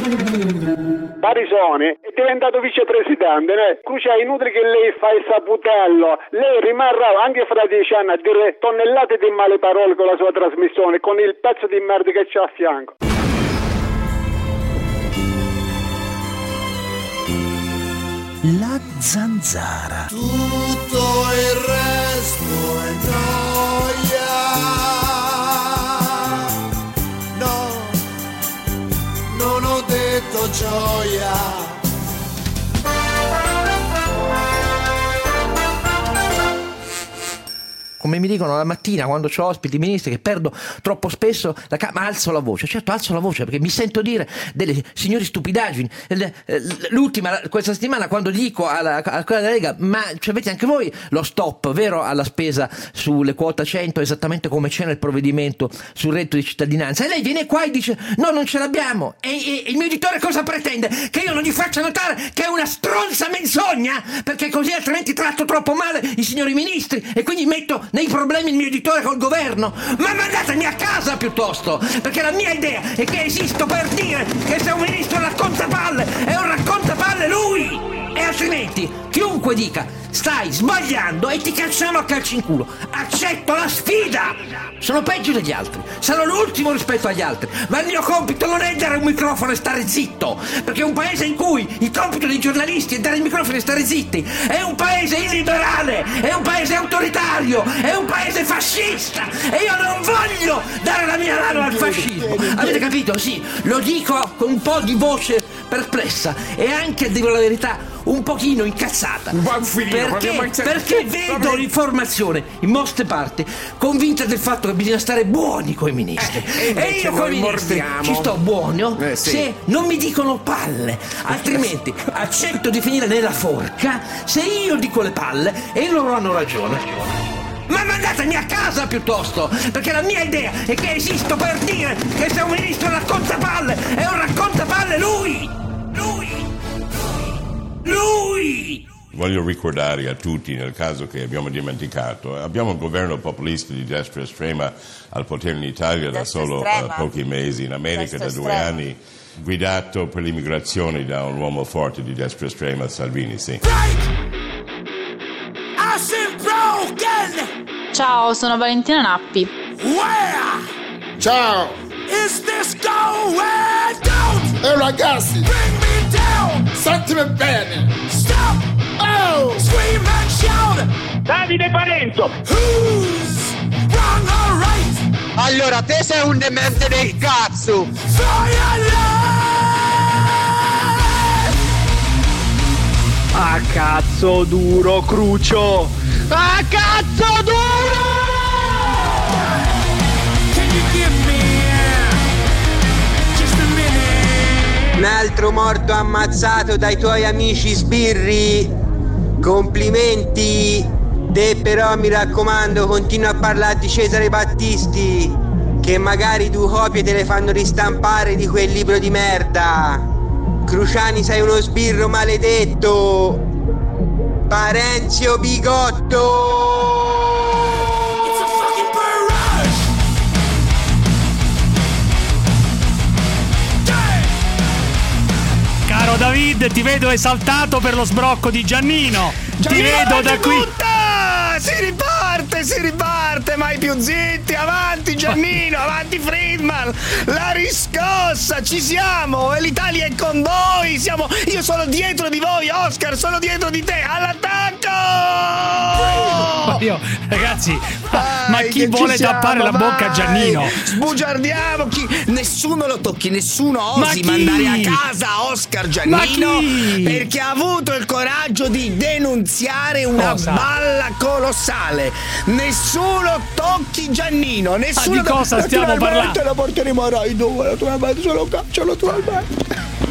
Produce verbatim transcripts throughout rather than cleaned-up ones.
Barisoni è diventato vicepresidente, né? Crucia, è inutile che lei fa il saputello, lei rimarrà anche fra dieci anni a dire tonnellate di male parole con la sua trasmissione, con il pezzo di merda che c'ha a fianco. La zanzara. Tutto il resto è gioia. No, non ho detto gioia. Come mi dicono la mattina quando ho ospiti ministri che perdo troppo spesso la ca- ma alzo la voce. Certo, alzo la voce perché mi sento dire delle signori stupidaggini. L'ultima, questa settimana, quando dico alla, alla quella della Lega, ma cioè, avete anche voi lo stop, vero, alla spesa sulle quota cento, esattamente come c'è nel provvedimento sul reddito di cittadinanza, e lei viene qua e dice no, non ce l'abbiamo, e, e, e il mio editore cosa pretende? Che io non gli faccia notare che è una stronza menzogna, perché così altrimenti tratto troppo male i signori ministri e quindi metto nei problemi il mio editore col governo. Ma mandatemi a casa piuttosto, perché la mia idea è che esisto per dire che se un ministro racconta palle è un raccontapalle lui, e altrimenti chiunque dica stai sbagliando e ti cacciamo a calci in culo. Accetto la sfida, sono peggio degli altri, sarò l'ultimo rispetto agli altri, ma il mio compito non è dare un microfono e stare zitto, perché un paese in cui il compito dei giornalisti è dare il microfono e stare zitti è un paese illiberale, è un paese autoritario, è un paese fascista, e io non voglio dare la mia mano al fascismo. Avete capito? Sì, lo dico con un po' di voce perplessa e anche, a dire la verità, un pochino incazzata, perché, perché vedo l'informazione in molte parti convinta del fatto che bisogna stare buoni coi ministri, eh, e io con i ministri ci sto buono eh, sì. se non mi dicono palle, altrimenti accetto di finire nella forca se io dico le palle e loro hanno ragione. Ma mandatemi a casa piuttosto, perché la mia idea è che esisto per dire che se un ministro racconta palle è un raccontapalle lui lui Lui! Voglio ricordare a tutti, nel caso che abbiamo dimenticato, abbiamo un governo populista di destra estrema al potere in Italia da solo uh, pochi mesi, in America da due anni, guidato per l'immigrazione da un uomo forte di destra estrema, Salvini, sì. Ciao, sono Valentina Nappi. Where? Ciao! Is this going down? Ehi ragazzi! Bring me down! Sentimi bene! Stop! Oh! Scream and shout! Davide Parenzo! Who's wrong or right? Allora, te sei un demente del cazzo! For your life! Ah, cazzo duro, Crucio! Ah, cazzo duro! Can you give me just a minute? Un altro morto ammazzato dai tuoi amici sbirri. Complimenti. Te però mi raccomando, continua a parlare di Cesare Battisti, che magari tu copie te le fanno ristampare di quel libro di merda. Cruciani, sei uno sbirro maledetto. Parenzio bigotto. Caro David, ti vedo esaltato per lo sbrocco di Giannino. Giannino ti vedo da qui. Butta! Si riparte, si riparte, mai più zitti. Avanti Giannino, avanti Friedman. La riscossa, ci siamo. E l'Italia è con voi. Siamo, io sono dietro di voi, Oscar, sono dietro di te. All'attacco! Ma io, ragazzi, ma, ma chi vuole tappare la bocca a Giannino? Sbugiardiamo, chi, nessuno lo tocchi, nessuno osi mandare a casa Oscar Giannino, perché ha avuto il coraggio di denunziare una cosa? balla colossale. Nessuno tocchi Giannino, nessuno. Ma di cosa to- stiamo parlando? La porteremo a Rai due, naturalmente, se lo caccio naturalmente.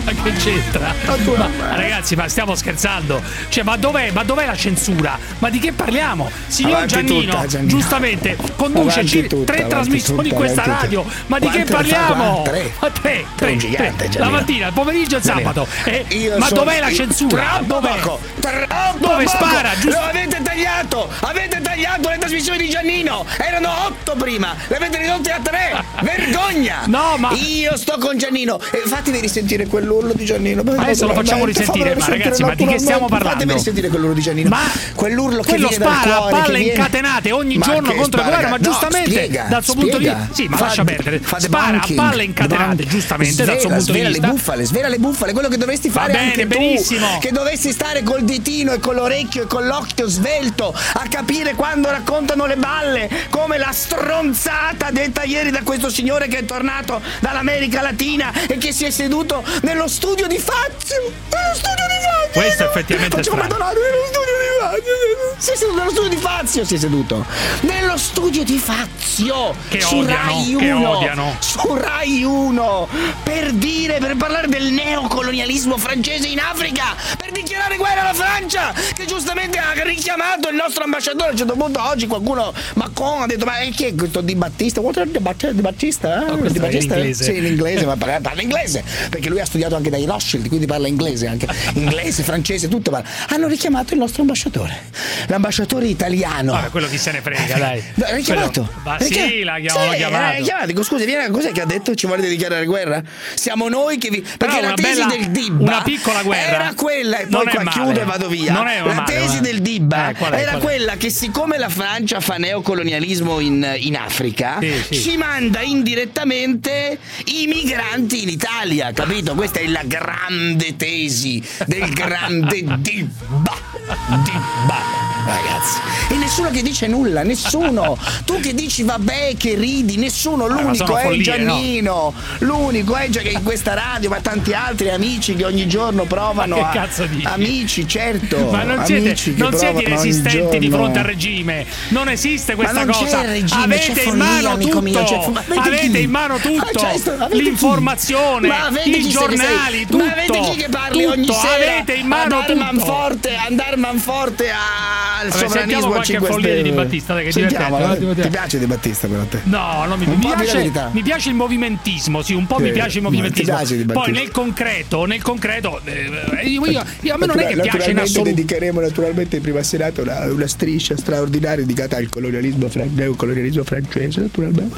Ma che c'entra? Ma, ragazzi, ma stiamo scherzando? Cioè, ma dov'è, ma dov'è la censura? Ma di che parliamo? Signor Avanti Giannino, tutta, Giannino. giustamente conduce Avanti ci- tutta, tre avanti trasmissioni in tutta, questa avanti radio. tutta. Ma di che Quante ne parliamo? fa? Tre. Ma tre, tre, un gigante, tre. Giannino. La mattina, il pomeriggio e il sabato. Eh, Io ma sono- dov'è la censura? Troppo Dov'è? poco, troppo Dove poco. spara? Giusto- Lo avete tagliato, avete tagliato le trasmissioni di Giannino. Erano otto prima, le avete ridotte a tre. Vergogna. No, ma- io sto con Giannino. E fatevi risentire quell'urlo di Giannino. Adesso lo facciamo risentire, ma ragazzi, ma di che stiamo parlando? Fatevi risentire quell'urlo di Giannino. Ma quell'urlo che quello viene dal spara a cuore, palle che viene- incatenate ogni Ma giorno che contro il spara? governo, ma No, giustamente spiega, dal suo punto di spiega. vista. Sì, ma Fa- lascia perdere. fa the Spara a bunking, palle incatenate, bunking. giustamente svela, dal suo punto di svela vista. le bufale, svela le bufale, quello che dovresti Va fare bene, anche benissimo. tu, che dovresti stare col ditino e con l'orecchio e con l'occhio svelto a capire quando raccontano le balle, come la stronzata detta ieri da questo signore che è tornato dall'America Latina e che si è seduto nello studio di Fazio. Nello studio di Fazio. Questo è effettivamente Facciamo strano. perdonare, nello studio di Fazio. Si è seduto nello studio di Fazio, si è seduto. Nello studio di Fazio. Che su odiano, Rai che uno. odiano. Su Rai uno. Per dire, per parlare del neocolonialismo francese in Africa. Per dichiarare guerra alla Francia. Che giustamente ha richiamato il nostro ambasciatore. A un certo punto oggi qualcuno, Macron, ha detto: ma chi è questo Di Battista? Walter Di Battista? Di Battista? Eh? No, questo Di è Battista? in inglese. Sì, in inglese, ma parla, parla inglese. Perché lui ha studiato anche dai Rothschild, quindi parla inglese anche. Inglese, francese, tutto parla. Hanno richiamato il nostro ambasciatore. L'ambasciatore italiano. Vabbè, quello chi se ne frega, dai. No, l'hai chiamato? Quello- Ma Richiam- sì, l'abbiamo sì, chiamato. l'hai chiamato. Dico, scusi, vieni, cos'è che ha detto? Ci volete dichiarare guerra? Siamo noi che vi. Perché una la tesi bella- del Dibba una piccola guerra era quella, e non poi è qua male. chiudo e vado via. Non è la male, tesi ma- del Dibba Eh, qual è, era qual è? quella che, siccome la Francia fa neocolonialismo in, in Africa, Sì, sì. ci manda indirettamente i migranti in Italia, capito? Questa è la grande tesi del grande Dibba. Dibba, ragazzi. E nessuno che dice nulla, nessuno. Tu che dici vabbè, che ridi, nessuno. ma L'unico sono è follie, Giannino. L'unico è già che in questa radio, ma tanti altri amici che ogni giorno provano Ma che a. cazzo dici? Amici, certo. Ma non siete, amici che non siete provano ogni resistenti di giorno. fronte al regime. Non esiste questa Ma non cosa. c'è il regime, avete c'è in follia, mano amico tutto. mio, c'è- ma avete avete chi? in mano tutto. Ah, cioè, sto- avete chi? L'informazione, Ma avete i chi se ne giornali, sei? tutto. Ma avete chi che parli tutto. ogni sera? Avete in mano andare tutto. manforte, andare manforte al Vabbè, sentiamo sovranismo a qualche cinque follia di Stelle. Di Battista, dai, che è Sentiamo, divertente. eh, ti piace Di Battista però a te? No, non mi, Un mi po' di la piace, verità. mi piace il movimentismo, sì, un po' Sì, mi piace il ma movimentismo. ti piace Di Poi Battista? nel concreto, nel concreto, eh, io, io- io- a me non è che piace in Naturalmente assoluto. dedicheremo naturalmente in prima serata una, una striscia straordinaria dedicata al colonialismo, fran- neocolonialismo francese, naturalmente.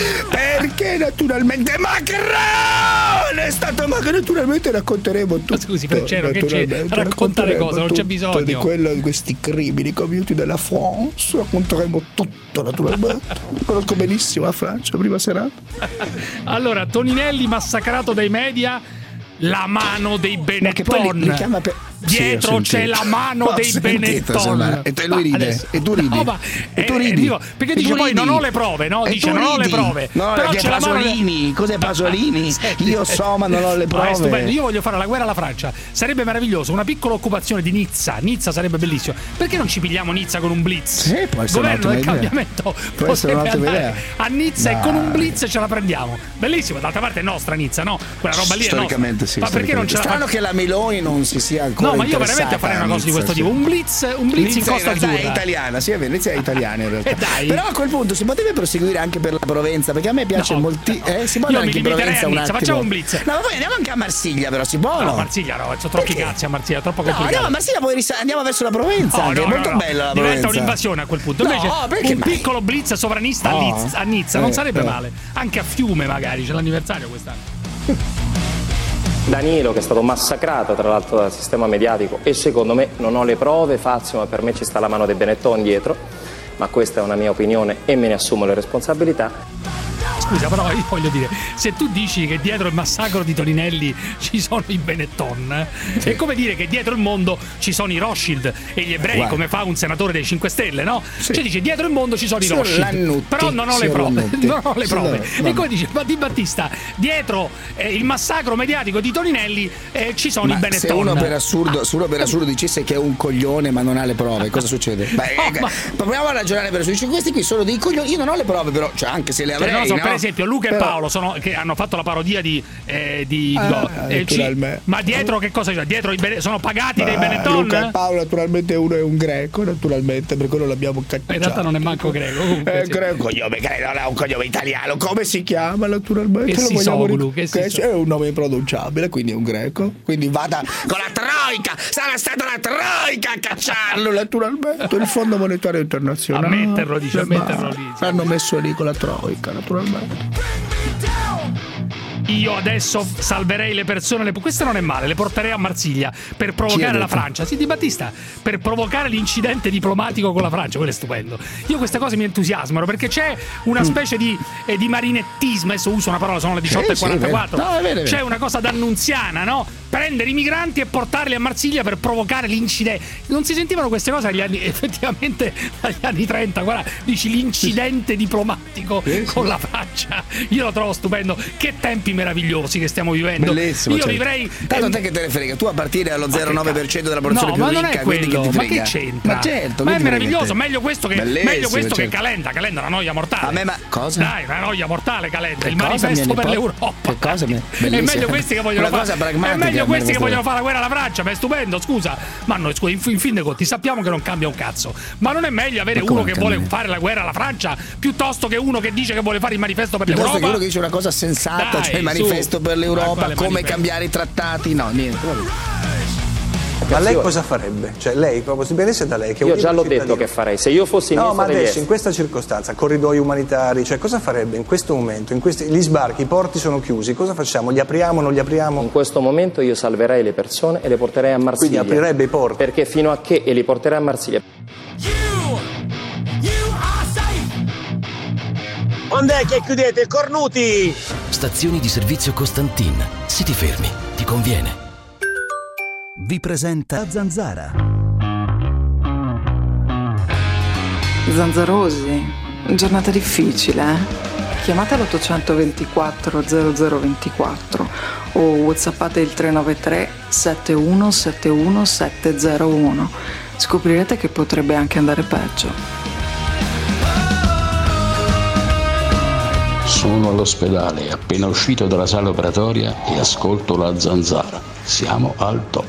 Perché naturalmente Macron è stato Macron, naturalmente racconteremo tutto. Ma scusi, Francesco, che c'è? naturalmente, Raccontare racconteremo cosa? Non c'è tutto bisogno. di quello, di questi crimini compiuti dalla France, racconteremo tutto naturalmente. Conosco benissimo la Francia, prima serata. Allora, Toninelli massacrato dai media, la mano dei Ma che poi li, Benetton. li chiama per... Dietro Sì, ho c'è sentito. la mano Ho dei sentito, Benetton. insomma. E te- lui ride. Adesso- E tu ridi. No, ma- E tu eh, ridi. dico, perché E dice tu poi ridi. non ho le prove, no? E Dice tu non ho le ridi. prove. No, però perché c'è la mano Pasolini. Cos'è Pasolini? Senti, Io so, ma non ho le No, prove. è stupendo. Io voglio fare la guerra alla Francia. Sarebbe meraviglioso. Una piccola occupazione di Nizza. Nizza sarebbe bellissimo. Perché non ci pigliamo Nizza con un blitz? Sì, può essere Governo un'ottima del idea. cambiamento. Può essere potrebbe un'ottima andare idea. a Nizza e con un Dai. blitz ce la prendiamo. Bellissimo. D'altra parte è nostra Nizza, no? Quella roba lì è nostra. Storicamente sì. Ma perché non ce la Strano fa? che la Meloni non si sia ancora No, ma io veramente interessata farei una cosa di a questo Nizza, tipo. sì. Un blitz, un blitz in Nizza Costa realtà Azzurra. è italiana, sì, è vero, Nizza è italiana in realtà. Eh, dai. Però a quel punto si poteva proseguire anche per la Provenza, perché a me piace No, molti. no. Eh, si può Io andare mi anche in limiterei Provenza a un Nizza, attimo. facciamo un blitz. No, ma poi andiamo anche a Marsiglia, però si può? No, No, Marsiglia no, c'ho troppi Perché? cazzi a Marsiglia, troppo No, complicato. andiamo a Marsiglia, poi ris- andiamo verso la Provenza, No, anche no, è molto no, no. bella la Diventa Provenza. un'invasione a quel punto. No, Invece perché un mai? piccolo blitz sovranista a No. Nizza, a Nizza non Eh, sarebbe eh. male. Anche a Fiume magari, c'è l'anniversario quest'anno. Danilo, che è stato massacrato tra l'altro dal sistema mediatico, e secondo me, non ho le prove, Fazio, ma per me ci sta la mano dei Benetton dietro, ma questa è una mia opinione e me ne assumo le responsabilità. Scusa, però io voglio dire, se tu dici che dietro il massacro di Toninelli ci sono i Benetton, è come dire che dietro il mondo ci sono i Rothschild e gli ebrei, Guarda. come fa un senatore dei cinque Stelle, no? Sì. Cioè dice dietro il mondo ci sono i Signor Rothschild, Lannutti, però non ho le signor prove, Lannutti. non ho le Signor- prove. vabbè. E come dice ma Di Battista, dietro eh, il massacro mediatico di Toninelli eh, ci sono Ma i se Benetton. uno per assurdo, se uno per assurdo dicesse che è un coglione ma non ha le prove, cosa succede? Beh, No, eh, ma- proviamo a ragionare per assurdo. Dice, questi qui sono dei coglioni, io non ho le prove, però, cioè, anche se le Cioè, avrei, no, sono no? presi esempio Luca Però... e Paolo sono, che hanno fatto la parodia di, eh, di, ah, di eh, ci, ma dietro che cosa c'è? Dietro i bene, sono pagati ah, dai Benetton? Luca e Paolo naturalmente uno è un greco, naturalmente, per quello l'abbiamo cacciato. In realtà non è manco greco, comunque, è sì. greco, cognome greco, non è un cognome italiano. Come si chiama naturalmente? Che lo si vogliamo Soglu, ric- che che si è un nome impronunciabile, quindi è un greco. Quindi vada con la troica, sarà stata la troica a cacciarlo naturalmente. Il Fondo Monetario Internazionale. A metterlo, dice, a metterlo lì. L'hanno messo lì con la troica, naturalmente. Io adesso salverei le persone, le... queste non è male, le porterei a Marsiglia per provocare la Francia. Sì, Di Battista, per provocare l'incidente diplomatico con la Francia, quello è stupendo. Io queste cose mi entusiasmano perché c'è una specie di, eh, di marinettismo, adesso uso una parola, sono le diciotto e quarantaquattro. Sì, sì, no, è vero, è vero. C'è una cosa d'annunziana, no? Prendere i migranti e portarli a Marsiglia per provocare l'incidente. Non si sentivano queste cose agli anni, effettivamente agli anni trenta, guarda, dici l'incidente diplomatico sì, con sì. la Francia. Io lo trovo stupendo. Che tempi meravigliosi che stiamo vivendo. Bellissimo. Io certo. vivrei. Tanto a te che te ne frega, tu a partire dallo zero virgola nove per cento della porzione no, più ma non ricca, è quello, che ti ma frega? che c'entra? Ma certo, ma è meraviglioso, meglio questo che Bellissimo, meglio questo certo. che Calenda, Calenda è una noia mortale. A me ma cosa? Dai, una noia mortale Calenda, che il manifesto per l'Europa. Che cosa? È meglio questi che vogliono fare. È meglio questi che vogliono fare la guerra alla Francia, ma è stupendo, scusa. Ma noi scusa, in, in fin dei conti sappiamo che non cambia un cazzo. Ma non è meglio avere uno che vuole fare la guerra alla Francia piuttosto che uno che dice che vuole fare il manifesto per l'Europa? Piuttosto che uno che dice una cosa sensata, Dai, cioè il manifesto su. per l'Europa, come manifesto? cambiare i trattati, no, niente. Ma lei cosa farebbe? Cioè lei proprio si benesse da lei che io già l'ho cittadino. detto che farei se io fossi no ma adesso esteri. in questa circostanza corridoi umanitari, cioè cosa farebbe in questo momento? In questi, gli sbarchi, i porti sono chiusi, cosa facciamo? Li apriamo, non li apriamo? In questo momento io salverei le persone e le porterei a Marsiglia. Quindi aprirebbe i porti? Perché fino a che e li porterei a Marsiglia. Quando è che chiudete, cornuti? Stazioni di servizio Costantin. Se ti fermi, ti conviene. Vi presenta Zanzara. Zanzarosi, giornata difficile, eh? Chiamate l'ottocentoventiquattro zero zero ventiquattro o whatsappate il tre nove tre sette uno sette uno sette zero uno. Scoprirete che potrebbe anche andare peggio. Sono all'ospedale, appena uscito dalla sala operatoria e ascolto la Zanzara. Siamo al top.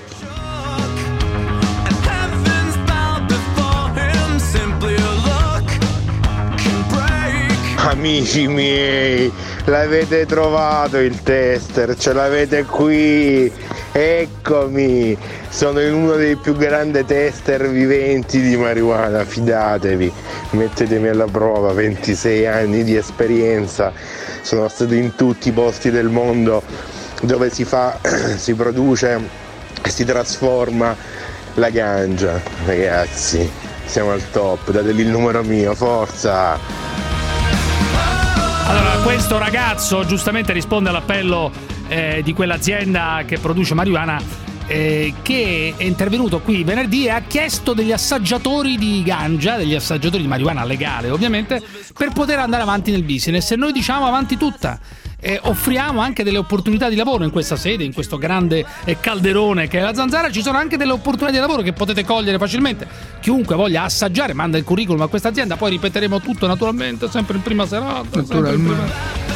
Amici miei, l'avete trovato il tester, ce l'avete qui, eccomi, sono in uno dei più grandi tester viventi di marijuana, fidatevi, mettetemi alla prova, ventisei anni di esperienza, sono stato in tutti i posti del mondo dove si fa, si produce e si trasforma la ganja, ragazzi, siamo al top, datevi il numero mio, forza! Allora, questo ragazzo giustamente risponde all'appello eh, di quell'azienda che produce marijuana eh, che è intervenuto qui venerdì e ha chiesto degli assaggiatori di ganja, degli assaggiatori di marijuana legale ovviamente, per poter andare avanti nel business. E noi diciamo avanti tutta. Eh, offriamo anche delle opportunità di lavoro in questa sede, in questo grande eh, calderone che è la Zanzara. Ci sono anche delle opportunità di lavoro che potete cogliere facilmente. Chiunque voglia assaggiare manda il curriculum a questa azienda, poi ripeteremo tutto naturalmente sempre in prima serata, sempre in prima...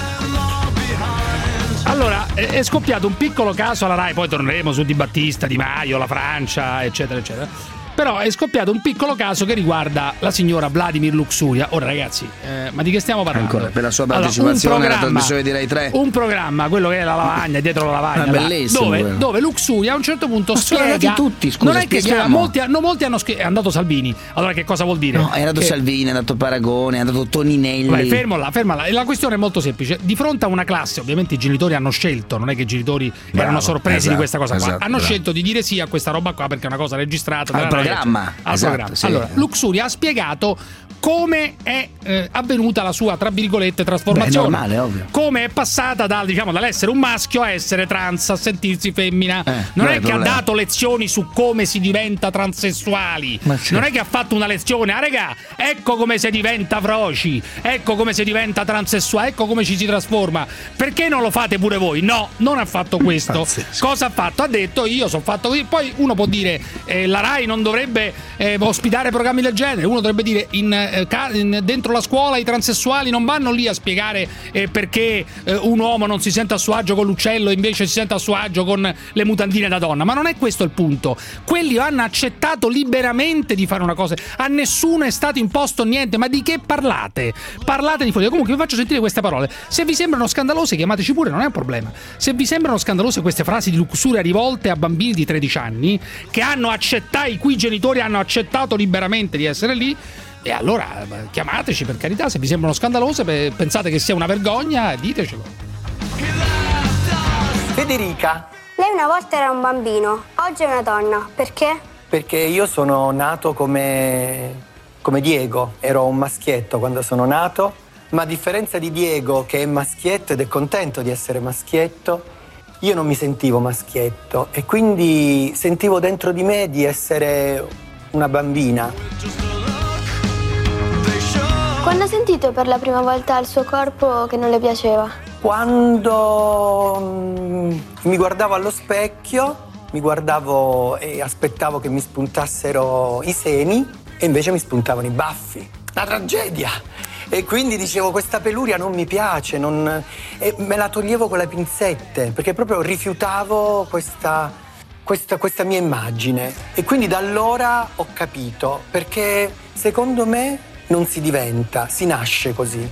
Allora è, è scoppiato un piccolo caso alla Rai, poi torneremo su Di Battista, Di Maio, la Francia eccetera eccetera. Però è scoppiato un piccolo caso che riguarda la signora Vladimir Luxuria. Ora ragazzi, eh, ma di che stiamo parlando? Ancora, per la sua partecipazione allora, alla trasmissione di Rai tre. Un programma, quello che è la lavagna, dietro la lavagna, ah, bellissimo, dove, dove Luxuria a un certo punto ma spiega tutti, scusa, non è che spiega, molti, no, molti hanno scritto, è andato Salvini. Allora che cosa vuol dire? No, è andato che... Salvini, è andato Paragone, è andato Toninelli. Vai, fermo là, ferma là. La questione è molto semplice. Di fronte a una classe, ovviamente i genitori hanno scelto, non è che i genitori Bravo, erano sorpresi esatto, di questa cosa qua. esatto, hanno bravo. scelto di dire sì a questa roba qua perché è una cosa registrata al programma. Al esatto, programma. Sì. Allora, Luxuria ha spiegato come è eh, avvenuta la sua, tra virgolette, trasformazione. Beh, è normale, ovvio. Come è passata dal, diciamo, dall'essere un maschio a essere trans, a sentirsi femmina. Eh, non è è che problema. ha dato lezioni su come si diventa transessuali. Certo. Non è che ha fatto una lezione. Ah, regà, ecco come si diventa froci, ecco come si diventa transessuale, ecco come ci si trasforma. Perché non lo fate pure voi? No, non ha fatto questo. Pazzesco. Cosa ha fatto? Ha detto io sono fatto così. Poi uno può dire eh, la Rai non dovrebbe dovrebbe eh, ospitare programmi del genere. Uno dovrebbe dire in, eh, ca- in, dentro la scuola i transessuali non vanno lì a spiegare eh, perché eh, un uomo non si sente a suo agio con l'uccello e invece si sente a suo agio con le mutandine da donna. Ma non è questo il punto. Quelli hanno accettato liberamente di fare una cosa, a nessuno è stato imposto niente. Ma di che parlate? Parlate di follia. Comunque vi faccio sentire queste parole. Se vi sembrano scandalose, chiamateci pure, non è un problema. Se vi sembrano scandalose queste frasi di luxuria rivolte a bambini di tredici anni che hanno accettato, i cui genitori hanno accettato liberamente di essere lì, e allora chiamateci, per carità. Se vi sembrano scandalose, pensate che sia una vergogna, ditecelo. Federica. Lei una volta era un bambino, oggi è una donna. Perché? Perché io sono nato come, come Diego, ero un maschietto quando sono nato, ma a differenza di Diego, che è maschietto ed è contento di essere maschietto, io non mi sentivo maschietto e quindi sentivo dentro di me di essere una bambina. Quando ha sentito per la prima volta il suo corpo che non le piaceva? Quando mm, mi guardavo allo specchio, mi guardavo e aspettavo che mi spuntassero i seni e invece mi spuntavano i baffi. Una tragedia! E quindi dicevo, questa peluria non mi piace, non... e me la toglievo con le pinzette, perché proprio rifiutavo questa, questa, questa mia immagine. E quindi da allora ho capito, perché secondo me non si diventa, si nasce così.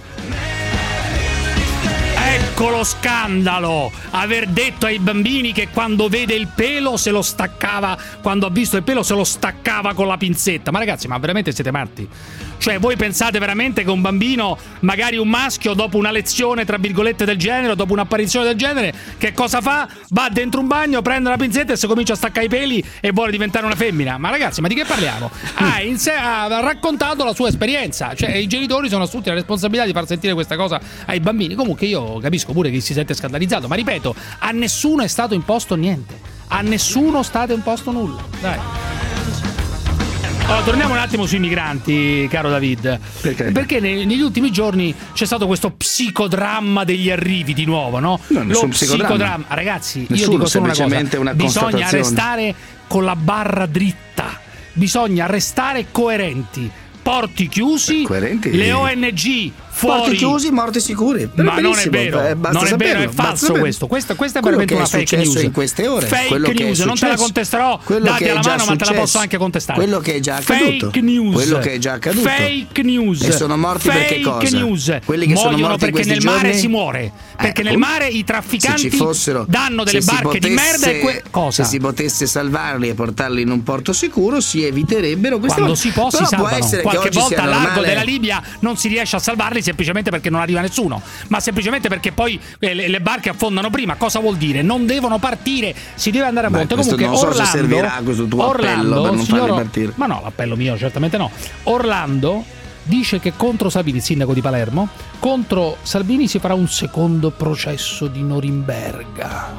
Ecco lo scandalo, aver detto ai bambini che quando vede il pelo se lo staccava, quando ha visto il pelo se lo staccava con la pinzetta. Ma ragazzi, ma veramente siete matti? Cioè, voi pensate veramente che un bambino, magari un maschio, dopo una lezione tra virgolette del genere, dopo un'apparizione del genere, che cosa fa? Va dentro un bagno, prende la pinzetta e si comincia a staccare i peli e vuole diventare una femmina? Ma ragazzi, ma di che parliamo? Ah, in sé ha raccontato la sua esperienza, cioè i genitori sono assunti la responsabilità di far sentire questa cosa ai bambini. Comunque io capisco pure chi si sente scandalizzato, ma ripeto, a nessuno è stato imposto niente, a nessuno è stato imposto nulla. Dai. Allora, torniamo un attimo sui migranti, caro David. Perché? Perché ne, negli ultimi giorni c'è stato questo psicodramma degli arrivi di nuovo, no? No, nessun Lo psicodramma. psicodramma. Ragazzi, Nessuno, io dico solo una cosa: una bisogna restare con la barra dritta, bisogna restare coerenti. Porti chiusi, coerenti. Le O N G fuori. Porti chiusi, morti sicuri. Ma non è vero, eh, non è vero, è falso questo. Questa, questa è veramente una fake news. In queste ore, fake news, non te la contesterò, dati alla mano, ma te la posso anche contestare. Quello che è già accaduto. Fake news. Quello che è già accaduto. Fake news. E sono morti fake perché cosa? Fake news. Quelli che muoiono sono morti perché nel giorni? mare si muore. Perché eh, nel mare i trafficanti fossero, danno delle barche potesse, di merda e que- cosa? Se si potesse salvarli e portarli in un porto sicuro, si eviterebbero queste Quando morti. si può si salvano. Qualche volta a largo normale... della Libia non si riesce a salvarli semplicemente perché non arriva nessuno, ma semplicemente perché poi le, le barche affondano prima. Cosa vuol dire? Non devono partire, si deve andare a monte. Comunque non so Orlando, se servirà questo tuo Orlando, appello per non signor, farli partire. Ma no, l'appello mio certamente no. Orlando dice che contro Salvini, il sindaco di Palermo, contro Salvini si farà un secondo processo di Norimberga.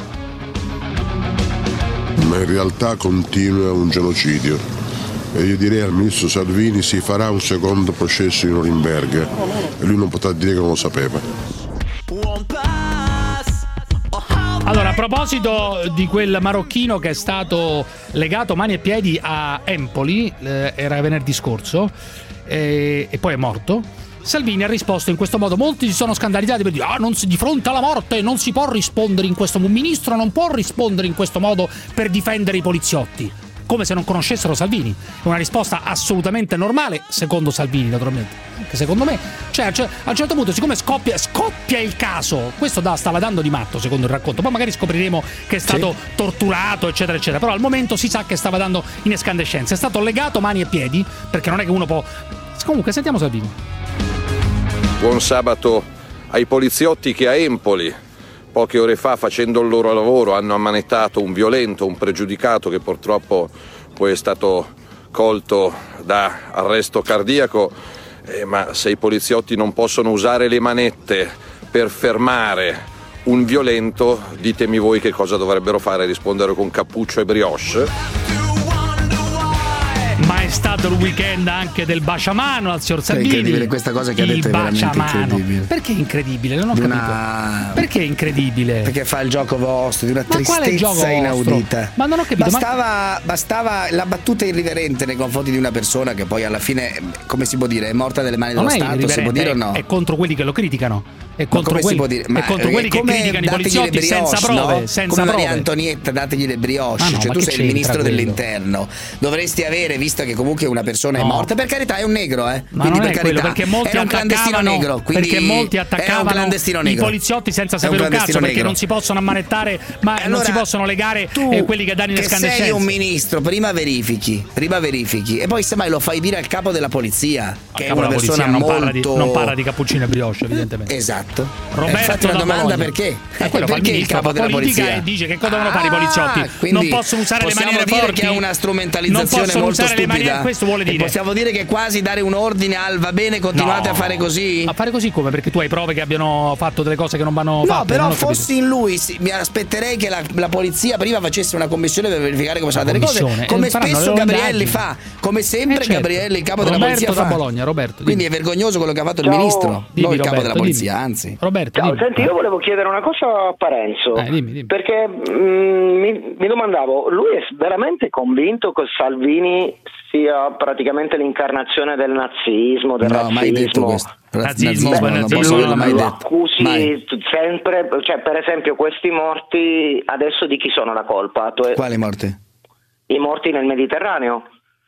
Ma in realtà continua un genocidio. E io direi al ministro Salvini si farà un secondo processo di Norimberga e lui non potrà dire che non lo sapeva. Allora, a proposito di quel marocchino che è stato legato mani e piedi a Empoli, eh, era venerdì scorso, eh, e poi è morto, Salvini ha risposto in questo modo. Molti si sono scandalizzati per dire: ah, non si, di fronte alla morte non si può rispondere in questo modo. Un ministro non può rispondere in questo modo per difendere i poliziotti. Come se non conoscessero Salvini. È una risposta assolutamente normale, secondo Salvini, naturalmente. Anche secondo me. Cioè, cioè a un certo punto, siccome scoppia, scoppia il caso, questo da, stava dando di matto, secondo il racconto. Poi magari scopriremo che è stato sì. torturato, eccetera, eccetera. Però al momento si sa che stava dando in escandescenza. È stato legato mani e piedi, perché non è che uno può. Comunque, sentiamo Salvini. Buon sabato ai poliziotti che a Empoli, poche ore fa, facendo il loro lavoro, hanno ammanettato un violento, un pregiudicato che purtroppo poi è stato colto da arresto cardiaco. Eh, ma se i poliziotti non possono usare le manette per fermare un violento, ditemi voi che cosa dovrebbero fare, rispondere con cappuccio e brioche? Ma è stato il weekend anche del baciamano al signor Salvini. È incredibile questa cosa che ha detto, è veramente incredibile. Perché è incredibile? Non ho capito. Una... Perché è incredibile? Perché fa il gioco vostro, di una ma tristezza inaudita. Ma non ho capito. Bastava, ma... bastava la battuta irriverente nei confronti di una persona che poi alla fine, come si può dire, è morta nelle mani non dello Stato, si può dire o no? È contro quelli che lo criticano. È contro, quelli, si dire? Ma è contro quelli che criticano i poliziotti brioche, senza prove, no? senza come prove. Maria Antonietta, dategli le brioche. Ah, no, cioè tu sei il ministro quello? dell'interno, dovresti avere, visto che comunque una persona no. è morta, per carità è un negro, eh. Ma quindi non per è quello, carità perché molti era un clandestino negro, quindi perché molti attaccavano i poliziotti senza sapere un, un cazzo, perché negro. non si possono ammanettare, ma allora, non si possono legare tu, eh, quelli che danno in escandescenza. Sei un ministro, prima verifichi, prima verifichi e poi semmai lo fai dire al capo della polizia, che è una persona non molto parla di, non parla di cappuccino e brioche, evidentemente. Esatto. Roberto, infatti una domanda perché? Eh, quello perché il, il capo della polizia e dice che cosa devono fare i poliziotti? Ah, non possono usare le maniere dire forti. Che è una strumentalizzazione non molto usare stupida. Le maniere, questo vuole dire. E possiamo dire che quasi dare un ordine al va bene, continuate no. a fare così. A fare così come? Perché tu hai prove che abbiano fatto delle cose che non vanno no, fatte. No, però fossi in lui, sì, mi aspetterei che la, la polizia prima facesse una commissione per verificare come sono andate le cose. Come eh, spesso Gabrielli fa, come sempre eh certo. Gabrielli, il capo Roberto della polizia da fa. Bologna, Roberto. Quindi dimmi. È vergognoso quello che ha fatto Ciao. il ministro, Dimmi, non il Roberto, capo della polizia, dimmi. anzi. Roberto, Ciao, dimmi. senti, io volevo chiedere una cosa a Parenzo, eh, dimmi, dimmi. perché mh, mi, mi domandavo, lui è veramente convinto che Salvini sia praticamente l'incarnazione del nazismo, del no, razzismo? mai detto questo. Nazismo, Beh, non posso averlo mai lo detto. accusi mai. sempre, cioè per esempio questi morti, adesso di chi sono la colpa? Tu è... Quali morti? I morti nel Mediterraneo.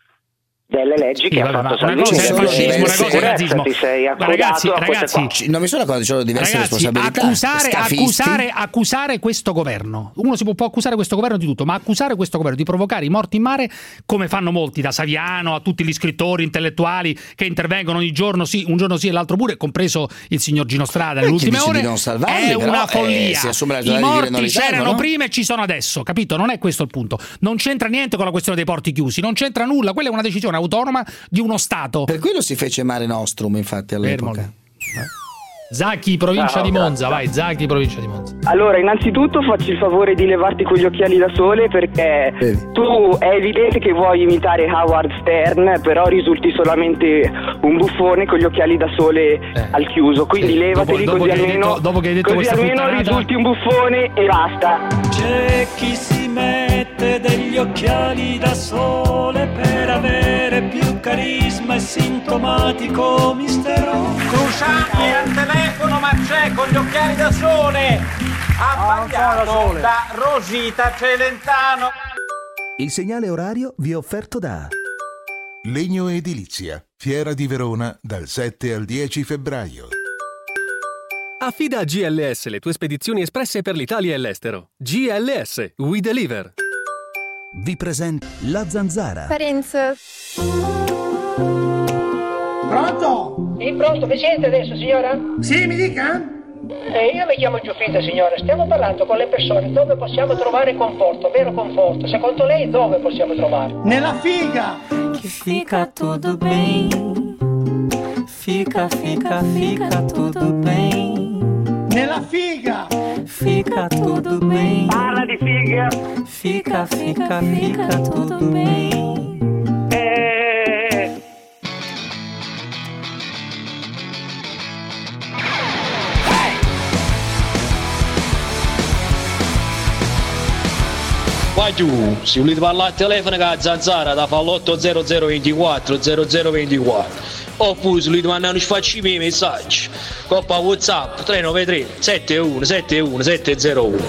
Delle leggi sì, che vabbè, ha fatto Salvini, una cosa è fascismo, una cosa è razzismo. Ti sei ma ragazzi, a ragazzi non mi sono accorto, ci sono diverse ragazzi, responsabilità. Accusare, accusare, accusare questo governo. Uno si può, può accusare questo governo di tutto, ma accusare questo governo di provocare i morti in mare, come fanno molti, da Saviano a tutti gli scrittori intellettuali che intervengono ogni giorno, sì, un giorno sì e l'altro pure, compreso il signor Gino Strada nelle ultime ore. Non salvarli, è però, una follia. Eh, si la I morti c'erano no? prima e ci sono adesso, capito? Non è questo il punto. Non c'entra niente con la questione dei porti chiusi, non c'entra nulla. Quella è una decisione autonoma di uno Stato. Per quello si fece Mare Nostrum, infatti, all'epoca. Zacchi, provincia ah, di Monza, vai, Zacchi, provincia di Monza. Allora, innanzitutto facci il favore di levarti quegli occhiali da sole, perché eh. tu è evidente che vuoi imitare Howard Stern, però risulti solamente un buffone con gli occhiali da sole eh. al chiuso, quindi sì. levateli dopo, dopo così almeno, detto, dopo che hai detto così almeno puttanata... risulti un buffone e basta. C'è chi si mette degli occhiali da sole per avere più carisma e sintomatico mistero. Cruciani è al telefono, ma c'è con gli occhiali da sole. Ha sbagliato ah, da Rosita Celentano. Il segnale orario vi è offerto da Legno Edilizia, Fiera di Verona, dal sette al dieci febbraio. Affida a G L S le tue spedizioni espresse per l'Italia e l'estero. G L S, We Deliver. Vi presenta La Zanzara. Parenzo. Pronto? Sì, pronto, mi sente adesso, signora? Sì, mi dica. Eh, io mi chiamo Giuffrida, signora. Stiamo parlando con le persone dove possiamo trovare conforto, vero conforto. Secondo lei dove possiamo trovare? Nella figa! Que fica tudo bem. Fica, fica, fica tudo bem. Nella figa! Fica tudo bem. Parla di figa! Fica, fica, fica tudo bem. Eh... Vai giù, se volete parlare al telefono con la Zanzara da fa l'otto zero zero ventiquattro zero zero ventiquattro, oppure se volete mandare un sfacci i messaggi coppa WhatsApp tre nove tre sette uno sette uno sette zero uno.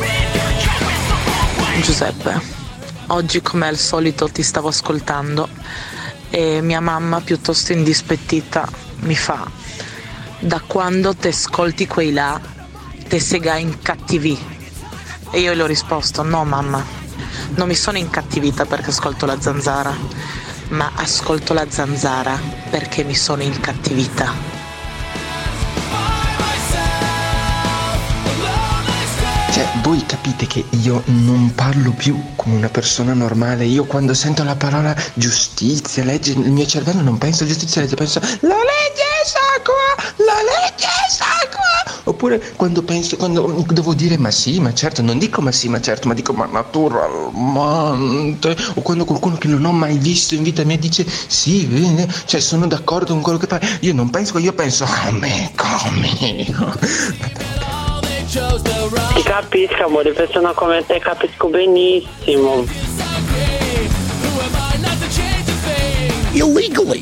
Giuseppe, oggi come al solito ti stavo ascoltando e mia mamma piuttosto indispettita mi fa: da quando te ascolti quei là te sega incattivi. E io le ho risposto: no mamma, non mi sono incattivita perché ascolto la Zanzara, ma ascolto la Zanzara perché mi sono incattivita. Cioè, voi capite che io non parlo più come una persona normale. Io quando sento la parola giustizia, legge, il mio cervello non pensa a giustizia, legge, penso la legge sacra, la legge è sacra. Oppure quando penso, quando devo dire ma sì, ma certo, non dico ma sì, ma certo, ma dico ma naturalmente. O quando qualcuno che non ho mai visto in vita mia dice sì, bene, cioè sono d'accordo con quello che fa. Io non penso, io penso amico mio. Ti capisco, amore, persona come te capisco benissimo. Illegally.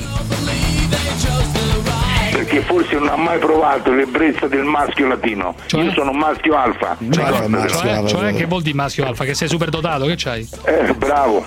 Perché forse non ha mai provato l'ebbrezza del maschio latino. Cioè? Io sono maschio alfa. Cioè, cioè, cioè che vuol dire maschio alfa? Che sei super dotato, che c'hai? Eh, bravo.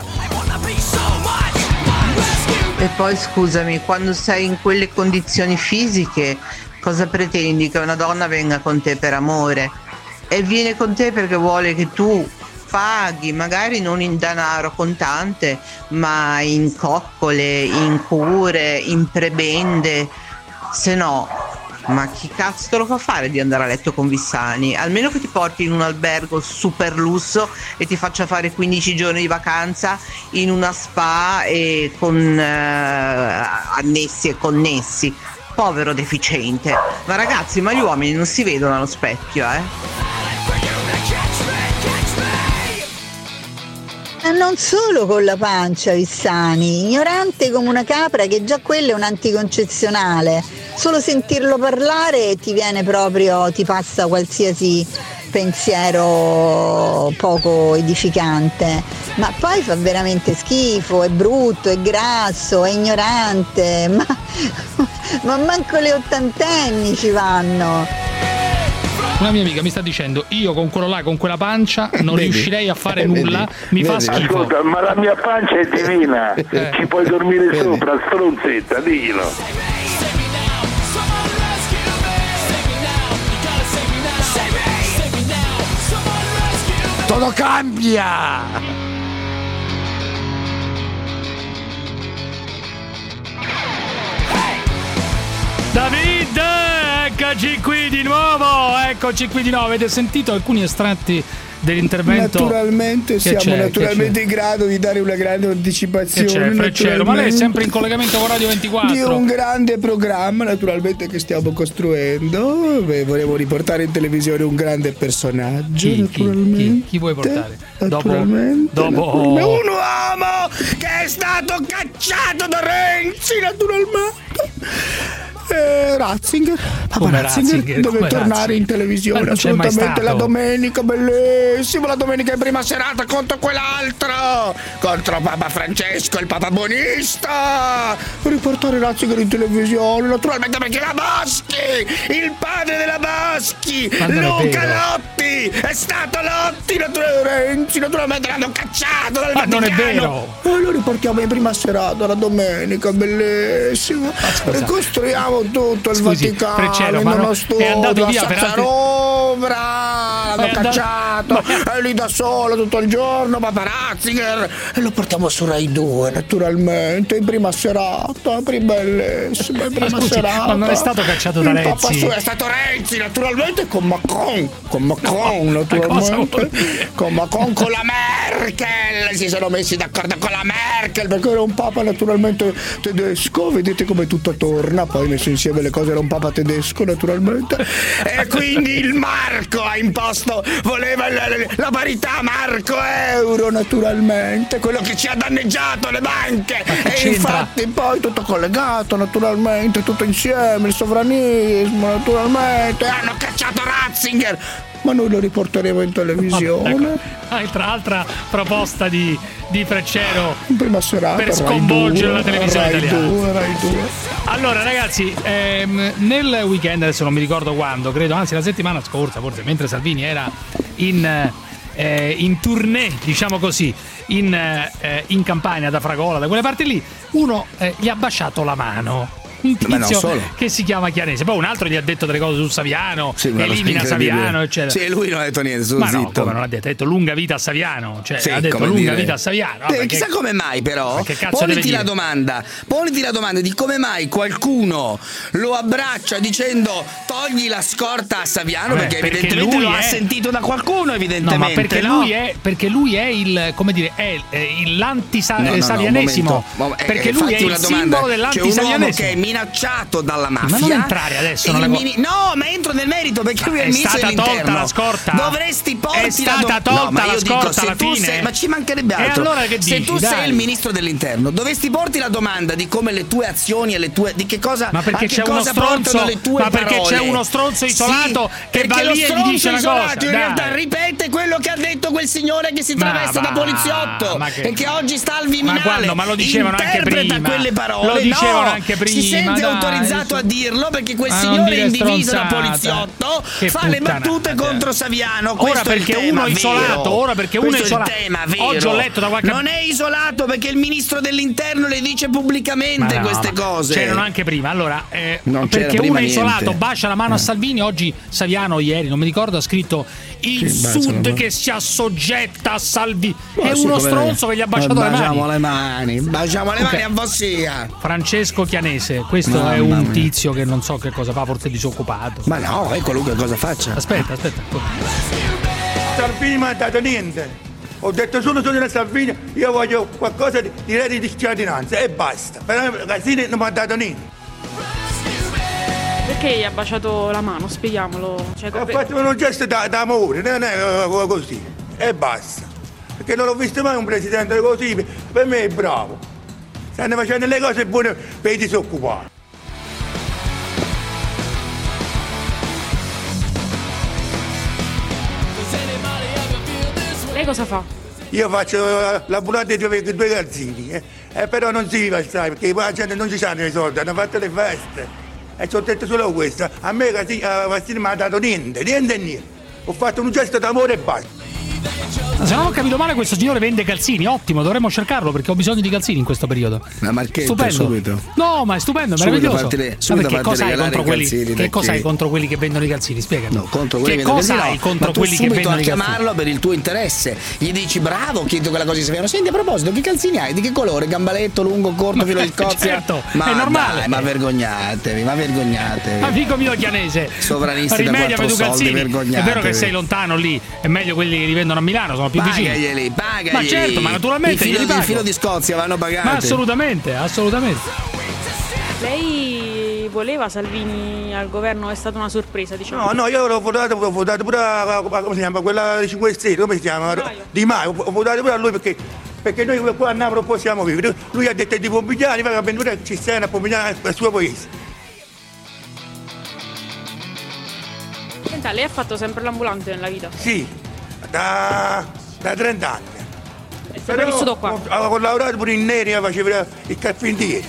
E poi scusami, quando sei in quelle condizioni fisiche, cosa pretendi? Che una donna venga con te per amore? E viene con te perché vuole che tu paghi, magari non in denaro contante, ma in coccole, in cure, in prebende. Se no, ma chi cazzo te lo fa fare di andare a letto con Vissani? Almeno che ti porti in un albergo super lusso e ti faccia fare quindici giorni di vacanza in una spa e con eh, annessi e connessi. Povero deficiente. Ma ragazzi, ma gli uomini non si vedono allo specchio, eh? Ma non solo con la pancia, Vissani, ignorante come una capra, che già quella è un anticoncezionale. Solo sentirlo parlare ti viene proprio, ti passa qualsiasi pensiero poco edificante. Ma poi fa veramente schifo, è brutto, è grasso, è ignorante, ma, ma manco le ottantenni ci vanno. Una mia amica mi sta dicendo: io con quello là, con quella pancia non Vedi? riuscirei a fare Vedi? nulla, mi Vedi? fa schifo. Ascolta, ma la mia pancia è divina, Eh. ci puoi dormire sopra, stronzetta, dillo. Todo cambia. David, eccoci qui di nuovo, eccoci qui di nuovo. Avete sentito alcuni estratti dell'intervento? Naturalmente Che siamo c'è? naturalmente Che in grado di dare una grande Che anticipazione. c'è, Freccero? Ma lei è sempre in collegamento con Radio ventiquattro? Di un grande programma naturalmente che stiamo costruendo. Beh, volevo riportare in televisione un grande personaggio. Chi, chi, naturalmente. chi, chi vuoi portare? Dopo, Naturalmente, dopo... naturalmente. Un uomo che è stato cacciato da Renzi, naturalmente. Eh, Ratzinger, Papa Come Ratzinger, Ratzinger? deve Come tornare Ratzinger? in televisione Ma non c'è mai assolutamente la stato. domenica, bellissimo, la domenica in prima serata contro quell'altro, contro Papa Francesco, il Papa Buonista. Riportare Ratzinger in televisione, naturalmente, perché la Boschi, il padre della Boschi, Ma non è Luca vero. Lotti, è stato Lotti, naturalmente, Renzi, naturalmente l'hanno cacciato dal Ma non è Vaticano. vero. E lo riportiamo in prima serata la domenica, bellissimo. Ricostruiamo tutto il Scusi, Vaticano, Freccero, in ma no- uno è studio andato a via per altri- Sassarovra, Ma l'hanno è andato- cacciato, ma- è lì da solo tutto il giorno, Papa Ratzinger, e lo portiamo su Rai due, naturalmente, in prima serata, prima bellissima, in prima scusi, serata. ma non è stato cacciato da Il Papa Renzi? su- è stato Renzi, naturalmente, con Macron, con Macron, No, ma cosa vuol naturalmente, dire? con Macron, con la Merkel, si sono messi d'accordo con la Merkel, perché era un Papa naturalmente tedesco, vedete come tutto torna, poi messo insieme le cose, era un Papa tedesco naturalmente, e quindi il marco ha imposto, voleva la, la- la parità marco-euro naturalmente, quello che ci ha danneggiato le banche, e c'entra? infatti poi tutto collegato naturalmente, tutto insieme, il sovranismo naturalmente, hanno cacciato Ratzinger, ma noi lo riporteremo in televisione. Ecco. Altra, altra proposta di, di Freccero In prima serata per Rai sconvolgere due, la televisione Rai italiana. due, Rai due. Allora ragazzi, ehm, nel weekend, adesso non mi ricordo quando, credo anzi la settimana scorsa, forse mentre Salvini era in, eh, in tournée, diciamo così, in, eh, in Campania, da Fragola, da quelle parti lì, uno eh, gli ha baciato la mano. Un Ma non tizio solo. che si chiama Chianese, poi un altro gli ha detto delle cose su Saviano, Sì, una cosa elimina incredibile. Saviano, eccetera. Sì, lui non ha detto niente, sono Ma no, zitto. come non ha detto? Ha detto lunga vita a Saviano, cioè Sì, ha detto come lunga dire. vita a Saviano. Eh, Vabbè, chissà che- come mai però. Ma che cazzo deve poniti dire? la domanda, poniti la domanda di come mai qualcuno lo abbraccia dicendo togli la scorta a Saviano, Vabbè, perché, perché evidentemente lui lo è- ha sentito da qualcuno, No, evidentemente. ma perché no? lui è perché lui è il come dire è, è No, no, no, l'antisavianesimo. un momento. Ma- eh, perché lui è fatti il una domanda. simbolo C'è un uomo dell'antisavianesimo. che è minacciato dalla mafia. Ma non entrare adesso nella mini- No, ma entro nel merito perché lui è il ministro dell'interno. È stata tolta la scorta. Dovresti porti È stata la do- tolta no, ma la io scorta dico, se alla tu fine. sei- ma ci mancherebbe E altro. allora che se dici, tu dai. sei il ministro dell'interno, dovresti porti la domanda di come le tue azioni e le tue di che cosa Ma perché a che c'è uno cosa stronzo, portano le tue ma perché parole. c'è uno stronzo isolato Sì, che va perché lo lì e gli stronzo dice una isolato cosa, in dai. realtà ripete quello che ha detto quel signore che si Ma traveste da va, poliziotto ma che- e che oggi sta al Viminale. Ma quando? Ma lo dicevano anche interpreta prima. quelle parole. Lo dicevano no, anche prima, si sente dai, autorizzato adesso- a dirlo perché quel Ma non signore dire indiviso da stronzata. poliziotto Che fa le puttanata. battute contro Saviano. Ora Questo è il perché tema uno isolato, vero. ora perché uno Questo isolato. è il tema vero. Oggi ho letto da qualche- Non è isolato perché il ministro dell'interno le dice pubblicamente Ma no, queste ma cose. c'erano anche prima. Allora, eh, Non c'era perché prima uno è isolato, niente. bacia la mano a Salvini. Oggi Saviano, ieri, non mi ricordo, ha scritto il Che bacia la Sud mano? che si assoggetta a Salvini. Ma È sì, uno come- stronzo che gli ha baciato le Baciamo mani. le mani, baciamo le Ok. mani a Vossia. Francesco Chianese, questo Mamma è un mia. tizio che non so che cosa fa, forse è disoccupato. Ma no, ecco Luca cosa faccia. Aspetta, aspetta. Salvini mi ha dato niente. Ho detto solo sono Salvini, io voglio qualcosa di, di reddito di cittadinanza e basta. Però Casini non mi ha dato niente. Perché gli ha baciato la mano? Spieghiamolo. Cioè, Ha per- fatto un gesto da- d'amore, non è eh, così. E basta. Perché non l'ho visto mai un presidente così, per me è bravo. Stanno facendo le cose buone per i disoccupati. Lei cosa fa? Io faccio eh, l'ambulante di due, due calzini, eh. Eh, però non si va, sai, perché la gente non ci sanno i soldi, hanno fatto le feste. E ci ho detto solo questo, a me Casini uh, mi ha dato niente, niente e niente. Ho fatto un gesto d'amore e basta. Se non ho capito male, questo signore vende calzini. Ottimo, dovremmo cercarlo perché ho bisogno di calzini in questo periodo. La marchetta Stupendo. subito. No, ma è stupendo, è Subito meraviglioso. fartele- Ma subito perché farti cosa hai regalare contro i quelli? calzini da Che cosa chi? hai contro quelli che vendono i calzini? Spiegami. No, contro quelli che che cosa vendono hai i calzini, no. contro Ma tu quelli che subito vendono a i calzini? chiamarlo per il tuo interesse. Gli dici bravo, chiedo quella cosa si sapevano. Senti, a proposito, che calzini hai? Di che colore? Gambaletto, lungo, corto, filo di Scozia? Certo, ma è normale. dai, ma vergognatevi, ma vergognatevi. Amico mio Chianese, Sovranisti da rimedia quattro per tu soldi, calzini. È vero che vergognatevi. sei lontano lì, è meglio quelli che li vendono a Milano, sono più vicini. Pagaglieli, pagaglieli. Ma certo, ma naturalmente il filo, glieli pago. il filo di Scozia vanno pagati. Ma assolutamente, assolutamente. Lei voleva Salvini al governo? È stata una sorpresa, diciamo. No, no, io l'ho votato, ho votato pure a, a- come si chiama, quella di cinque Stelle, come si chiama? Di Maio, ho votato pure a lui perché, perché noi qua a Napoli non possiamo vivere. Lui ha detto di Pomigliani, va a vendere ci stanno a Pomigliani al suo paese. Senta, lei ha fatto sempre l'ambulante nella vita? Sì, da, da trenta anni. È sempre vissuto qua? Ho, ho lavorato pure in neri, facevo il carpentiere.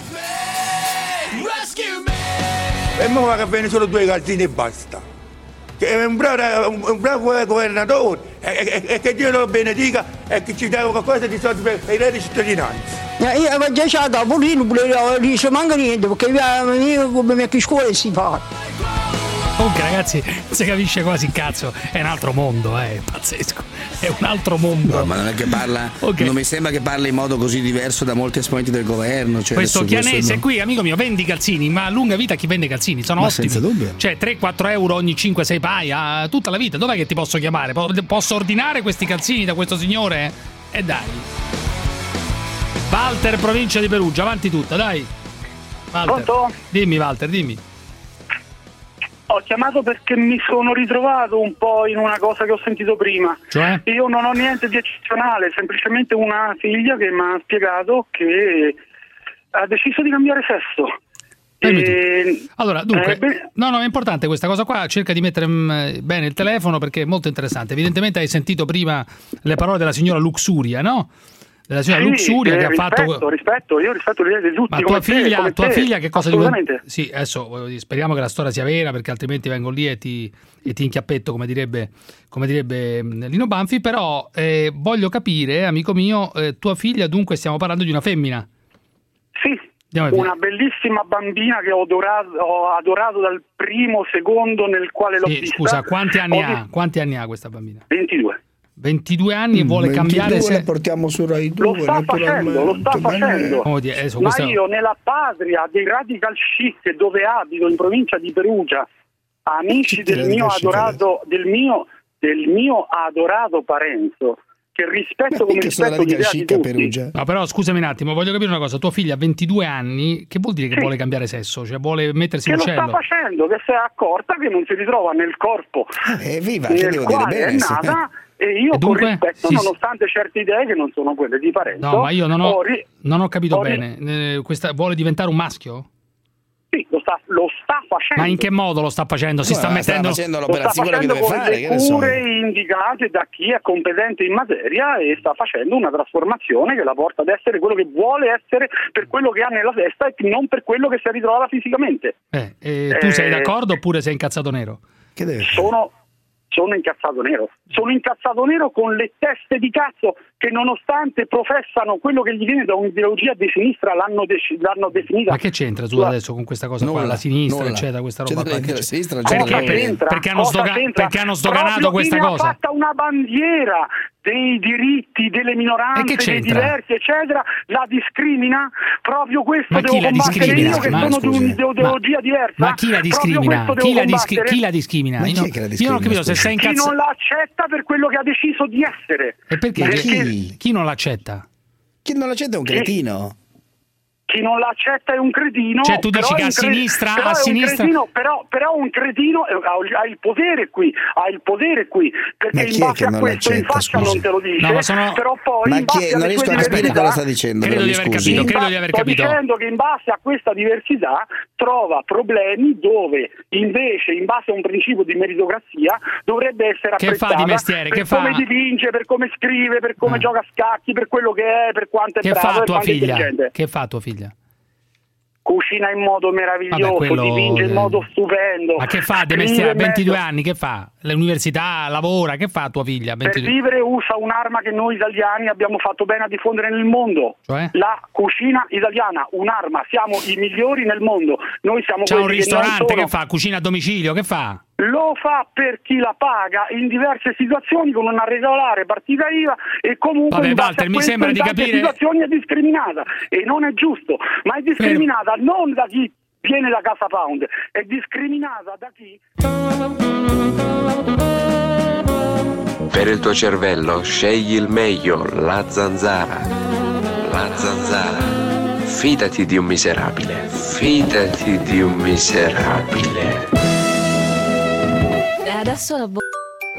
E ora va a vendere solo due calzini e basta. Che è un bravo, un, un bravo governatore e, e- e che Dio lo benedica e che ci dà qualcosa di soldi per, per i redditi di cittadinanza. Io ho già c'è da Polino, non ci manca niente perché io come mia scuola si fa. Comunque ragazzi, si capisce quasi il cazzo, è un altro mondo, eh, è pazzesco, è un altro mondo. No, ma non è che parla, Ok. non mi sembra che parli in modo così diverso da molti esponenti del governo. Cioè Questo adesso Chianese no. qui, amico mio, vendi calzini, ma a lunga vita chi vende calzini? Sono Ma ottimi. senza dubbio. Cioè tre quattro euro ogni cinque sei paia, tutta la vita. Dov'è che ti posso chiamare? Po- Posso ordinare questi calzini da questo signore? E dai. Walter, provincia di Perugia, avanti tutta, dai. Walter. Pronto? Dimmi Walter, dimmi. Ho chiamato perché mi sono ritrovato un po' in una cosa che ho sentito prima. Cioè? Io non ho niente di eccezionale, semplicemente una figlia che mi ha spiegato che ha deciso di cambiare sesso. E... Allora, dunque, Eh, beh- no, no, è importante questa cosa qua, cerca di mettere mm, bene il telefono perché è molto interessante. Evidentemente hai sentito prima le parole della signora Luxuria, no? Della signora Sì, Luxuria eh, che ha rispetto, fatto... rispetto, io rispetto le idee di tutti. Ma tua come te, figlia, come tua te. figlia che cosa gli Assolutamente. Sì, adesso voglio dire, speriamo che la storia sia vera perché altrimenti vengo lì e ti, e ti inchiappetto come direbbe, come direbbe mm, Lino Banfi, però eh, voglio capire, amico mio, eh, tua figlia dunque stiamo parlando di una femmina. Sì, Andiamo a una bellissima bambina che ho adorato, ho adorato dal primo secondo nel quale l'ho Sì, vista. scusa, quanti anni Ho ha? visto- Quanti anni ha questa bambina? ventidue. ventidue anni e vuole ventidue cambiare se... la portiamo su Rai Lo due, sta facendo, lo sta naturalmente. facendo. Oh, die- adesso Ma questo- io nella patria dei radical chic dove abito in provincia di Perugia, amici Tutti del mio radical chic adorato del mio del mio adorato Parenzo, che rispetto come rispetto l'idea di tutti. No, però scusami un attimo, voglio capire una cosa. Tua figlia ha ventidue anni, che vuol dire che sì. vuole cambiare sesso? Cioè vuole mettersi che un uccello? Che lo sta facendo, che si è accorta che non si ritrova nel corpo eh, viva, nel che devo quale dire bene, è nata sì. E io e dunque, con rispetto, sì, nonostante certe idee che non sono quelle di Parenzo. No, ma io non ho, ho, ri- non ho capito ho bene. Ri- eh, questa, vuole diventare un maschio? Sì, lo sta, lo sta facendo. Ma in che modo lo sta facendo? Si no, sta mettendo sta facendo l'operazione che deve con fare, le cure indicate da chi è competente in materia e sta facendo una trasformazione che la porta ad essere quello che vuole essere per quello che ha nella testa e non per quello che si ritrova fisicamente. Eh, eh, tu eh, sei d'accordo oppure sei incazzato nero? Che deve fare? Sono Sono incazzato nero, sono incazzato nero con le teste di cazzo che nonostante professano quello che gli viene da un'ideologia di sinistra l'hanno, de- l'hanno definita. Ma che c'entra tu adesso con questa cosa nulla, qua, la sinistra nulla. eccetera, questa roba c'entra qua? La sinistra, perché, perché, perché, hanno stoga- perché hanno sdoganato questa cosa? cosa? Ha fatta una bandiera dei diritti delle minoranze, dei diversi eccetera, la discrimina, proprio questo ma devo combattere io che ma, sono scusi, di un'ideologia ma, diversa. Ma chi la discrimina? Chi la, discri- chi la discrimina? Ma io, chi non, che la io non ho capito se sei incazzato. Chi non l'accetta per quello che ha deciso di essere. E perché? Ma chi? Chi non l'accetta? Chi non l'accetta è un cretino. Chi non l'accetta è un cretino. Cioè tu dici che a cre- sinistra, però a sinistra... Un cretino, però, però un cretino ha il potere qui, ha il potere qui, perché in base a questo in faccia scusi. non te lo dice, no, ma sono... però poi ma in base chi è? Non riesco a capire cosa sta dicendo. Credo di aver scusi. capito, credo di aver capito. Sto dicendo che in base a questa diversità trova problemi dove invece in base a un principio di meritocrazia dovrebbe essere che apprezzata fa di mestiere? per che come fa? dipinge, per come scrive, per come ah. gioca a scacchi, per quello che è, per quanto è che bravo fa e tua quanto è figlia? intelligente. Che fa tua figlia? Cucina in modo meraviglioso, Vabbè, quello... dipinge in modo stupendo. Ma che fa di mestiere? ventidue anni, che fa? L'università, lavora, che fa tua figlia? ventidue Per vivere usa un'arma che noi italiani abbiamo fatto bene a diffondere nel mondo. Cioè? La cucina italiana, un'arma, siamo i migliori nel mondo. Noi siamo C'è un quelli ristorante che, che fa cucina a domicilio, che fa? Lo fa per chi la paga in diverse situazioni con una regolare partita I V A e comunque Vabbè, in base Walter, a mi questo, sembra in di tante capire... situazioni è discriminata e non è giusto, ma è discriminata Fermo. non da chi viene da Casa Pound, è discriminata da chi... Per il tuo cervello scegli il meglio, la Zanzara. La Zanzara. Fidati di un miserabile, fidati di un miserabile. E adesso la bo-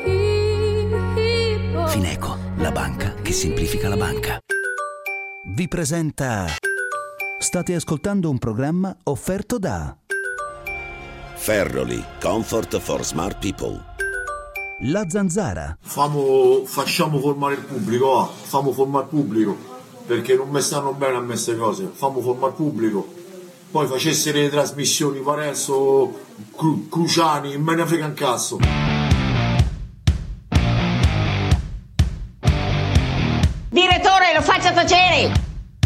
Fineco, la banca che semplifica la banca. Vi presenta... State ascoltando un programma offerto da Ferroli, comfort for smart people. La Zanzara. Famo, facciamo formare il pubblico, ah. Famo formare il pubblico, perché non mi stanno bene a me queste cose. Famo formare il pubblico. Poi facesse le trasmissioni Parenzo, Cru- Cruciani, me ne frega un cazzo. Direttore, lo faccia tacere!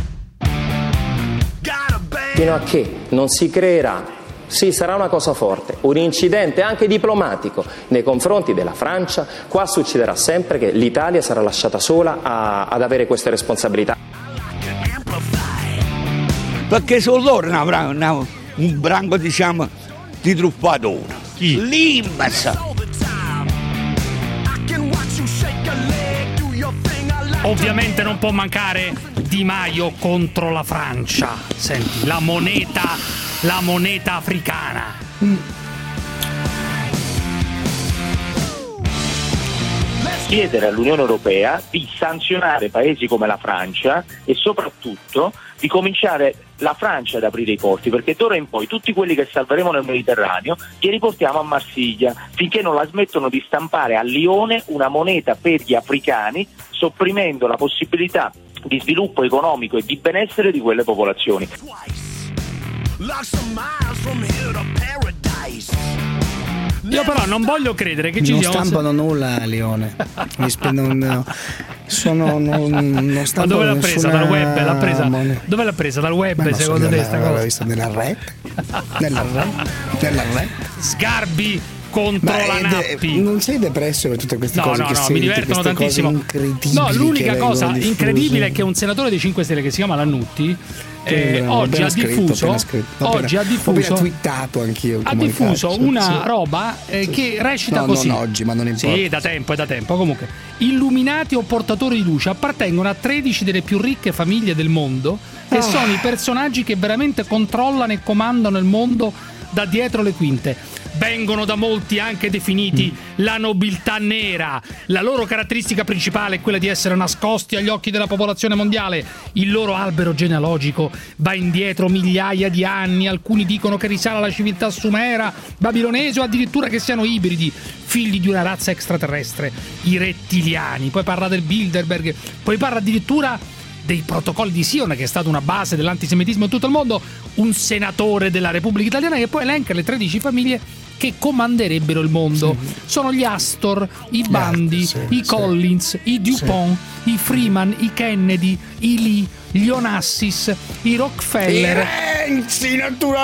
Fino a che non si creerà, sì, sarà una cosa forte, un incidente anche diplomatico nei confronti della Francia, qua succederà sempre che l'Italia sarà lasciata sola a, ad avere queste responsabilità. Perché solo loro ne avranno un branco, diciamo, di truffatori. Chi? L'Imbas. Ovviamente non può mancare Di Maio contro la Francia. Senti, la moneta, la moneta africana. Mm. Chiedere all'Unione Europea di sanzionare paesi come la Francia e soprattutto di cominciare la Francia ad aprire i porti, perché d'ora in poi tutti quelli che salveremo nel Mediterraneo li riportiamo a Marsiglia finché non la smettono di stampare a Lione una moneta per gli africani, sopprimendo la possibilità di sviluppo economico e di benessere di quelle popolazioni. Io però non voglio credere che ci non sia Non stampano un... nulla a Lione. Mi spendono, sono, non, non Ma dove l'ha presa? Dal web? L'ha presa? Dove l'ha presa? Dal web, secondo te? L'ho vista nella rete. Nella rete. Nella rete. Sgarbi contro Ma la de- Nappi. Non sei depresso per tutte queste No, cose no, che no, senti, mi divertono queste tantissimo. cose incredibili No, che l'unica vengono cosa diffuse. incredibile è che un senatore dei cinque Stelle che si chiama Lannutti eh, Appena- oggi appena ha scritto, diffuso appena scritto, appena- oggi ha ho appena diffuso twittato anch'io il ha comunicato, diffuso sì, una sì. roba eh, Sì. che recita No, così. non oggi, ma non importa. Sì, da tempo, è da tempo. Comunque, illuminati o portatori di luce appartengono a tredici delle più ricche famiglie del mondo e Ah. sono i personaggi che veramente controllano e comandano il mondo da dietro le quinte. Vengono da molti anche definiti Mm. la nobiltà nera. La loro caratteristica principale è quella di essere nascosti agli occhi della popolazione mondiale. Il loro albero genealogico va indietro migliaia di anni. Alcuni dicono che risale alla civiltà sumera, babilonese o addirittura che siano ibridi, figli di una razza extraterrestre, i rettiliani. Poi parla del Bilderberg, poi parla addirittura dei protocolli di Sion, che è stata una base dell'antisemitismo in tutto il mondo, un senatore della Repubblica Italiana che poi elenca le tredici famiglie che comanderebbero il mondo. Sì. Sono gli Astor, i Bundy, sì, i Collins, sì. i Dupont, sì. i Freeman, i Kennedy, i Lee, gli Onassis, i Rockefeller, i Renzi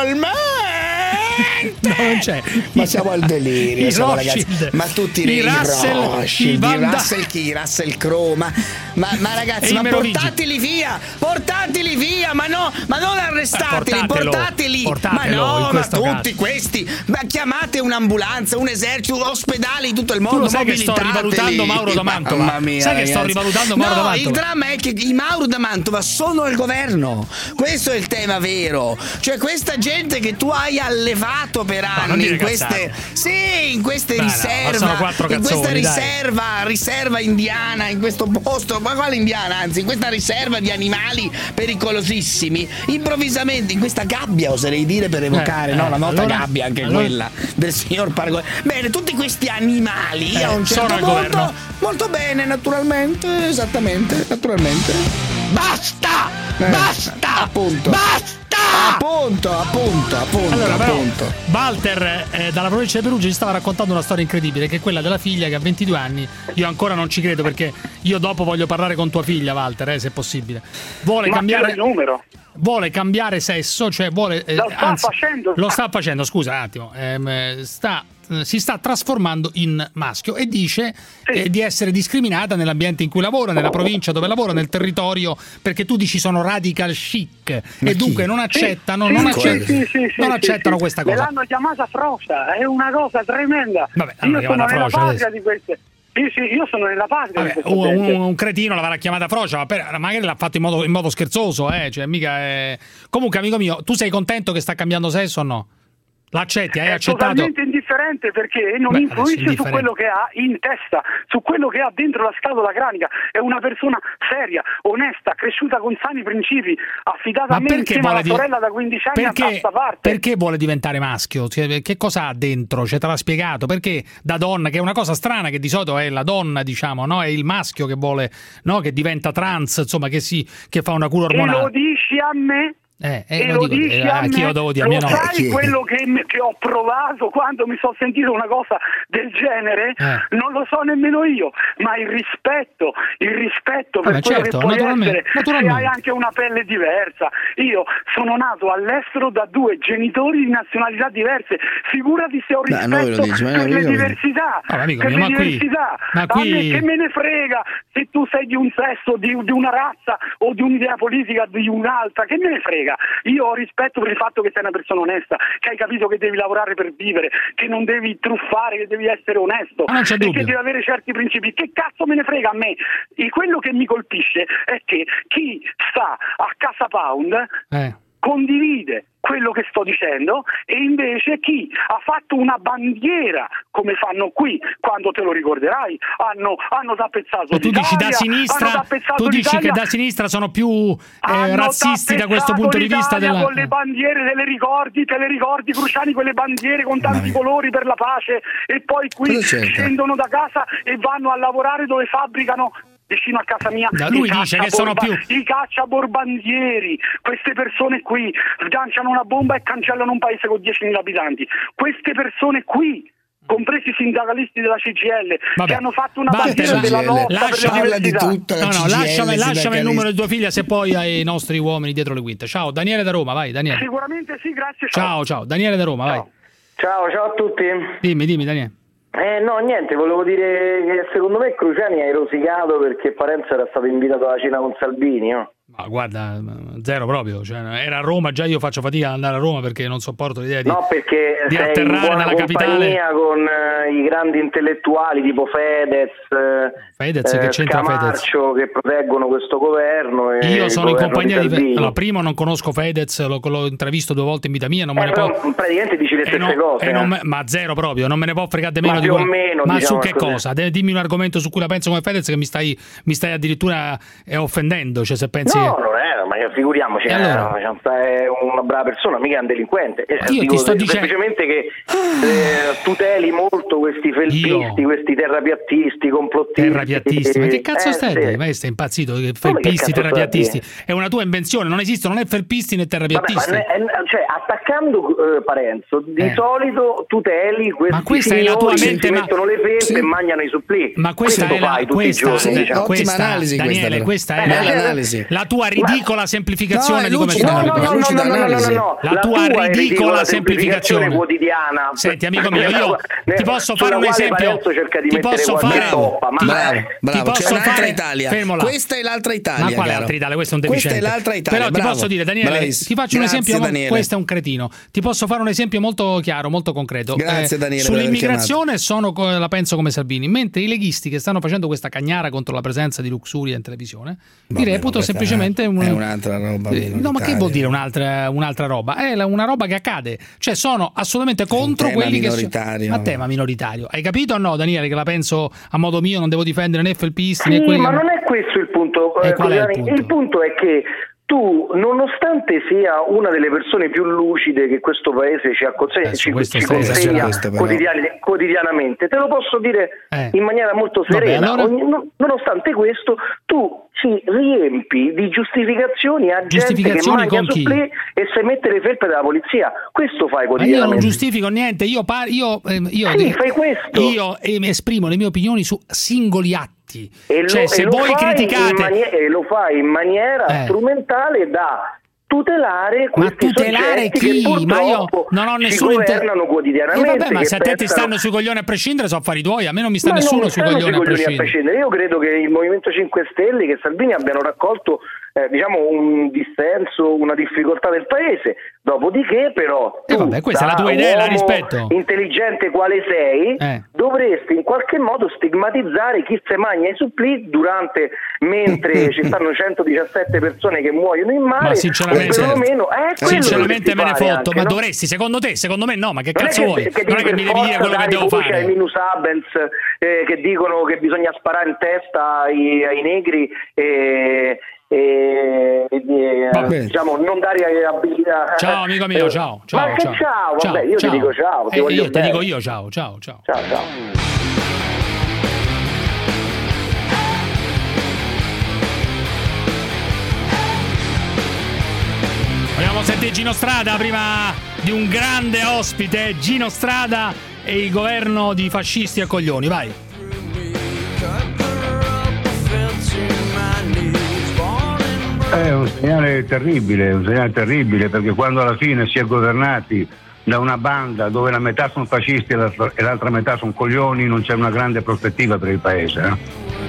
naturalmente. No, non c'è. Ma siamo al delirio, I siamo, Rothschild, ragazzi. Ma tutti i i Russell, Rothschild, i Van i Da- Russell chi? Russell Crowe, ma, ma, ma ragazzi, E i ma Merovigi. portateli via, portateli via, ma no, ma non arrestateli, Eh, portatelo, portateli, portatelo ma in no, ma questo tutti caso. questi, ma chiamate un'ambulanza, un esercito, ospedali in tutto il mondo, Tu lo sai che sto mobilitateli. rivalutando Mauro da Mantova? Mamma mia, Sai che sto ragazzi. rivalutando Mauro no, da Mantova? il dramma è che i Mauro da Mantova sono al governo, questo è il tema vero, cioè questa gente che tu hai allevato per non anni dire in queste, cazzate. sì, in queste Beh, no, ma riserve, sono quattro in questa cazzoni, dai. riserva, riserva indiana, in questo posto, ma quale indiana, anzi, in questa riserva di animali pericolosissimi, improvvisamente in questa gabbia, oserei dire, per evocare Eh, no, eh, la nota allora- gabbia, anche allora- quella del signor Paragone. Bene, tutti questi animali Eh, a un certo sono al punto, governo. molto bene, naturalmente, esattamente, naturalmente. Basta! Eh. Basta! Appunto. Basta! Appunto, appunto, appunto, Allora, però, appunto. Walter eh, dalla provincia di Perugia ci stava raccontando una storia incredibile, che è quella della figlia che ha ventidue anni. Io ancora non ci credo, perché io dopo voglio parlare con tua figlia, Walter, eh, se è possibile. Vuole Ma cambiare il numero. Vuole cambiare sesso, cioè vuole eh, Lo sta anzi, facendo. Lo sta facendo, scusa un attimo. ehm, eh, sta eh, si sta trasformando in maschio e dice eh, di essere discriminata nell'ambiente in cui lavora, nella provincia dove lavora, nel territorio, perché tu dici sono radical chic e dunque non accettano, Sì, non, sì, accett- sì, sì, sì, non sì, accettano sì. questa Me cosa. l'hanno chiamata Frocia, è una cosa tremenda. Vabbè, l'hanno io sono chiamata nella Frocia patria adesso. di queste. Sì, sì, io sono nella patria Vabbè, di queste un, gente. un- un cretino l'avrà chiamata Frocia, ma per- magari l'ha fatto in modo, in modo scherzoso, eh? Cioè, mica è... Comunque, amico mio, tu sei contento che sta cambiando sesso o no? L'accetti? Hai È accettato? totalmente indifferente, perché non Beh, influisce adesso su indifferente. quello che ha in testa, su quello che ha dentro la scatola cranica. È una persona seria, onesta, cresciuta con sani principi, affidata Ma a me perché insieme alla vuole di- sorella da quindici anni a perché, sta parte. perché vuole diventare maschio? Cioè, che cosa ha dentro? Cioè, te l'ha spiegato? Perché da donna, che è una cosa strana, che di solito è la donna, diciamo, no? È il maschio che vuole, no? Che diventa trans, insomma, che si che fa una cura E lo ormonale. dici a me? Eh, eh, e lo lo dico, dici eh, a a chi me? lo devo dire? A Lo mia nonna. sai quello che, che ho provato quando mi sono sentito una cosa del genere? Eh. Non lo so nemmeno io, ma il rispetto, il rispetto per Vabbè, quello certo, che puoi naturalmente, essere, naturalmente. se hai anche una pelle diversa. Io sono nato all'estero da due genitori di nazionalità diverse, figurati se ho Beh, noi lo rispetto dici, ma per io le lo- diversità, Ah, amico per mio, le ma qui- diversità. ma qui- A me che me ne frega se tu sei di un sesso, di, di una razza o di un'idea politica di un'altra, che me ne frega. Io ho rispetto per il fatto che sei una persona onesta, che hai capito che devi lavorare per vivere, che non devi truffare, che devi essere onesto Ah, non c'è e dubbio. che devi avere certi principi. Che cazzo me ne frega a me? E quello che mi colpisce è che chi sta a Casa Pound Eh. condivide quello che sto dicendo, e invece chi ha fatto una bandiera, come fanno qui, quando te lo ricorderai, hanno, hanno tappezzato E tu dici l'Italia, da sinistra, hanno tappezzato tu dici l'Italia, che da sinistra sono più eh, hanno razzisti da questo tappezzato punto di vista l'Italia della... con le bandiere, te le ricordi, te le ricordi Cruciani, quelle bandiere con tanti colori per la pace, e poi qui Cosa c'entra? scendono da casa e vanno a lavorare dove fabbricano vicino a casa mia Da lui i dice che sono cacciaborba- più- i cacciaborbandieri. Queste persone qui sganciano una bomba e cancellano un paese con diecimila abitanti. Queste persone qui, compresi i sindacalisti della C G I L, Vabbè. che hanno fatto una Walter, bandiera della lotta lascia- per le parla di diversità. tutto la No, no, C G I L, lasciami, lasciami il sindacalisti. numero di tua figlia, se poi ai nostri uomini dietro le quinte. Ciao, Daniele da Roma, vai, Daniele. Sicuramente sì, grazie. Ciao, ciao, Daniele da Roma, vai. Ciao, ciao a tutti. Dimmi, dimmi Daniele. Eh no, niente, volevo dire che secondo me Cruciani ha rosicato perché Parenzo era stato invitato alla cena con Salvini, no? Ma guarda, zero proprio, cioè, era a Roma, già io faccio fatica ad andare a Roma perché non sopporto l'idea di, no, perché di sei atterrare in buona nella capitale con uh, i grandi intellettuali tipo Fedez, Fedez eh, che c'entra Scamarcio, Fedez? che proteggono questo governo. E io sono in compagnia di, di Fedez. Allora, primo non conosco Fedez, l'ho, l'ho intravisto due volte in vita mia, non me eh, ne però può... praticamente dici le eh, stesse no, cose. Eh, non eh. me... Ma zero proprio, non me ne può fregare di meno ma di più quello. o meno, ma diciamo su che così. cosa? Dimmi un argomento su cui la penso come Fedez che mi stai, mi stai addirittura eh, offendendo, cioè se pensi... No, non è, ma figuriamoci, allora? è una brava persona, mica un delinquente. Io Dico ti sto dicendo semplicemente che eh, tuteli molto questi felpisti, io... questi terrapiattisti, complottisti. Terrapiattisti, ma che cazzo eh, stai? Sì. Ma stai impazzito? Felpisti, terrapiattisti. È una tua invenzione, non esistono né felpisti né terrapiattisti. Vabbè, ma ne, cioè, attaccando eh, Parenzo, di eh. solito tuteli questi ma questa è la tua mente, che si ma... mettono le felpe sì. e mangiano i supplì. Ma questa Questo è la fai questa, tutti i giorni, sì, diciamo. questa, analisi Daniele, questa, questa è eh, la, l'analisi. la tua ridicola ma... semplificazione no, di come no, no, no, no, no, no, no, no, no. la, la tua, tua ridicola semplificazione quotidiana. Senti amico mio, io ti posso fare un esempio, ti posso fare toppa, ma bravo, bravo. Ti posso c'è un'altra fare... Italia. Fermola. Questa è l'altra Italia. Ma quale caro. altra Italia? Questo è un deficiente. Questa è l'altra Italia. Però bravo. ti posso dire, Daniele, Bravissimo. ti faccio un Grazie, esempio. Daniele. Questo è un cretino. Ti posso fare un esempio molto chiaro, molto concreto. Grazie, eh, Daniele. Sull'immigrazione sono, la penso come Salvini, mentre i leghisti che stanno facendo questa cagnara contro la presenza di Luxuria in televisione, Vabbè, ti reputo semplicemente è, un... è un'altra roba. No, ma che vuol dire un'altra, un'altra roba? È una roba che accade. Cioè, sono assolutamente contro quelli che sono. minoritario. A tema minoritario. Hai capito o no, Daniele, che la penso a modo mio, non devo difendere né felpisti sì, né quelli ma che... non è questo il punto. E qual è il Cruciani. punto? Il punto è che tu, nonostante sia una delle persone più lucide che questo paese ci, acconsegna, ci, ci consegna quotidiani, quotidianamente, te lo posso dire eh. in maniera molto serena. Vabbè, allora... Ogni, nonostante questo, tu ci riempi di giustificazizioni a giustificazioni gente che mangia supplì e se mette le felpe della polizia. Questo fai quotidianamente. Ma io non giustifico niente, io, par- io, eh, io, sì, io, fai questo. io eh, esprimo le mie opinioni su singoli atti. E cioè, lo, se e voi lo criticate manie- e lo fai in maniera eh. strumentale da tutelare questi ma tutelare chi? Che ma io non ho nessuno ci governano inter... quotidianamente. Eh vabbè, ma se a te ti stanno sui coglioni a prescindere, sono affari tuoi, a me non mi sta ma nessuno sui coglioni, sui coglioni a, prescindere. a prescindere. Io credo che il Movimento cinque Stelle, che Salvini abbiano raccolto eh, diciamo un dissenso, una difficoltà del paese. Dopodiché però eh vabbè, questa è la tua idea, la rispetto. Intelligente quale sei, eh. dovresti in qualche modo stigmatizzare chi se magna i supplì durante mentre ci stanno centodiciassette persone che muoiono in mare. Ma sinceramente, perlomeno, eh, sinceramente me ne fotto, anche, ma no? dovresti, secondo te, secondo me no, ma che non cazzo che, vuoi? Che non è che mi devi dire quello che devo fare. C'è i minus abens eh, che dicono che bisogna sparare in testa ai, ai negri e E, e diciamo non dare abilità. Ciao amico mio, ciao, ciao. Ma che ciao, ciao, ciao vabbè, io ciao. ti dico ciao, ti eh, voglio io bene. ti dico io ciao, ciao, ciao. Ciao, ciao. Vogliamo sentire Gino Strada prima di un grande ospite, Gino Strada e il governo di fascisti e coglioni, vai. È un segnale terribile, un segnale terribile, perché quando alla fine si è governati da una banda dove la metà sono fascisti e l'altra, e l'altra metà sono coglioni, non c'è una grande prospettiva per il paese. Eh?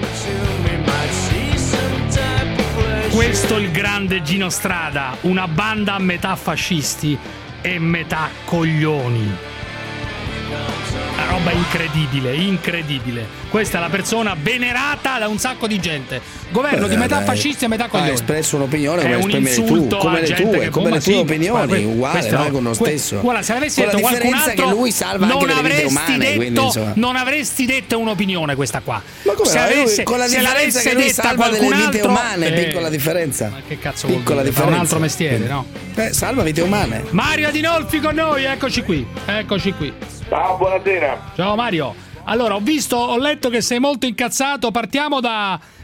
Questo è il grande Gino Strada, una banda a metà fascisti e metà coglioni. Una roba incredibile, incredibile. Questa è la persona venerata da un sacco di gente. Governo Beh, di metà dai. fascisti e metà coglioni. Ha espresso un'opinione come è un esprimere insulto tu, come a le gente tue, che come le ma tue sì, opinioni, guarda, uguale, questo, no? Con lo que- stesso. Guarda, se avessi con detto la qualcun differenza altro, che lui salva anche non le vite avresti umane, detto, quindi, insomma. non avresti detto un'opinione questa qua. Ma come se no? avesse, Lui, con la se differenza l'avesse che lui detta salva delle qualcun vite altro, umane, eh, piccola differenza. Ma che cazzo piccola vuol dire? Fa differenza. un altro mestiere, no? Eh, salva vite umane. Mario Adinolfi con noi, eccoci qui. Eccoci qui. Ciao, buonasera. Ciao Mario. Allora, ho visto, ho letto che sei molto incazzato. Partiamo da,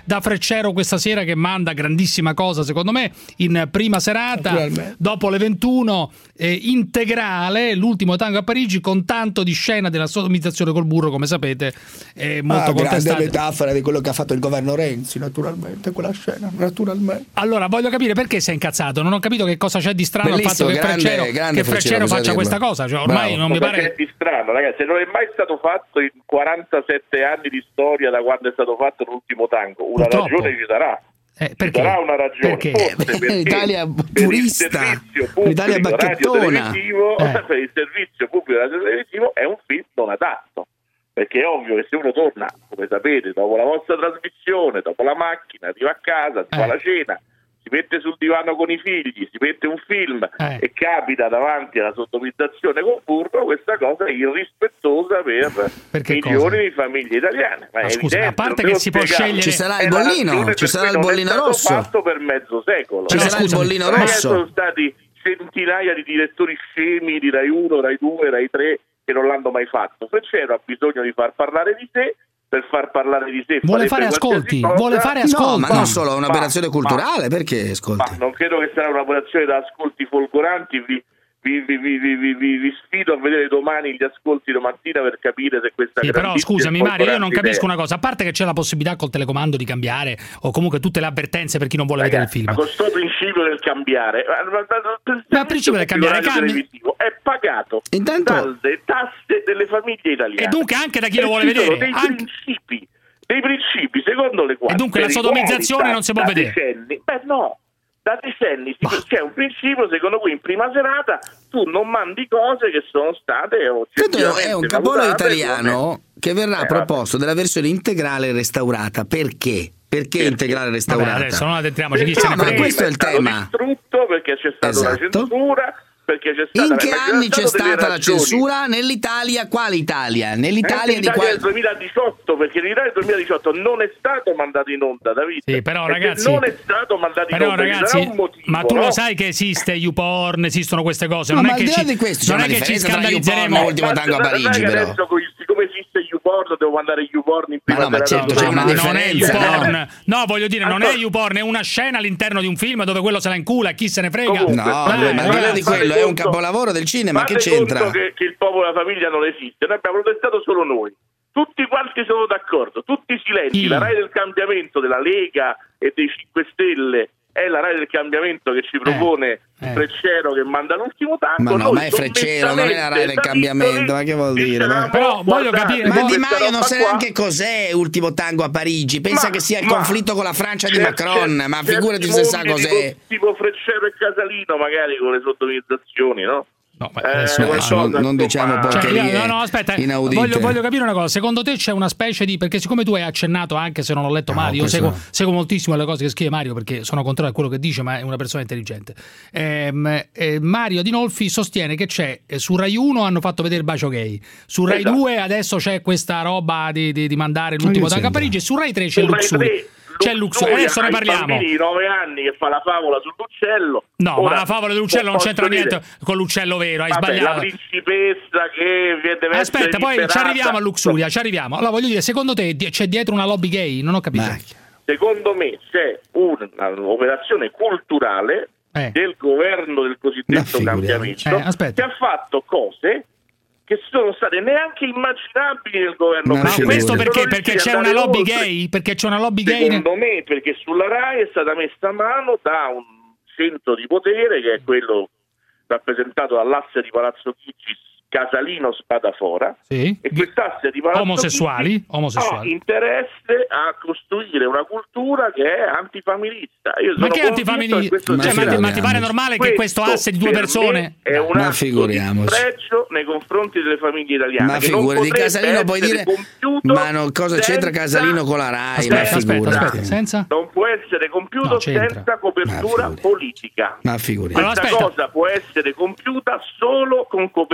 da Freccero questa sera, che manda grandissima cosa secondo me in prima serata dopo le ventuno, eh, integrale l'ultimo tango a Parigi, con tanto di scena della sodomizzazione col burro, come sapete è molto ah, contestata. Grande metafora di quello che ha fatto il governo Renzi, naturalmente quella scena, naturalmente. Allora voglio capire perché sei incazzato, non ho capito che cosa c'è di strano al fatto che grande, Freccero, grande che Freccero faccia questa cosa, cioè, ormai Bravo. non mi pare che è di strano, ragazzi, non è mai stato fatto in quarantasette anni di storia da quando è stato fatto l'ultimo tango, una Purtroppo. ragione ci sarà. Eh, perché? Ci sarà una ragione, perché? forse perché l'Italia purista, l'Italia bacchettona, eh. per il servizio pubblico radiotelevisivo è un film non adatto, perché è ovvio che se uno torna, come sapete, dopo la vostra trasmissione, dopo la macchina, arriva a casa, si eh. fa la cena, si mette sul divano con i figli, si mette un film eh. e capita davanti alla sodomizzazione con burro, questa cosa è irrispettosa per Perché milioni cosa? di famiglie italiane. Ma, Ma scusa, evidente, a parte che si può scegliere, ci sarà il bollino, ci sarà il bollino rosso. È fatto per mezzo secolo. Ci sarà il bollino rosso. Sono stati centinaia di direttori scemi di Rai uno, Rai due, Rai tre che non l'hanno mai fatto. Freccero ha bisogno di far parlare di sé. Per far parlare di sé vuole fare ascolti, cosa. vuole fare ascolti. No, ma non solo, è un'operazione culturale, ma, perché ascolti? Ma non credo che sarà un'operazione da ascolti folgoranti. Vi, vi, vi, vi, vi, vi, vi sfido a vedere domani gli ascolti domattina per capire se questa sì, però scusami Mario, io non capisco una cosa, a parte che c'è la possibilità col telecomando di cambiare o comunque tutte le avvertenze per chi non vuole Ragazzi, vedere il film, ma con questo principio del cambiare, ma il principio del cambiare televisivo è pagato Intanto... dalle tasse delle famiglie italiane e dunque anche da chi e lo vuole vedere dei anche... principi dei principi secondo le quali e dunque la sodomizzazione non si può vedere decenni, beh no da decenni c'è un principio secondo cui in prima serata tu non mandi cose che sono state è un capolavoro italiano come... che verrà eh, proposto della versione integrale restaurata. Perché? Perché integrale restaurata? Vabbè, adesso non addentriamoci, chi se ne ma questo è il tema. Distrutto perché c'è stata esatto. una censura. Perché c'è stata in che anni c'è stata la ragioni. censura? Nell'Italia, quale Italia? Nell'Italia, eh, di quale... del duemiladiciotto, perché l'Italia del duemiladiciotto non è stato mandato in onda, Davide. Sì, però ragazzi, non è stato mandato però, in onda, ragazzi, un motivo, ma tu no? lo sai che esiste YouPorn, esistono queste cose, no, non ma è che ci, di questo non è che ci scandalizzeremo. L'ultimo tango a Parigi, però. Adesso, siccome esiste YouPorn, devo mandare YouPorn in prima ma no, ma certo, c'è una differenza. No, no, voglio dire, non è YouPorn, è una scena all'interno di un film dove quello se la incula, chi se ne frega. No, ma quello di quello è un capolavoro del cinema, che c'entra? Che, che il popolo e la famiglia non esiste, noi abbiamo protestato solo noi, tutti quanti sono d'accordo, tutti silenti, mm. la Rai del cambiamento della Lega e dei cinque Stelle è la Rai del cambiamento che ci propone eh, eh. Freccero che manda l'ultimo tango. Ma no, ma è Freccero, non è la Rai del cambiamento, ma che vuol dire? Ma... Però voglio capire, ma Di Maio non sa neanche cos'è ultimo tango a Parigi, pensa ma, che sia il conflitto con la Francia di Macron, ma figurati se sa cos'è. Tipo, tipo Freccero e Casalino magari con le sodomizzazioni, no? No, ma adesso, eh, adesso non, non diciamo porcherie, cioè, no, no, aspetta, voglio, voglio capire una cosa. Secondo te c'è una specie di, perché siccome tu hai accennato, anche se non ho letto no, Mario, io seguo, seguo moltissimo le cose che scrive Mario perché sono contrario a quello che dice, ma è una persona intelligente. Ehm, eh, Mario Dinolfi sostiene che c'è eh, su Rai uno hanno fatto vedere il bacio gay, su Rai esatto. due adesso c'è questa roba di, di, di mandare l'ultimo tango a Parigi, e su Rai tre c'è il Luxury. C'è il Luxury, adesso ne parliamo. Bambini di nove anni che fa la favola sull'uccello. No, ora, ma la favola dell'uccello non c'entra dire. niente con l'uccello vero, hai Vabbè, sbagliato. La principessa che deve Aspetta, essere poi liberata. ci arriviamo a Luxuria, ci arriviamo. Allora voglio dire, secondo te c'è dietro una lobby gay? Non ho capito. Ma... Secondo me c'è un'operazione culturale eh. del governo del cosiddetto cambiamento eh, che ha fatto cose che sono state neanche immaginabili nel governo. Ma questo perché? Perché c'è una lobby oltre. gay? Perché c'è una lobby gay? Secondo me perché sulla Rai è stata messa a mano da un centro di potere che è quello rappresentato dall'asse di Palazzo Chigi Casalino Spadafora, sì. e quest'asse di Palazzo omosessuali, Chigi omosessuali ha interesse a costruire una cultura che è antifamilista. Io ma che antifamilista? Cioè, ma, ma ti pare normale questo che questo asse di due persone è un atto di spregio nei confronti delle famiglie italiane? Ma figurati, Casalino puoi dire ma no, cosa c'entra Casalino con la Rai? Aspetta, ma aspetta, aspetta, senza? Non può essere compiuto no, senza copertura politica. Ma figurati. Questa allora, cosa può essere compiuta solo con copertura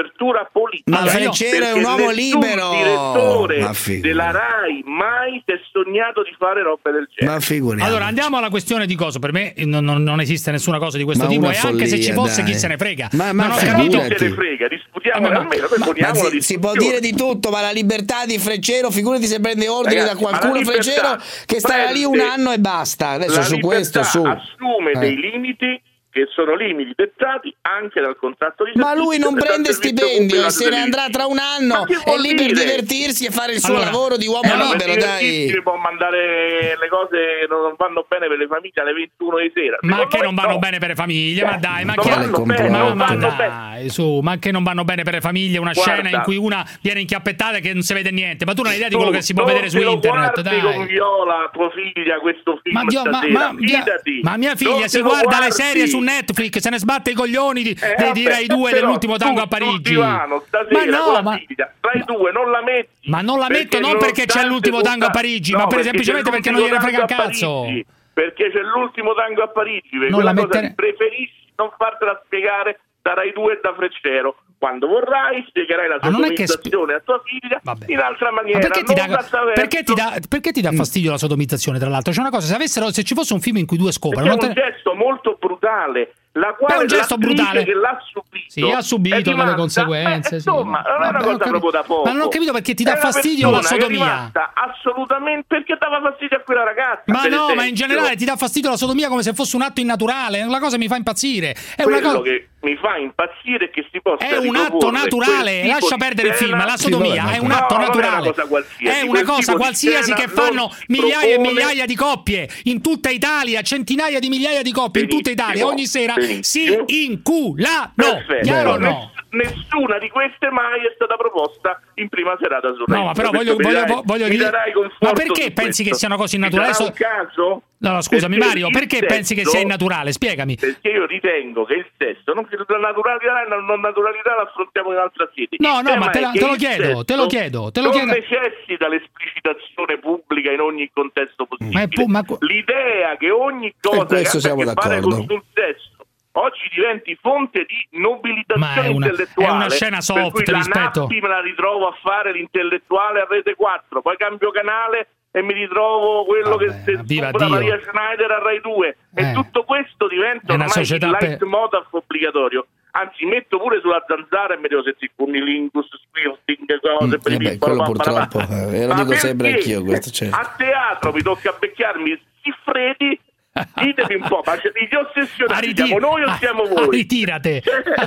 scelta politica. Ma Freccero è un uomo libero. Direttore della Rai mai si è sognato di fare robe del genere. Ma figuriamo. Allora andiamo alla questione di cosa. Per me non, non, non esiste nessuna cosa di questo ma tipo, e follia, anche se ci fosse dai. chi se ne frega. Ma, ma non ho capito. Chi se ne frega, discutiamo eh, ma, almeno, poi poniamo ma la si, si può dire di tutto, ma la libertà di Freccero, figurati se prende ordini Ragazzi, da qualcuno Freccero che starà lì un anno e basta. Adesso su questo su assume eh. dei limiti che sono limiti dettati anche dal contratto di ma lui non prende stipendio e se ne andrà tra un anno, è lì per divertirsi e fare il suo allora, lavoro di uomo eh, no, libero, dai. Può mandare le cose che non vanno bene per le famiglie alle ventuno di sera. Ma Secondo che non vanno no. bene per le famiglie, ma dai, ma non che vanno bene, ma, non ma vanno dai, bene. su, ma che non vanno bene per le famiglie, una Guarda, scena in cui una viene inchiappettata e che non si vede niente, ma tu non hai idea di tu, quello che si può vedere su internet, dai. con Viola, tua figlia, questo film Ma, Dio, ma, stasera, ma, fidati. ma mia figlia Non si te lo guarda guardi. le serie su Netflix, se ne sbatte i coglioni di, Eh, di, di Rai due dell'ultimo tango a Parigi. Divano, stasera, ma no, con la ma figlia. Rai due non la metti. Ma non la metto non perché c'è l'ultimo tango a Parigi, no, ma per, perché semplicemente perché non gliene frega un cazzo. Perché c'è l'ultimo tango a Parigi, per Non quella la cosa mettere... preferisci non fartela spiegare da Rai due e da Freccero. Quando vorrai spiegherai la sodomizzazione sp... a tua figlia Vabbè. in altra maniera. Ma perché ti, non dà, perché, ti dà, perché ti dà fastidio la sodomizzazione, tra l'altro? C'è una cosa, se avessero, se ci fosse un film in cui due scopano... È non un te... gesto molto brutale. La quale è un gesto brutale che l'ha subito, sì, ha subito delle conseguenze. Eh, insomma, sì. non è una Vabbè, cosa proprio da poco. Ma non ho capito perché ti dà fastidio la sodomia. Assolutamente, perché dava fastidio a quella ragazza. Ma no, esempio. ma in generale ti dà fastidio la sodomia come se fosse un atto innaturale. La cosa mi fa impazzire. È Quello una cosa che mi fa impazzire è che si possa è un atto naturale. Lascia perdere il film. La sodomia è un atto no, naturale. È una cosa qualsiasi, è una cosa qualsiasi che fanno migliaia propone... e migliaia di coppie in tutta Italia, centinaia di migliaia di coppie benissimo, in tutta Italia ogni sera benissimo. si inculano. Chiaro o no? Nessuna di queste mai è stata proposta in prima serata su Rai. No, ma però voglio, voglio, voglio dire. Ma perché pensi questo. che siano cose innaturali? È un caso? No, no, scusami perché Mario, perché sesso, pensi che sia innaturale? Spiegami. Perché io ritengo che il sesso, non che la naturalità e la non naturalità la affrontiamo in altra sede. No, no, ma te, la, te lo chiedo, te lo chiedo, te lo non chiedo. necessita l'esplicitazione pubblica in ogni contesto possibile. Ma è pu- ma... L'idea che ogni cosa che abbia a che fare con il sesso oggi diventi fonte di nobilitazione una, intellettuale. È una scena soft per cui rispetto. La Nappi me la ritrovo a fare l'intellettuale a Rete quattro, poi cambio canale e mi ritrovo quello Vabbè, che stupra Maria Schneider a Rai due. Eh. E tutto questo diventa ormai il per... leitmotiv obbligatorio. Anzi, metto pure sulla zanzara e mi devo sentire cunilingus, squirting, cose per mm, quello purtroppo, eh, lo dico sempre anch'io questo, cioè. A teatro mi tocca beccarmi Siffredi. Ditemi un po', ma di che ossessionati ritir- siamo noi o siamo voi? Ritirate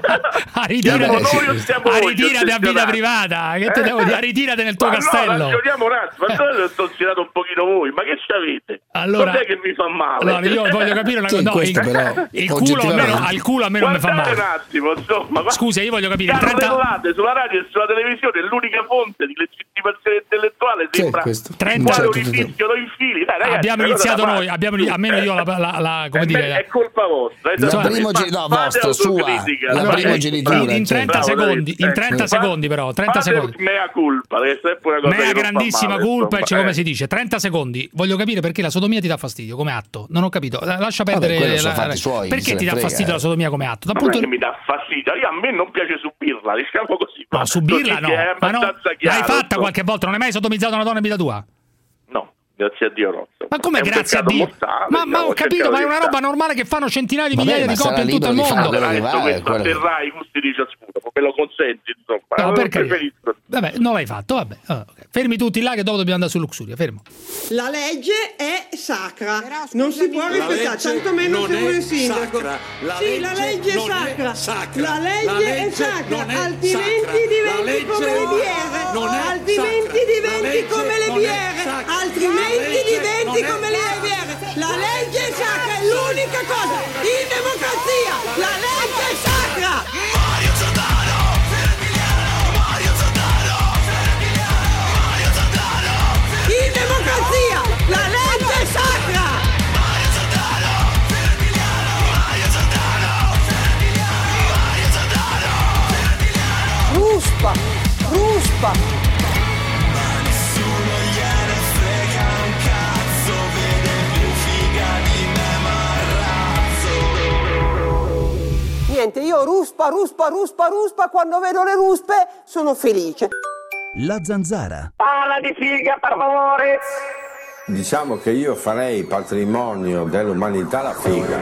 a ritirate siamo noi o siamo a voi ritirate a vita privata che te devo dire, a ritirate nel tuo ma castello. No, ragioniamo un attimo, ma noi ho considerato un pochino voi, ma che c'avete? Allora, cos'è che mi fa male? Allora io voglio capire una cosa, no, questo, il, però, il culo almeno, al culo a me non mi fa male. Un attimo, insomma, scusa, io voglio capire trenta sulla radio e sulla televisione è l'unica fonte di legittimazione intellettuale, sembra trenta quale orifizio lo infili. Dai, ragazzi, abbiamo iniziato noi, abbiamo almeno io la, la, la come dire, è colpa vostra, la primogenitura, no, vostra, sua, la allora, primogenitura in trenta certo. secondi, in trenta secondi però, trenta secondi. Mea culpa, è una cosa mea grandissima male, culpa, insomma, cioè, come eh. si dice, trenta secondi. Voglio capire perché la sodomia ti dà fastidio come atto. Non ho capito. Lascia perdere. Vabbè, la, fatti suoi, perché ti dà frega, fastidio eh. la sodomia come atto? Da non punto è che mi dà fastidio, io, a me non piace subirla, diciamo così. No, subirla no. Ma no. L'hai fatta so. qualche volta? Non hai mai sodomizzato una donna in vita tua? No. Grazie a Dio no. Ma come grazie a Dio? Mortale, ma, ma ho capito, ma è una roba normale che fanno centinaia di Vabbè, migliaia di coppie in tutto il mondo. Questo terrà i gusti di ciascuno, me lo consenti, insomma. No, perché? Preferisco. Vabbè, non l'hai fatto, vabbè. Oh, okay. Fermi tutti là che dopo dobbiamo andare su Luxuria, fermo. La legge è sacra, non si può rispettare, tantomeno se uno è sindaco. Sì, la legge è sacra. La legge è sacra, altrimenti diventi come le biere. Altrimenti diventi come le biere. Altrimenti diventi come le biere. La legge è sacra, è l'unica cosa. In democrazia, la legge è sacra. Mario Zodano, Mario Zodano, Mario Zodano. In democrazia, la legge è sacra. Mario Zodano, Mario Zodano, Mario Zodano. Ruspa, ruspa. niente, io ruspa, ruspa, ruspa, ruspa, quando vedo le ruspe sono felice. La Zanzara. Pala di figa, per favore. Diciamo che io farei patrimonio dell'umanità la figa.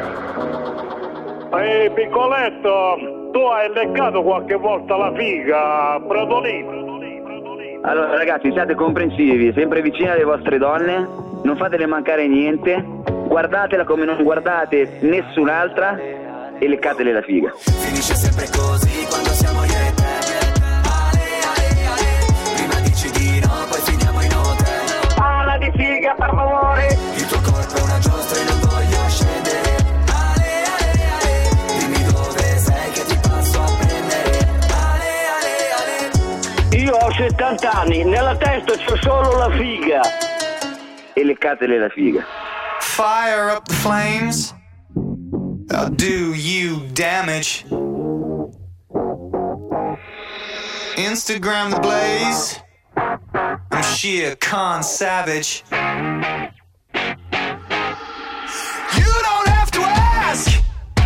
Ehi, piccoletto, tu hai leccato qualche volta la figa, Brodolino? Allora ragazzi, siate comprensivi, sempre vicini alle vostre donne, non fatele mancare niente, guardatela come non guardate nessun'altra e leccatele la figa. Finisce sempre così quando siamo io e te. Ale, ale, ale. Prima dici di no, poi finiamo in hotel. Pala di figa, per favore. Il tuo corpo è una giostra e non voglio scendere. Ale, ale, ale. Dimmi dove sei che ti passo a prendere. Ale, ale, ale. Io ho settanta anni, nella testa c'ho solo la figa. E leccatele la figa. Fire up the flames. I'll do you damage. Instagram the blaze. I'm sheer con savage. You don't have to ask.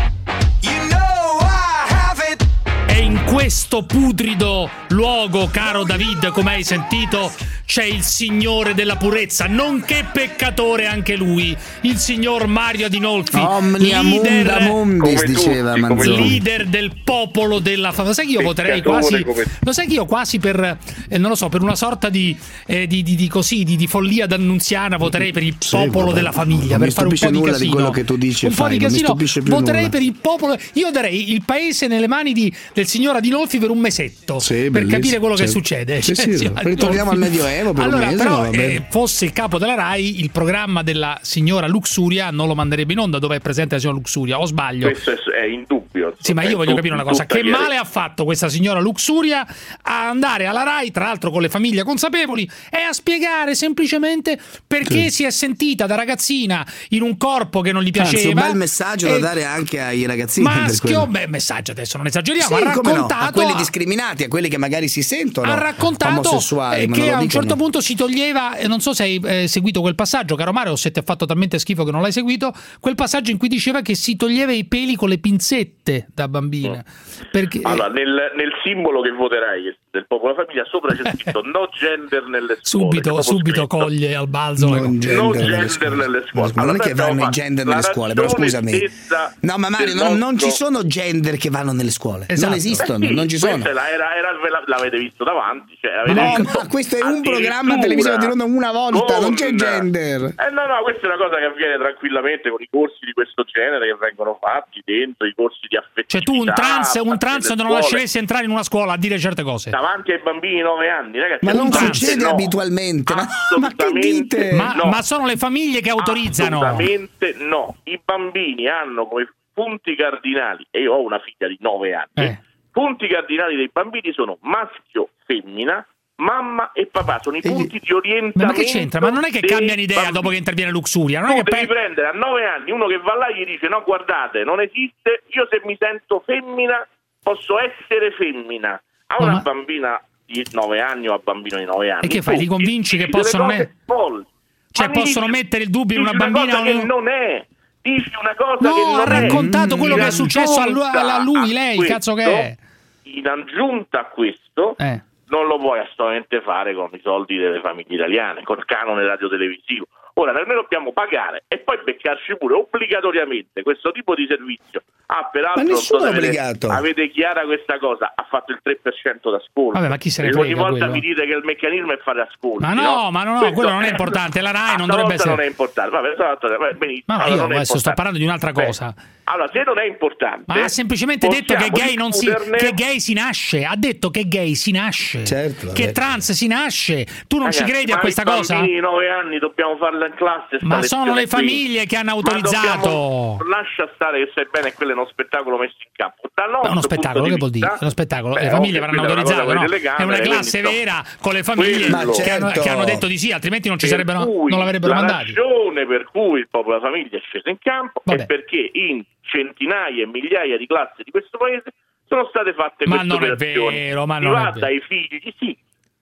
You know I have it. E in questo putrido luogo, caro David, come hai sentito, c'è il signore della purezza, nonché peccatore anche lui, il signor Mario Adinolfi, Omnia leader, mundis, diceva Manzoni, leader del popolo della famiglia. Lo sai che io voterei quasi, lo sai che io quasi per, eh, non lo so, per una sorta di, eh, di, di, di così, di, di follia d'annunziana voterei per il sì, popolo vabbè, della famiglia, per fare un po' di nulla casino. di quello che tu dici un e po' fai, di casino, voterei nulla. per il popolo. Io darei il paese nelle mani di, del signor Adinolfi per un mesetto, sì, per capire quello cioè, che succede. Sì, sì, cioè, ritorniamo al Medioevo per allora, un mese. però, No, eh, fosse il capo della Rai, il programma della signora Luxuria non lo manderebbe in onda dove è presente la signora Luxuria, o sbaglio? Questo è indubbio. Sì, ma io voglio capire una cosa: che male ha fatto questa signora Luxuria a andare alla Rai, tra l'altro con le famiglie consapevoli, e a spiegare semplicemente perché sì. si è sentita da ragazzina in un corpo che non gli piaceva. Anzi, un bel messaggio da dare anche ai ragazzini. Maschio, beh, messaggio adesso non esageriamo. Sì, ha raccontato no, a quelli discriminati, a quelli che magari si sentono ha raccontato omosessuali, eh, ma che non lo a un dicono. certo punto si toglieva, eh, non so se hai eh, seguito quel passaggio, caro Mario, o se ti ha fatto talmente schifo che non l'hai seguito, quel passaggio in cui diceva che si toglieva i peli con le pinzette da bambina. Perché, allora, nel, nel simbolo che voterai del popolo della famiglia sopra c'è scritto no gender nelle scuole. Subito, subito scritto. Coglie al balzo. Non gender, no nelle, gender scuole. nelle scuole. Ma non allora, è che vanno i gender nelle scuole, però scusami. No, ma Mario, non, non ci sono gender che vanno nelle scuole. Esatto. Non esistono, Beh, sì, non ci sono. Era, era, era, l'avete visto davanti. Cioè, avete no, visto, ma questo è un programma televisivo di Ronda una volta, con, non c'è gender. Eh no, no, questa è una cosa che avviene tranquillamente con i corsi di questo genere che vengono fatti dentro, i corsi di affettività. Cioè tu un trans, un trans non lo lasceresti entrare in una scuola a dire certe cose? Davanti ai bambini di nove anni, ragazzi. Ma non trans, succede no. abitualmente. Ma, ma che dite? Ma, no. ma sono le famiglie che autorizzano. Assolutamente no. I bambini hanno come punti cardinali, e io ho una figlia di nove anni, eh. punti cardinali dei bambini sono maschio, femmina, mamma e papà, sono i punti di orientamento. Ma che c'entra? Ma non è che cambiano idea bambini. dopo che interviene Luxuria. Non tu è che devi pe... prendere a nove anni uno che va là e gli dice no, guardate, non esiste, io se mi sento femmina posso essere femmina. A una ma... bambina di nove anni o a bambino di nove anni. E che fai? Ti convinci che possono è... Cioè possono dici, mettere il dubbio in una una bambina cosa che non è. Dici una cosa no, che non ha è. raccontato quello in che è successo a lui, a lui lei, questo, cazzo che è. In aggiunta a questo, eh. non lo puoi assolutamente fare con i soldi delle famiglie italiane, col canone radiotelevisivo. Ora, noi dobbiamo pagare e poi beccarci pure obbligatoriamente questo tipo di servizio. Ah, peraltro, ma nessuno è avete, obbligato. Avete chiara questa cosa? Ha fatto il tre per cento da sconto. Vabbè, ma chi se ne e frega ogni volta quello? mi dite che il meccanismo è fare ascolti. Ma no, no? ma no, no Questo quello non è è importante. La Rai ah, non dovrebbe essere. non è importante. Vabbè, va benissimo. Ma allora, io non è adesso sto importante. parlando di un'altra cosa. Beh, allora, se non è importante, ma ha semplicemente detto che gay non si che gay si nasce. Ha detto che gay si nasce. Certo, che vabbè. trans si nasce. Tu non Ragazzi, ci credi a questa ma cosa? I bambini di nove anni dobbiamo farla in classe. Ma sono le famiglie qui. che hanno autorizzato. Dobbiamo... Lascia stare che sai bene, quello è uno spettacolo messo in campo. No, uno spettacolo, che vuol dire? Uno spettacolo. Beh, le famiglie avranno autorizzato, no? È una classe vera con le famiglie che, certo. hanno, che hanno detto di sì, altrimenti non ci per sarebbero, non l'avrebbero la mandati. La ragione per cui il popolo della famiglia è sceso in campo Vabbè. è perché in centinaia e migliaia di classi di questo paese sono state fatte ma queste non operazioni. È vero, ma si non va è vero. dai figli, sì.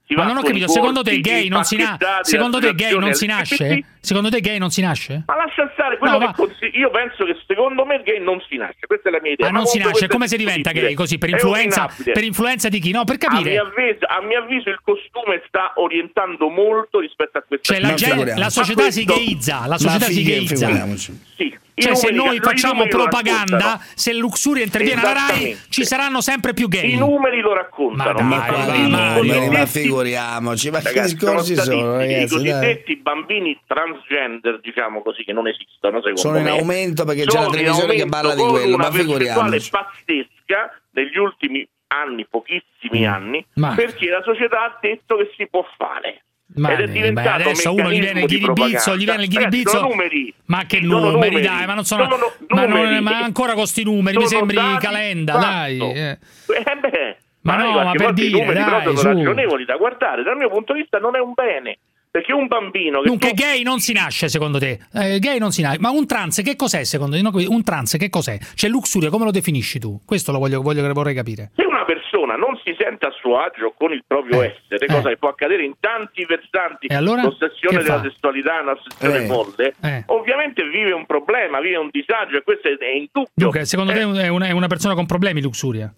Si ma va non ho con capito, i secondo te corsi gay non si na- impacchettati, secondo te gay non l'associazione si nasce? L G B T. Secondo te gay non si nasce? Ma lascia stare, quello No, che ma- consi- io penso che secondo me il gay non si nasce, questa è la mia idea. Ah, Ma non si comunque nasce, come questo si è diventa discutibile. gay? Così, per È influenza, opinabile. per influenza di chi? No, per A mio, capire. avviso, a mio avviso il costume sta orientando molto rispetto a questa Cioè la, cosa. gente- la società Ma si questo- gayizza, la società Ma si fighe, gayizza. figuriamoci. Sì. I Cioè se numeri- noi i facciamo numeri lo propaganda, raccontano. se Luxuria interviene alla Rai, Esattamente. ci saranno sempre più gay. I numeri lo raccontano. Ma I dai, bambini va, Ma, Mario, ma figuriamoci, ma che Ragazzi, discorsi sono sono, statistiche, ragazzi? i cosiddetti bambini transgender, diciamo così, che non esistono secondo Sono in me. aumento perché c'è Sono la in televisione che aumento parla di con quello, una ma figuriamoci. percentuale pazzesca negli ultimi anni, pochissimi anni, Ma- perché la società ha detto che si può fare. Ma, Ed è beh, diventato adesso un uno gli viene il meccanismo di ghiribizzo, gli viene il propaganda. Ragazzi, ghiribizzo. sono numeri. Ma che Sono numeri, numeri. dai, ma non sono, Sono ma, non- numeri. ma ancora con sti numeri, mi Sono sembri dati Calenda, fatto. dai. eh. Eh beh, Ma no, qualche ma per volta i dire, numeri però dai, sono su. ragionevoli da guardare. Dal mio punto di vista non è un bene, perché un bambino che Dunque tu- gay non si nasce secondo te? Eh, gay non si nasce. Ma un trans che cos'è secondo te? No, un trans che cos'è? Cioè Luxuria come lo definisci tu? Questo lo voglio, voglio vorrei capire. se una persona non si sente a suo agio con il proprio Eh, essere, eh. cosa che può accadere in tanti versanti, E allora? l'ossessione Che della fa? sessualità è un'ossessione Eh. folle, Eh. ovviamente vive un problema, vive un disagio e questo è, è indubbio. Dunque, secondo Eh, te è una, è una persona con problemi Luxuria?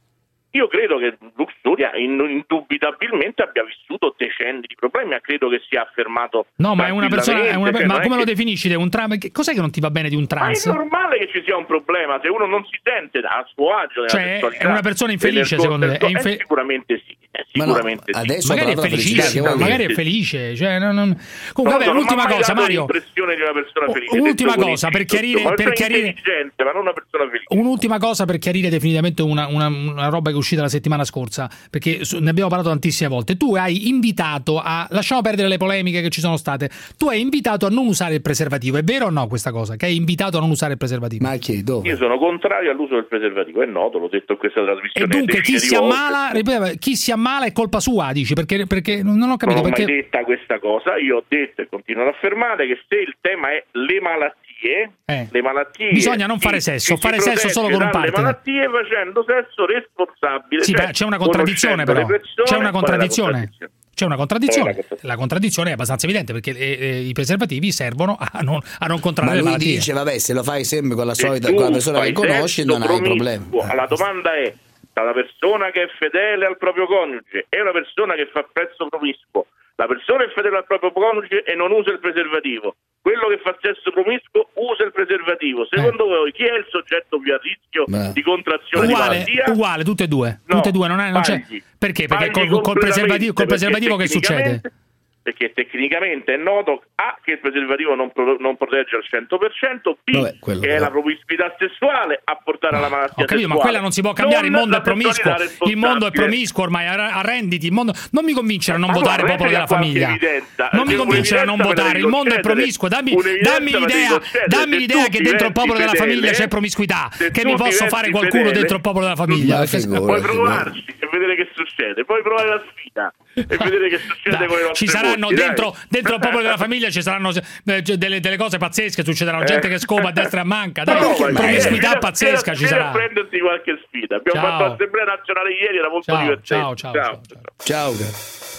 Io credo che Luxuria in- indubitabilmente abbia vissuto decenni di problemi, ma credo che sia affermato. No, ma è una persona. È una, tranquillamente, cioè, ma non è come lo che- definisci? Te? Un trans? Che- Cos'è che non ti va bene di un Ma trans? è normale che ci sia un problema se uno non si sente a suo agio nella Cioè, sessualità è una persona infelice, e nel secondo te? contesto- È infe- eh, sicuramente sì, eh, Ma no, sicuramente sì. adesso Magari è però la felicità, felicissimo, che vuol magari è dire? felice. Cioè, non, non... Comunque, Non vabbè, so, non un'ultima mi ha mai cosa, dato Mario. l'impressione di una persona felice, Un'ultima detto cosa per così, chiarire, insomma, per una persona chiarire intelligente, ma non una persona felice. Un'ultima cosa per chiarire definitivamente una, una, una roba che è uscita la settimana scorsa, perché su- ne abbiamo parlato tantissime volte. Tu hai invitato a, lasciamo perdere le polemiche che ci sono state, tu hai invitato a non usare il preservativo, è vero o no questa cosa? Che hai invitato a non usare il preservativo? Ma chi? Dove? Io sono contrario all'uso del preservativo, è noto, l'ho detto in questa trasmissione. E dunque chi decine si di volte. ammala, ripeto, chi si ammala è colpa sua, dici, perché, perché non ho Non capito ho perché... mai detta questa cosa, io ho detto e continuo ad affermare che se il tema è le malattie, Eh. le malattie Bisogna non chi- fare sesso, chi si fare sesso protegge solo con un dalle partner. malattie facendo sesso responsabile. Sì, cioè beh, c'è una contraddizione conoscendo però, le persone. c'è una Qual è la contraddizione. contraddizione? C'è una contraddizione. Qual è la contraddizione? La contraddizione è abbastanza evidente perché eh, eh, i preservativi servono a non, a non Ma contrarre le lui malattie. dice, vabbè, se lo fai sempre con la Se solita, tu con la persona fai che conosci, sesso non hai problemi. promiscuo, La domanda è: tra la persona che è fedele al proprio coniuge e una persona che fa prezzo promiscuo, la persona è fedele al proprio coniuge e non usa il preservativo, quello che fa sesso promiscuo usa il preservativo. Secondo voi chi è il soggetto più a rischio Beh. di contrazione Uguale, di malattia? uguale, tutte e due. No, tutte e due, non, è, non c'è. sbagli. Perché? Perché Sbagli col, col preservativo, col completamente, preservativo che perché succede? tecnicamente- Perché tecnicamente è noto A che il preservativo non, pro- non protegge al cento per cento, B Vabbè, quello che è però. la promiscuità sessuale a portare alla malattia Ho capito, sessuale. ma quella non si può cambiare, il Non mondo la è promiscuo, sessualità il mondo è responsabile. promiscuo ormai, arr- arrenditi, il mondo... non mi convincere a non Ma votare il guarda, popolo della qualche famiglia, evidenza. non mi Un'evidenza convincere a non me la votare, devi il mondo è concedere. promiscuo, dammi, Un'evidenza dammi me la devi l'idea, concedere. dammi Se l'idea tu che dentro il diventi popolo della fedele, famiglia c'è promiscuità, se che tu mi posso diventi fare qualcuno fedele, dentro il popolo della famiglia. Ma Perché- figurati, Puoi provarci e vedere che succede, puoi provare la sfida e vedere che succede Dai, con i nostri ci saranno voti, dentro, dai. dentro il popolo della famiglia ci saranno eh, delle, delle cose pazzesche, succederà gente che scopa a destra e a manca, dai, No, ma promiscuità vieni a- pazzesca vieni ci a- vieni sarà. a prendersi qualche sfida. Abbiamo Ciao. fatto l'assemblea nazionale ieri, era molto Ciao, divertente. ciao, ciao, ciao, ciao. Ciao, caro.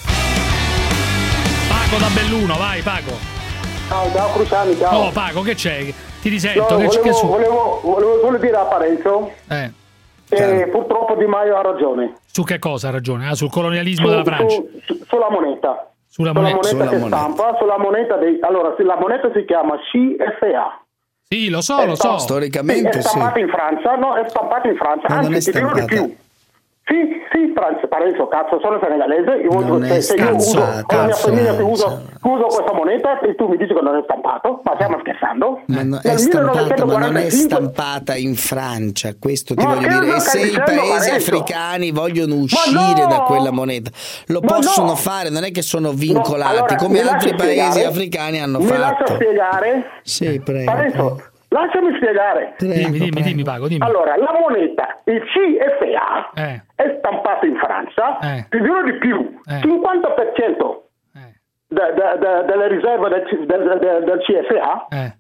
Paco da Belluno, vai Paco. Ciao, ciao Cruciani, ciao. Oh Paco, che c'è? Ti risento, No, che, volevo, che su? volevo, volevo solo dire a Parenzo Eh, che purtroppo Di Maio ha ragione. su che cosa ha ragione? Ah, sul colonialismo Su- della Francia. su- su- sulla moneta. Sulla Sulla moneta. moneta Sulla che moneta. stampa, sulla moneta dei... Allora, sì, la moneta si chiama C F A. Sì, lo so, lo so. Storicamente è sì. stampata in Francia, no, è stampata in Francia, Ma non anzi è ti dirò di stampata. più. Sì, sì, Francia, Parenzo, cazzo, sono senegalese, io Non se, è se io uso stampata, con la mia famiglia che uso, Francia. uso questa moneta e tu mi dici che non è stampato, ma stiamo scherzando? Ma no- è Nel stampata, ma non è millenovecentoquarantacinque stampata in Francia, questo ti Ma voglio che dire. E cosa se stai i dicendo, paesi Parenzo? africani vogliono uscire no! da quella moneta, lo Ma possono no! fare, non è che sono No, vincolati allora, come mi altri lasci paesi spiegare? africani hanno Mi fatto. lascia spiegare? Sì, prego. Parenzo, lasciami spiegare. Prego, Dimmi, dimmi, prego. dimmi Paco, dimmi. Allora, la moneta, il C F A, Eh. è stampata in Francia, Eh. ti dirò di più, Eh. cinquanta per cento Eh. de- de- de- delle riserve del, C- del- del- del C F A Eh. è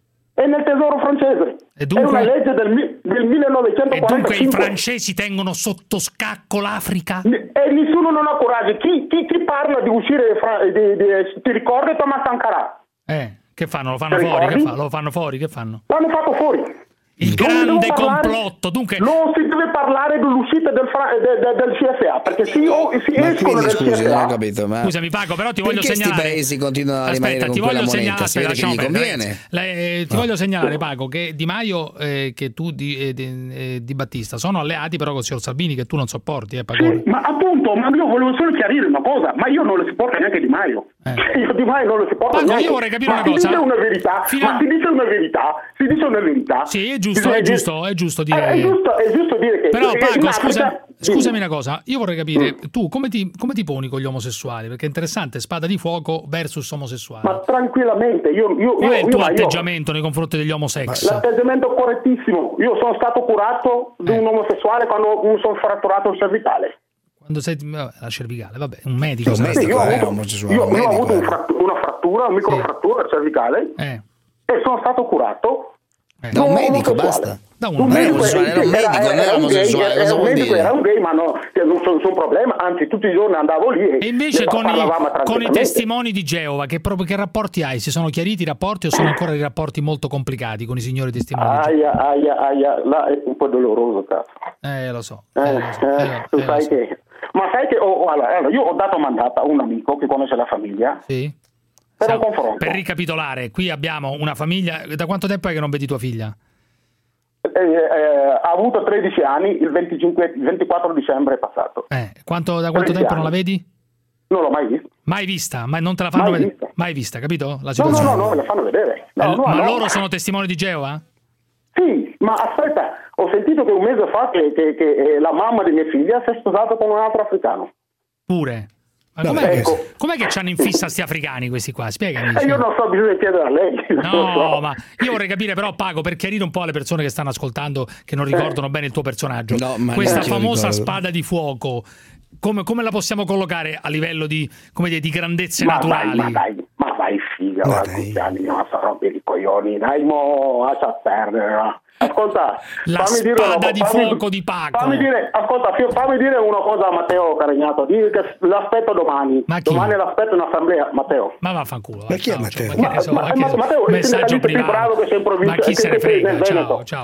nel tesoro francese. E dunque? È una legge del, del millenovecentoquarantacinque. E dunque i francesi tengono sotto scacco l'Africa? E nessuno non ha coraggio. Chi, chi, chi parla di uscire fra, di, di, ti ricordi Thomas Sankara? Eh, che fanno? Lo fanno fuori? Che fa? Lo fanno fuori? Che fanno? L'hanno fatto fuori. Il grande complotto, dunque non si deve parlare dell'uscita del, fra, de, de, del C S A, perché si, oh, si ma escono quindi, del scusi, C S A. non ho capito, ma scusami Paco, però ti voglio perché segnalare questi paesi continuano a rimanere aspetta, con ti quella voglio moneta? segnalare, Si vede aspetta, che gli lasciamo conviene. Le, ti no. voglio segnalare Paco che Di Maio eh, che tu di, eh, di, eh, di Battista sono alleati però con il signor Salvini che tu non sopporti, eh Paco. Sì, ma appunto, ma io volevo solo chiarire una cosa, ma io non lo sopporto neanche Di Maio. Eh. Io Di Maio non lo sopporto Paco, neanche. io vorrei capire ma una cosa. Si dice una verità, Fino a... ma si dice una verità, si dice una verità. Sì, è giusto, è giusto, è giusto dire. È giusto, è giusto dire che però Paco, scusa, Africa... scusami una cosa, io vorrei capire mm. tu come ti, come ti poni con gli omosessuali, perché è interessante, spada di fuoco versus omosessuali. Ma tranquillamente, io, io qual è il tuo io, atteggiamento io, nei confronti degli homosex? L'atteggiamento è correttissimo. Io sono stato curato di un omosessuale quando mi sono fratturato il cervicale. Quando sei la cervicale, vabbè, un medico, sì, sì, io, eh, omosessuale, io, io ho avuto un frattura, una frattura, una microfrattura sì. cervicale eh. e sono stato curato eh. da un medico, basta. Da un, un medico, era un medico, non era omosessuale. Era un medico, era un gay, ma no, non sono un problema, anzi tutti i giorni andavo lì e, e invece con i, con i testimoni di Geova, che proprio che rapporti hai? Si sono chiariti i rapporti o sono ancora dei rapporti molto complicati con i signori testimoni? Aia, aia, aia, là è un po' doloroso, cazzo. Eh, lo so. Eh, eh, lo so, eh, eh, tu eh, sai so. che... Ma sai che oh, allora, io ho dato mandata a un amico che conosce la famiglia. Sì. Per Siamo, un confronto. Per ricapitolare, qui abbiamo una famiglia. Da quanto tempo è che non vedi tua figlia? Eh, eh, ha avuto tredici anni, il venticinque, ventiquattro dicembre passato. Eh, quanto, da quanto tempo anni. non la vedi? Non l'ho mai vista. Mai vista? Ma non te la fanno mai vedere? Vista. Mai vista, capito? La no, no, no, no, me la fanno vedere. No, eh, no, ma no. loro sono testimoni di Geova? Sì, ma aspetta, ho sentito che un mese fa che, che, che la mamma di mia figlia si è sposata con un altro africano. Pure? Ma com'è, no, che, ecco. com'è che ci hanno in fissa sti africani questi qua? Spiegami. Eh, io non so, bisogna chiedere a lei. No, so. ma io vorrei capire però, Paco, per chiarire un po' alle persone che stanno ascoltando, che non ricordano eh. bene il tuo personaggio, no, questa famosa spada di fuoco, come, come la possiamo collocare a livello di, come dire, di grandezze ma naturali? Dai, ma dai, ma dai figa, ma dai, ma sta roba di coglioni, dai mo, lascia perdere, no? Ascolta, la fammi spada dire una, di fammi, fuoco di Paco. Fammi dire, ascolta, fammi dire una cosa a Matteo Carignato, di che l'aspetto domani. Domani l'aspetto in assemblea, Matteo. Ma vaffanculo. Ma chi è Matteo? Ma, ma, so, ma, ma, Matteo, il messaggio privato. Più bravo che sei in provincia, ma chi se ne frega? Ciao, Veneto. ciao.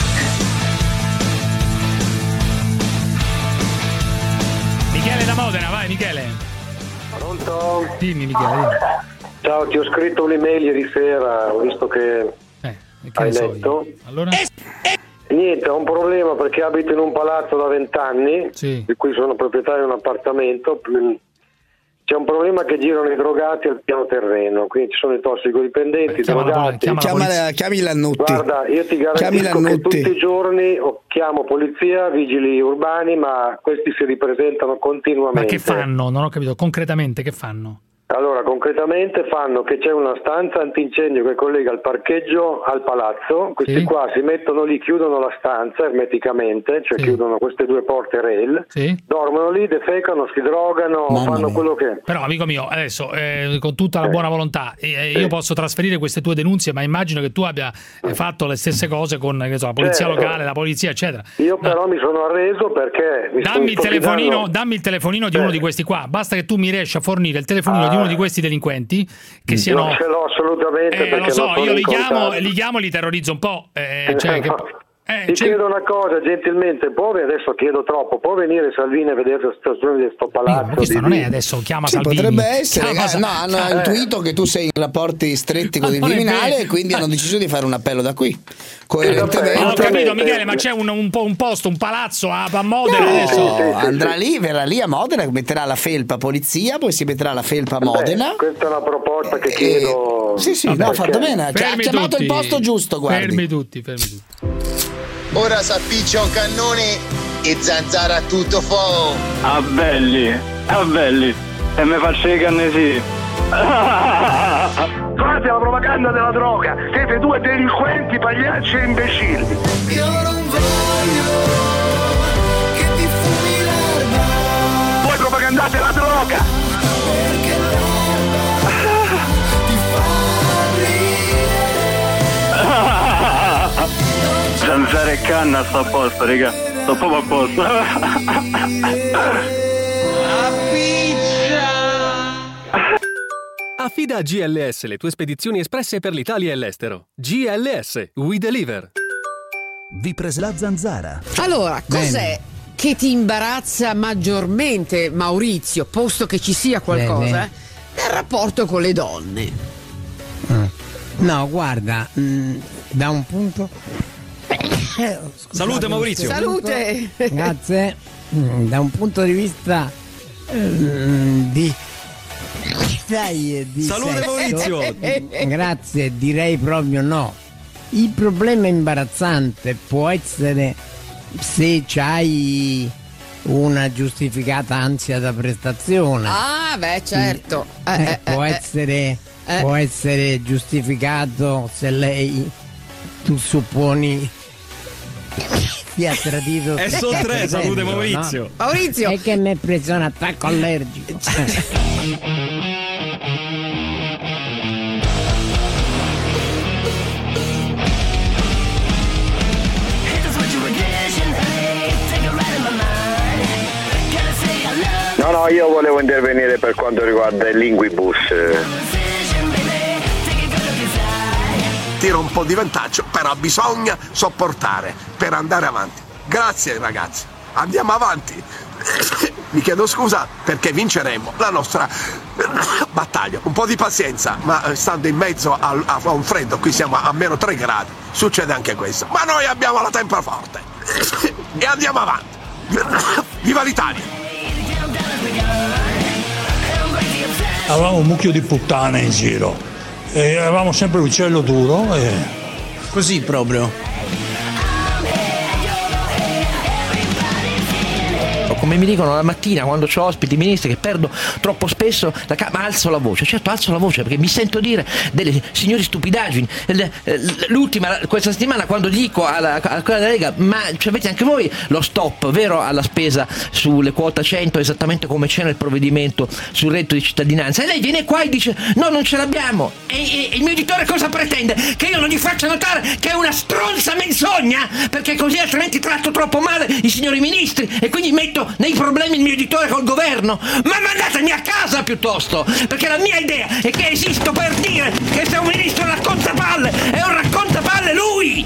Michele da Modena, vai Michele. Pronto? Dimmi Michele. Dimmi. Ciao, ti ho scritto un'email ieri sera, ho visto che, eh, che hai letto. Allora? Niente, ho un problema perché abito in un palazzo da vent'anni, sì. di cui sono proprietario di un appartamento. C'è un problema che girano i drogati al piano terreno, quindi ci sono i tossicodipendenti, i drogati. Chiama chiama chiami Lannutti. Guarda, io ti garantisco che tutti i giorni chiamo polizia, vigili urbani, ma questi si ripresentano continuamente. Ma che fanno? Non ho capito, concretamente che fanno? Allora, concretamente fanno che c'è una stanza antincendio che collega il parcheggio al palazzo, questi sì. qua si mettono lì, chiudono la stanza ermeticamente, cioè sì. chiudono queste due porte rail, sì. dormono lì, defecano, si drogano, Mamma fanno mia. quello che... Però amico mio, adesso eh, con tutta la eh. buona volontà, eh, io sì. posso trasferire queste tue denunzie, ma immagino che tu abbia fatto le stesse cose con che so, la polizia certo. locale, la polizia eccetera. Io no. però mi sono arreso perché... Mi dammi, il telefonino, fidando... dammi il telefonino di eh. uno di questi qua, basta che tu mi riesci a fornire il telefonino ah. di uno di questi delinquenti che siano non ce l'ho assolutamente eh, perché lo so, non io li chiamo, li li chiamo e li terrorizzo un po' eh, cioè, che, eh, ti chiedo una cosa gentilmente, può adesso chiedo troppo, può venire Salvini a vedere questa situazione di sto palazzo? Ma questo non è adesso chiama sì, Salvini, potrebbe essere chiama, eh, no, hanno eh. intuito che tu sei in rapporti stretti con il Viminale e quindi hanno deciso di fare un appello da qui coerentemente. Ho capito Michele, ma c'è un, un, un posto, un palazzo a, a Modena no, adesso andrà lì, verrà lì a Modena, metterà la felpa polizia, poi si metterà la felpa a Modena. Beh, questa è una proposta che chiedo. Eh, sì sì, no, ha fatto bene, ha chiamato tutti. Il posto giusto, guardi. Fermi tutti, fermi tutti. Ora s'appiccia un cannone e zanzara a tutto fuoco. Ah belli, ah belli. E me faccio i cannesi. Fate la propaganda della droga. Siete due delinquenti, pagliacci e imbecilli. Io non voglio che ti fumi l'erba. Voi propagandate la droga. Perché l'erba ti fa ridere. Zanzara e canna sto a posto, raga. Sto proprio a posto. Affida a G L S le tue spedizioni espresse per l'Italia e l'estero. G L S, we deliver. Vi presla Zanzara. Allora, cos'è Bene. che ti imbarazza maggiormente, Maurizio, posto che ci sia qualcosa, Bene. nel rapporto con le donne? No, guarda, mh, da un punto. Salute, Maurizio. Salute. Grazie. Mm, Da un punto di vista mm, di. Dai, di Salute, sesso, Maurizio. Grazie, direi proprio no. Il problema imbarazzante può essere se c'hai una giustificata ansia da prestazione. Ah, beh, certo. Eh, Eh, eh, può eh, essere eh. può essere giustificato se lei tu supponi sia tradito. È su tre, salute, Maurizio. No? Maurizio. È che mi è preso un attacco allergico. No, no, io volevo intervenire per quanto riguarda il linguibus. Tira un po' di vantaggio, però bisogna sopportare per andare avanti. Grazie ragazzi, andiamo avanti. Vi chiedo scusa perché vinceremo la nostra battaglia. Un po' di pazienza, ma stando in mezzo a, a un freddo, qui siamo a meno tre gradi, succede anche questo. Ma noi abbiamo la tempra forte e andiamo avanti. Viva l'Italia! Avevamo un mucchio di puttane in giro e avevamo sempre l'uccello duro e... Così proprio. Come mi dicono la mattina quando ho ospiti ministri che perdo troppo spesso la ca- ma alzo la voce, certo alzo la voce perché mi sento dire delle signori stupidaggini. L- l'ultima questa settimana quando dico alla, a quella della Lega ma cioè, avete anche voi lo stop vero alla spesa sulle quota cento esattamente come c'è nel provvedimento sul reddito di cittadinanza, e lei viene qua e dice no non ce l'abbiamo e, e, e il mio editore cosa pretende? Che io non gli faccia notare che è una stronza menzogna perché così altrimenti tratto troppo male i signori ministri e quindi metto nei problemi il mio editore col governo. Ma mandatemi a casa piuttosto, perché la mia idea è che esisto per dire che se un ministro racconta palle è un raccontapalle lui.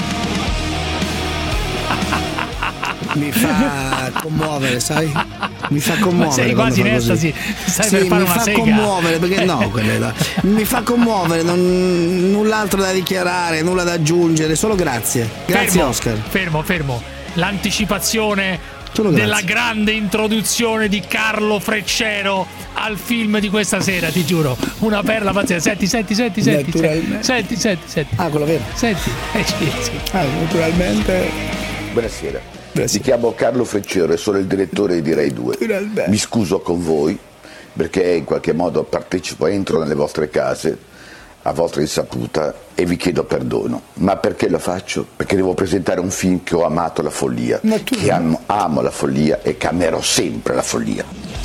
Mi fa commuovere, sai? Mi fa commuovere. Ma sei quasi in estasi, stai sì, per fare mi una fa sega. commuovere perché no, quella è la- mi fa commuovere, non, null'altro da dichiarare, nulla da aggiungere, solo grazie. Grazie fermo, Oscar. Fermo, fermo. L'anticipazione Solo della grazie. grande introduzione di Carlo Freccero al film di questa sera, ti giuro, una perla pazzesca. Senti, senti, senti, senti, senti, senti, senti, senti. Ah, quello vero. Senti, eh, sì, sì. Ah, naturalmente. Buonasera. Mi chiamo Carlo Freccero e sono il direttore di Rai due. Mi scuso con voi perché in qualche modo partecipo, entro nelle vostre case a vostra insaputa e vi chiedo perdono. Ma perché lo faccio? Perché devo presentare un film che ho amato la follia, che amo, amo la follia e che amerò sempre la follia.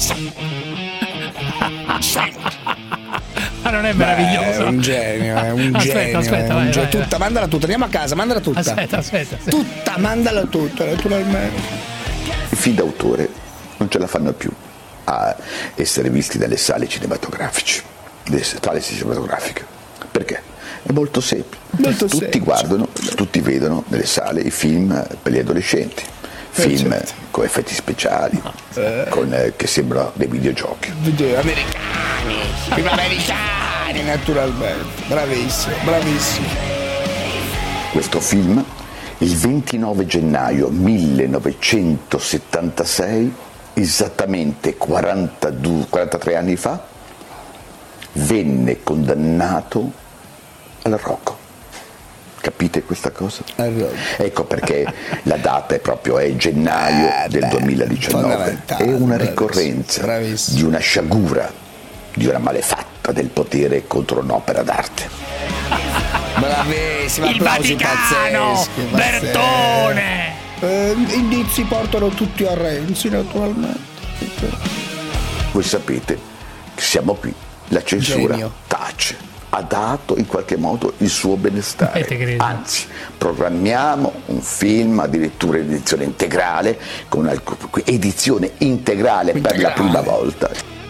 Ma non è meraviglioso? Beh, è un genio, è un aspetta, genio. aspetta, è un vai, genio. vai, Tutta, mandala tutta, andiamo a casa, mandala tutta. Aspetta, aspetta, aspetta. Tutta, mandala tutta, naturalmente. I film d'autore non ce la fanno più a essere visti nelle sale cinematografiche, nelle sale cinematografiche. Perché? È molto semplice. Molto tutti semplice. guardano, tutti vedono nelle sale i film per gli adolescenti, film certo. con effetti speciali, con, eh, che sembrano dei videogiochi. Video americani, film americani, naturalmente. Bravissimo, bravissimo. Questo film, il ventinove gennaio millenovecentosettantasei, esattamente quarantadue, quarantatré anni fa, venne condannato al Rocco. Capite questa cosa? Ecco perché la data è proprio è gennaio Eh, del beh, duemiladiciannove. fondamentale, È una bravissimo, ricorrenza bravissimo. di una sciagura, di una malefatta del potere contro un'opera d'arte. Bravissimo, Il applausi Vaticano, pazzeschi, Bertone. Eh, gli indizi portano tutti a Renzi, naturalmente. Voi sapete che siamo qui, la censura Genio. tace, ha dato in qualche modo il suo benestare. Anzi, programmiamo un film addirittura in edizione integrale, con una edizione integrale per la prima volta.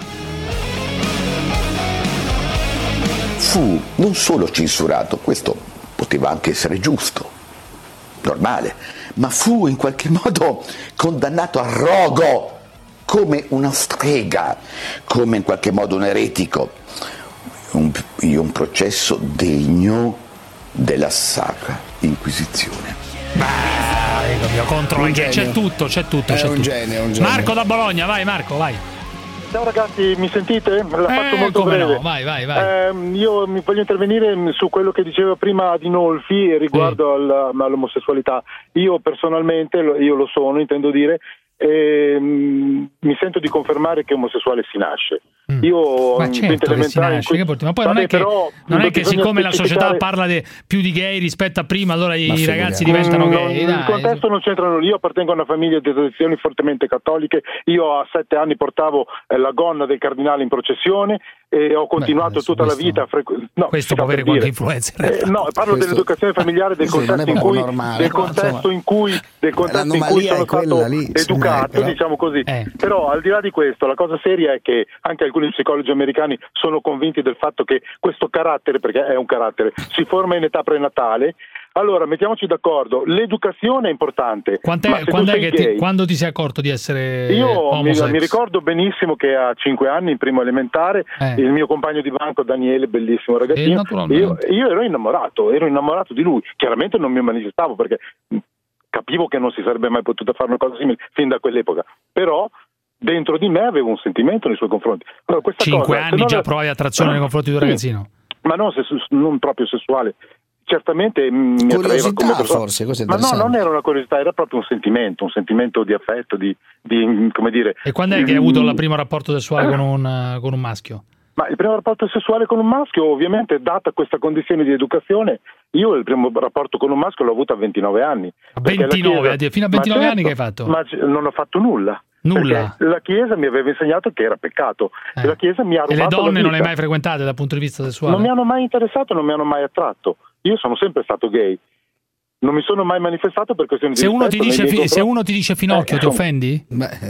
Fu non solo censurato, questo poteva anche essere giusto, normale, ma fu in qualche modo condannato a rogo come una strega, come in qualche modo un eretico, un, un processo degno della Sacra Inquisizione. Beh, mio, contro c'è tutto, c'è tutto, È c'è un tutto. genio, è un genio. Marco da Bologna, vai Marco, vai. Ciao ragazzi, mi sentite? La faccio Eh, molto come breve. no, vai, vai, vai. Eh, io mi voglio intervenire su quello che diceva prima Adinolfi riguardo al- all'omosessualità. Io personalmente, lo- io lo sono, intendo dire, e, mm, mi sento di confermare che omosessuale si nasce. Io Ma in certo quinta che si elementare in nasce, cui- che porti- ma poi Vabbè, non è che, però, non è che bisogna siccome la società specificare- parla de- più di gay rispetto a prima, allora i Ma ragazzi figuriamo. diventano Mm, gay. Il Dai. contesto non c'entrano lì, io appartengo a una famiglia di tradizioni fortemente cattoliche, io a sette anni portavo eh, la gonna del cardinale in processione e ho continuato tutta la vita a frequentare. No, Questo può si fa avere per qualche dire. influenza. Eh, no, parlo Questo- dell'educazione familiare, del Sì, non è contesto in proprio cui, normale, del però, contesto insomma. in cui, del contesto in cui L'anomalia sono è quella stato lì, educato, sì, però- diciamo così. Però al di là di questo, la cosa seria è che anche alcuni psicologi americani sono convinti del fatto che questo carattere, perché è un carattere, si forma in età prenatale. Allora, mettiamoci d'accordo, l'educazione è importante. Quant'è- ma se tu quando, è sei che ti- gay- quando ti sei accorto di essere io mi, homosex? mi ricordo benissimo che a cinque anni, in primo elementare, Eh. il mio compagno di banco Daniele, bellissimo Eh, ragazzino, io, naturalmente. io ero innamorato, ero innamorato di lui. Chiaramente non mi manifestavo perché mh, capivo che non si sarebbe mai potuta fare una cosa simile fin da quell'epoca, però dentro di me avevo un sentimento nei suoi confronti. Allora, questa Cinque cosa, se anni non già è- provavi attrazione nei confronti di un Sì, ragazzino. ma non, se- non proprio sessuale. Certamente mh, mi attraeva Curiosità, come persona. forse, questo è Ma no, interessante. non era una curiosità, era proprio un sentimento, un sentimento di affetto, di, di come dire. E quando è che hai avuto mm, il primo rapporto sessuale con un, eh, con un maschio? Ma il primo rapporto sessuale con un maschio, ovviamente, data questa condizione di educazione, io il primo rapporto con un maschio l'ho avuto a ventinove anni. A Perché la ventinove, Chiesa- fino a Ma ventinove anni certo, che hai fatto? Ma c- non ho fatto nulla. Nulla? Perché la Chiesa mi aveva insegnato che era peccato. E la Chiesa mi ha E rubato le donne la non le hai vita. mai frequentate dal punto di vista sessuale? Non mi hanno mai interessato, non mi hanno mai attratto. Io sono sempre stato gay. Non mi sono mai manifestato per questioni Se di uno, ti rispetto dice, nei miei fi- se confronti. uno ti dice finocchio, Eh, ti insomma. offendi?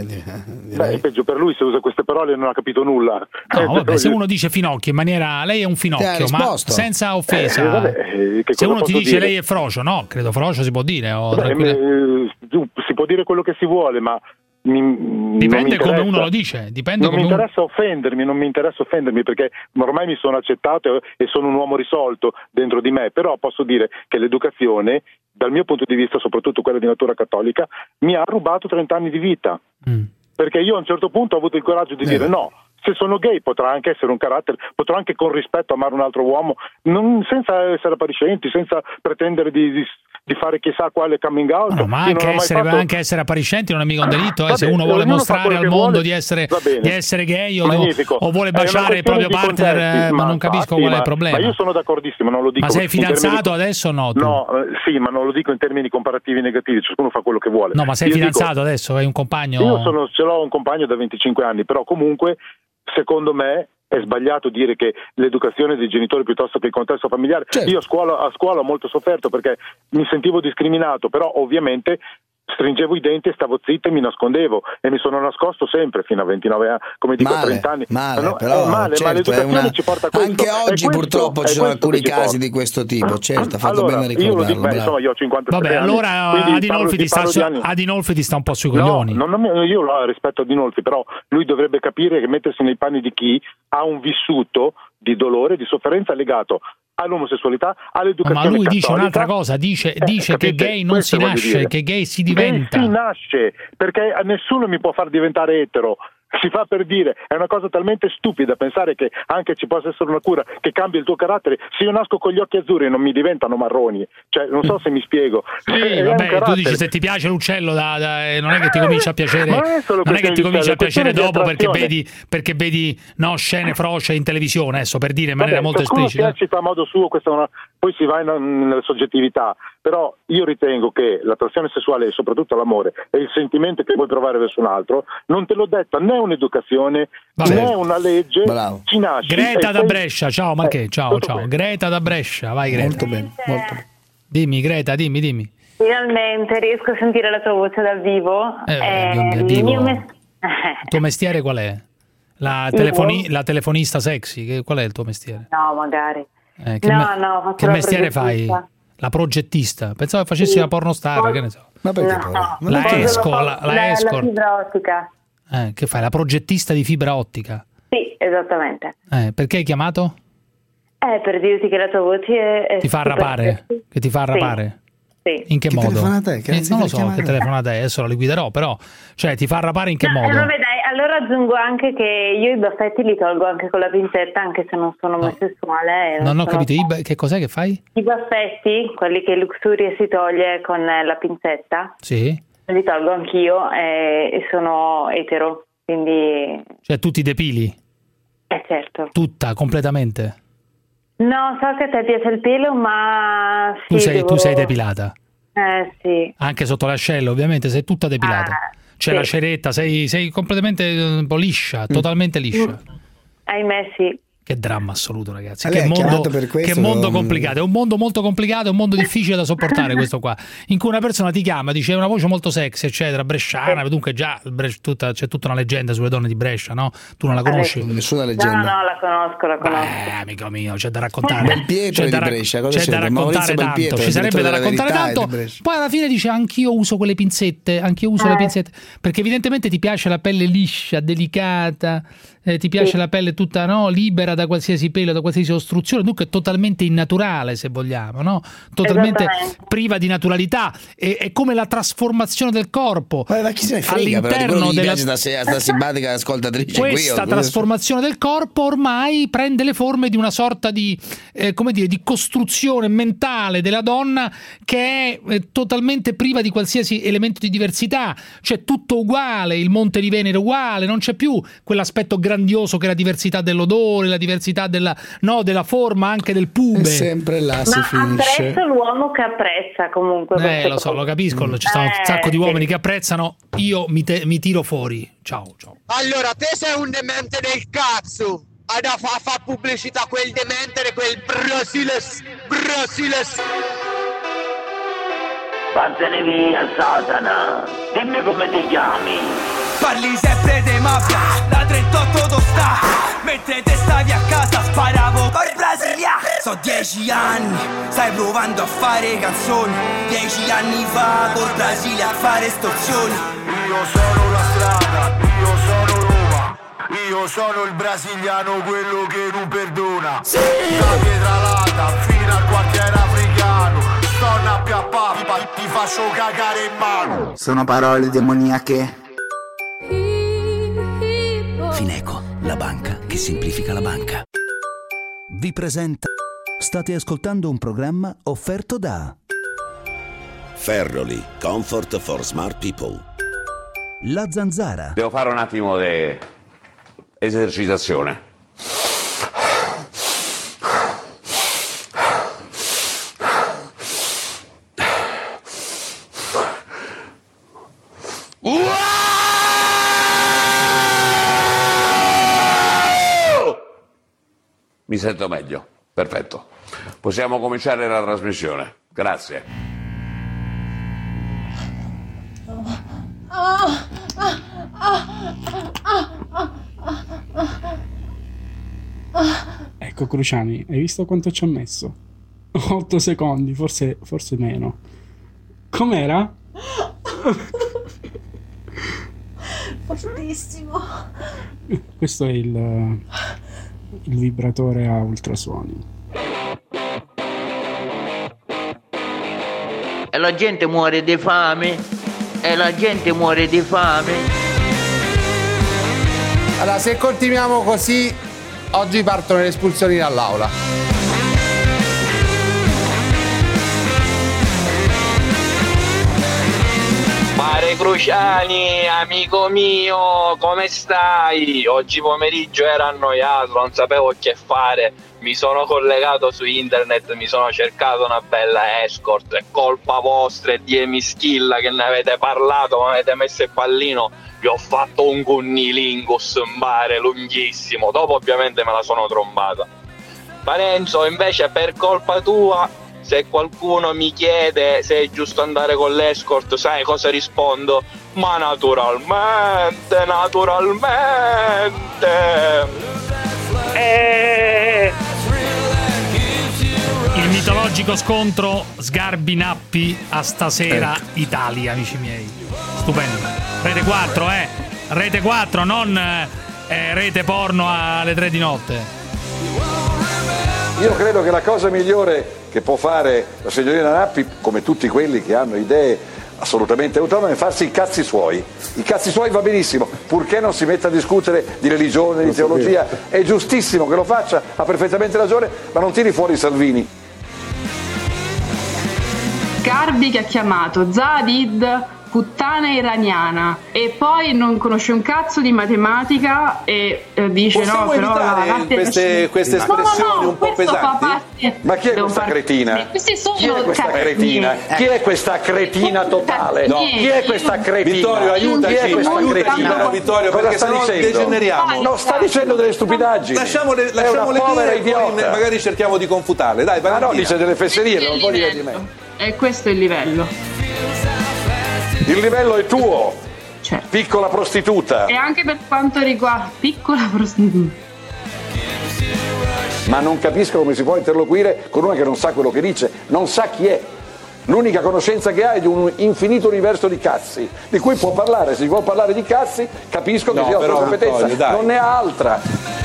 Beh, è peggio per lui se usa queste parole e non ha capito nulla. No, Eh, vabbè, se voglio- uno dice finocchio in maniera lei è un Ti ha finocchio, ma risposto. senza offesa. Eh, vabbè, eh, che se cosa uno ti posso dice dire? lei è frocio, no, credo frocio si può dire. O Beh, tranquilla- eh, si può dire quello che si vuole, ma mi- non mi Dipende come interessa. uno lo dice. Dipende Non mi come uno... interessa offendermi, non mi interessa offendermi perché ormai mi sono accettato e sono un uomo risolto dentro di me, però posso dire che l'educazione, dal mio punto di vista, soprattutto quella di natura cattolica, mi ha rubato trenta anni di vita. Perché io a un certo punto ho avuto il coraggio di dire no, se sono gay potrà anche essere un carattere, potrò anche con rispetto amare un altro uomo, non- senza essere appariscenti, senza pretendere di, di- di fare chissà quale coming out. No, ma Io non anche ho mai essere, fatto- anche essere appariscenti non è mica un delitto, eh, Va se bene, uno vuole ognuno fa mostrare quello al che mondo vuole, di essere, va bene. di essere gay o, Magnifico. o vuole È una baciare il questione proprio di partner, contesti, eh, ma non infatti, capisco qual è ma- il problema. Ma io sono d'accordissimo, non lo dico. Ma sei in termini- fidanzato adesso o no? tu? No, eh, sì, ma non lo dico in termini comparativi negativi, ciascuno fa quello che vuole. No, ma sei Io dico- fidanzato adesso? Hai un compagno? Io sono, ce l'ho un compagno da venticinque anni, però comunque, secondo me, è sbagliato dire che l'educazione dei genitori piuttosto che il contesto familiare. Io a scuola, a scuola ho molto sofferto perché mi sentivo discriminato, però ovviamente stringevo i denti e stavo zitto e mi nascondevo e mi sono nascosto sempre fino a ventinove anni, come dico a Male, trenta anni. male, No, però, è male, ma certo, l'educazione è una- ci porta a questo. anche È oggi questo- purtroppo è ci sono questo alcuni che ci casi porta. di questo tipo, certo, ha fatto Allora, bene a io lo dico, ricordarlo. beh, bravo. insomma, io ho cinquantasette Vabbè, anni, allora quindi Adinolfi parlo- ti, sta, parlo di anni. Adinolfi ti sta un po' sui No, coglioni. non- non- io lo rispetto a Dinolfi, però lui dovrebbe capire che mettersi nei panni di chi ha un vissuto di dolore, di sofferenza legato all'omosessualità, all'educazione Ma lui dice cattolica. un'altra cosa, dice, Eh, dice che capite? gay non Questo si voglio nasce, dire. che gay si Gay diventa. si nasce, perché nessuno mi può far diventare etero. Si fa per dire, è una cosa talmente stupida pensare che anche ci possa essere una cura che cambia il tuo carattere. Se io nasco con gli occhi azzurri non mi diventano marroni, cioè non so se mi spiego. Sì, È un vabbè, tu carattere. dici se ti piace l'uccello, da, da- eh, non è che ti comincia a piacere, Ma è solo non è che questione ti di- comincia a è questione piacere di dopo perché attrazione. vedi, perché vedi no, scene froce in televisione, adesso per dire in maniera Vabbè, molto ciascuno esplicita. si eccita a modo suo, questa è una... poi si va in- nella soggettività, però io ritengo che l'attrazione sessuale e soprattutto l'amore e il sentimento che vuoi provare verso un altro non te lo detta né un'educazione Vabbè. né una legge. Bravo. Ci nasci. Greta e da sei- Brescia, ciao Marché, Eh, ciao, tutto ciao. bene. Greta da Brescia, vai Greta. Molto bene, molto bene. Dimmi Greta, dimmi, dimmi. Finalmente riesco a sentire la tua voce dal vivo. Eh, Eh, dal il vivo. mio mes- Il tuo mestiere qual è? La, telefoni- la telefonista sexy, che- qual è il tuo mestiere? No, magari. Eh, che no, me- no, faccio che la mestiere fai? progettista. La progettista. Pensavo che facessi Sì. la pornostar, che ne so. Ma perché? No, però? no. La Poi esco, lo- la- la la escort. fibra ottica. Eh, che fai? La progettista di fibra ottica. Sì, esattamente. Eh, perché hai chiamato? Eh, per dirti che la tua voce è, è Ti fa super arrapare? sexy. Che ti fa arrapare? Sì. In che, Che modo? telefonata è? Che Eh, anzi non lo per so chiamare? che telefonata è, adesso la liquiderò, però cioè ti fa arrapare in che No, modo? eh, vabbè, dai, allora aggiungo anche che io i baffetti li tolgo anche con la pincetta, anche se non sono omosessuale. e Non ho sono- capito, I- che cos'è che fai? I baffetti, quelli che Luxuria si toglie con eh, la pincetta, Sì? li tolgo anch'io eh, e sono etero, quindi Cioè tu ti depili? eh certo. Tutta, completamente? No, so che a te piace il pelo, ma sì, Tu sei, devo- tu sei depilata? Eh sì. Anche sotto l'ascella, ovviamente, sei tutta depilata. Ah, C'è sì. la ceretta, sei, sei completamente eh, un po' liscia, totalmente liscia. Ahimè sì. Che dramma assoluto, ragazzi. A Che lei ha mondo, chiamato per questo, che mondo um, complicato. È un mondo molto complicato, è un mondo difficile da sopportare questo qua. In cui una persona ti chiama, dice "Hai una voce molto sexy, eccetera, bresciana". Dunque già il Bres- tutta- c'è tutta una leggenda sulle donne di Brescia, no? Tu non la conosci? Nessuna No, leggenda. no, la conosco, la conosco. Eh, amico mio, c'è da raccontare. Belpietro c'è di da, rac- Brescia, cosa c'è da c'entra? raccontare Maurizio tanto. Belpietro, Ci il sarebbe da direttore della raccontare Verità, è tanto. di Brescia. Poi alla fine dice "Anch'io uso quelle pinzette, anch'io uso Eh. le pinzette". Perché evidentemente ti piace la pelle liscia, delicata, eh, ti piace Sì. la pelle tutta no, libera da qualsiasi pelo, da qualsiasi ostruzione, dunque totalmente innaturale, se vogliamo, no? Totalmente Esattamente. priva di naturalità. È, è come la trasformazione del corpo Ma, ma chi se ne frega, però, di all'interno quello che gli della piace sta, sta simpatica ascoltatrice qui. questa o- trasformazione del corpo ormai prende le forme di una sorta di, eh, come dire, di costruzione mentale della donna che è eh, totalmente priva di qualsiasi elemento di diversità, cioè tutto uguale, il Monte di Venere uguale, non c'è più quell'aspetto grandioso che è la diversità dell'odore, la diversità della, no, della forma anche del pube. È sempre là si Ma finisce. apprezzo l'uomo che apprezza comunque. Eh, queste lo so, cose. lo capisco, ci sono un Eh, sacco di sì. uomini che apprezzano, io mi, te- mi tiro fuori. Ciao, ciao. Allora, te sei un demente del cazzo. Hai da fa, fa pubblicità a quel demente, quel Brasiles, Brasiles. Vattene via, Satana. Dimmi come ti chiami. Parli sempre di mafia, da trentotto to sta. Mentre te stavi a casa sparavo col Brasilia. So dieci anni, stai provando a fare canzoni. Dieci anni fa col Brasile a fare estorsioni. Io sono la strada, io sono Roma. Io sono il brasiliano, quello che non perdona. Sì. Da Pietralata fino al quartiere africano. Stonna più a pappa, ti faccio cagare in mano. Sono parole demoniache. Fineco, la banca che semplifica la banca. Vi presenta. State ascoltando un programma offerto da Ferroli, comfort for smart people. La Zanzara. Devo fare un attimo di esercitazione. Mi sento meglio, perfetto. Possiamo cominciare la trasmissione. Grazie. Ecco Cruciani, hai visto quanto ci ha messo? otto secondi, forse, forse meno. Com'era? Fortissimo. Questo è il, il vibratore a ultrasuoni. E la gente muore di fame. E la gente muore di fame. Allora, se continuiamo così, oggi partono le espulsioni dall'aula. Pare Cruciani, Cruciani, amico mio, come stai? Oggi pomeriggio ero annoiato, non sapevo che fare, mi sono collegato su internet, mi sono cercato una bella escort, è colpa vostra e di Emischilla che ne avete parlato, mi avete messo il pallino, vi ho fatto un cunnilingus in mare lunghissimo, dopo ovviamente me la sono trombata. Parenzo, invece per colpa tua, se qualcuno mi chiede se è giusto andare con l'escort, sai cosa rispondo? Ma naturalmente, naturalmente. E... il mitologico scontro Sgarbi-Nappi a stasera ecco. Italia, amici miei. Stupendo. Rete quattro, eh. Rete quattro, non eh, rete porno alle tre di notte. Io credo che la cosa migliore che può fare la signorina Nappi, come tutti quelli che hanno idee assolutamente autonome, è farsi i cazzi suoi. I cazzi suoi va benissimo, purché non si metta a discutere di religione, di teologia. È giustissimo che lo faccia, ha perfettamente ragione, ma non tiri fuori Salvini. Sgarbi che ha chiamato Zadid puttana iraniana e poi non conosce un cazzo di matematica e eh, dice possiamo no però evitare queste, queste espressioni no, no, no, un po' pesanti? Ma chi è questa far... cretina? Questi sono chi è questa cretina? Eh. Chi è questa cretina totale? No. Chi è questa cretina? Vittorio, aiutaci, chi è questa cretina? Vittorio, cosa perché sta sennò dicendo? degeneriamo. No, sta dicendo delle stupidaggini. Lasciamole, lasciamole dire e poi magari cerchiamo di confutarle. Dai, ma no, dice delle fesserie, non può dire di me. E questo è il livello. Il livello è tuo, cioè. Piccola prostituta. E anche per quanto riguarda piccola prostituta. Ma non capisco come si può interloquire con una che non sa quello che dice, non sa chi è. L'unica conoscenza che ha è di un infinito universo di cazzi, di cui può parlare. Se si può parlare di cazzi, capisco che no, sia la sua competenza, Vittorio, non ne ha altra.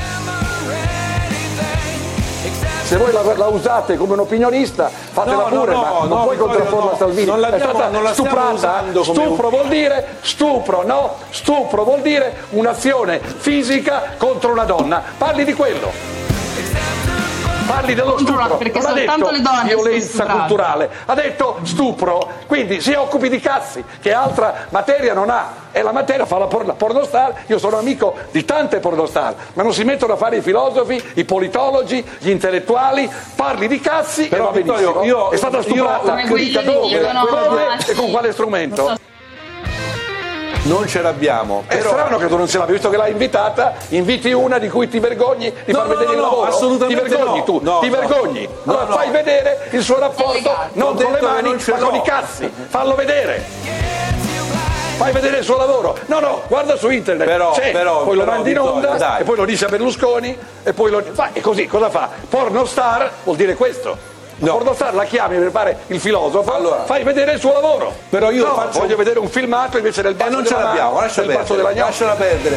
Se voi la, la usate come un opinionista, fatela no, pure, no, ma no, non no, puoi contrapporla no, a Salvini. non è stata non la stuprata. Stupro vuol dire stupro, no? Stupro vuol dire un'azione fisica contro una donna. Parli di quello. Parli dello stupro, perché non ha soltanto detto le donne violenza culturale, ha detto stupro, quindi si occupi di cazzi, che altra materia non ha, e la materia fa la, por- la pornostar. Io sono amico di tante pornostar, ma non si mettono a fare i filosofi, i politologi, gli intellettuali, parli di cazzi. Però, e va benissimo. Vittorio, io, è stata stuprata, io, dica dove, come e con quale strumento? Non ce l'abbiamo. È però... strano che tu non ce l'abbia, visto che l'hai invitata, inviti una di cui ti vergogni di no, far no, vedere no, il lavoro. Assolutamente ti vergogni no. tu, no, ti no. vergogni. No, allora no. fai vedere il suo rapporto non con le mani, ma con i cazzi. Fallo vedere. Fai vedere il suo lavoro. No, no, guarda su internet. Però, c'è, però, poi lo però, mandi in Vittorio, onda dai. e poi lo dice a Berlusconi e poi lo fa. E così cosa fa? Pornostar vuol dire questo. No. Pornostar la chiami per fare il filosofo, allora, fai vedere il suo lavoro. Però io no, faccio... voglio vedere un filmato invece del basso eh, non della ce l'abbiamo, mano, lascia del basso della perdere, lasciala perdere.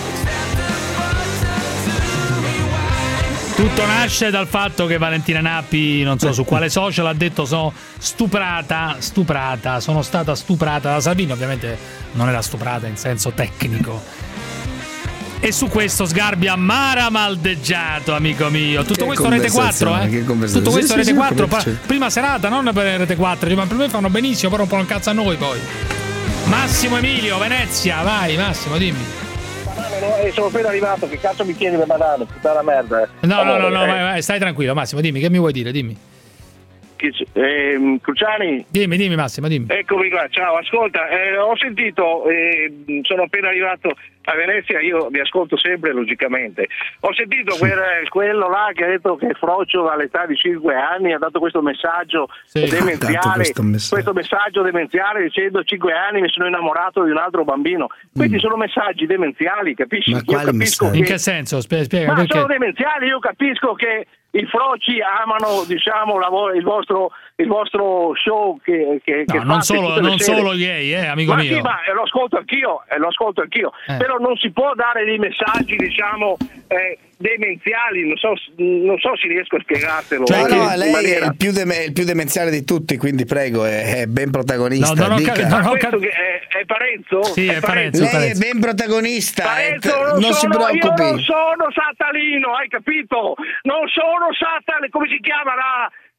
Tutto nasce dal fatto che Valentina Nappi, non so su quale social, ha detto sono stuprata, stuprata, sono stata stuprata da Salvini. Ovviamente non era stuprata in senso tecnico. E su questo Sgarbi ha maramaldeggiato, amico mio. Tutto che questo Rete quattro, eh? Tutto questo sì, Rete sì, quattro, sì, pa- prima serata, non per Rete quattro, ma per me fanno benissimo, però un po' un cazzo a noi poi. Massimo Emilio, Venezia, vai Massimo, dimmi. Eh, sono appena arrivato, che cazzo mi chiedi le banane, puttana merda. No, allora, no, no, no, eh. vai, vai, stai tranquillo, Massimo, dimmi, che mi vuoi dire, dimmi. Eh, Cruciani? Dimmi, dimmi Massimo, dimmi. Eccomi qua, ciao, ascolta, eh, ho sentito, eh, sono appena arrivato a Venezia, io vi ascolto sempre logicamente. Ho sentito sì. quel, quello là che ha detto che Frocio all'età di cinque anni ha dato questo messaggio sì. demenziale, questo messaggio. questo messaggio demenziale dicendo cinque anni mi sono innamorato di un altro bambino. Questi mm. sono messaggi demenziali, capisci? Ma quale messaggio? Che... In che senso? Spiega, spiega Ma perché... sono demenziali, io capisco che i froci amano, diciamo, la, il vostro il vostro show che, che, no, che non fate solo, non solo gay, eh, amico ma mio. sì, ma lo ascolto anch'io, eh, lo ascolto anch'io. Eh. Però non si può dare dei messaggi, diciamo, eh, demenziali, non so, non so se riesco a spiegartelo. Cioè, no, no, lei maniera... è il più, de- il più demenziale di tutti, quindi prego, è, è ben protagonista. No, non ho dica. cap- non ho questo cap- che è, è Parenzo? Sì, è, è Parenzo. Lei Parenzo. è ben protagonista, Parenzo, è, non, non sono, si preoccupi. Io non sono Satalino, hai capito? Non sono Satalino, come si chiama là?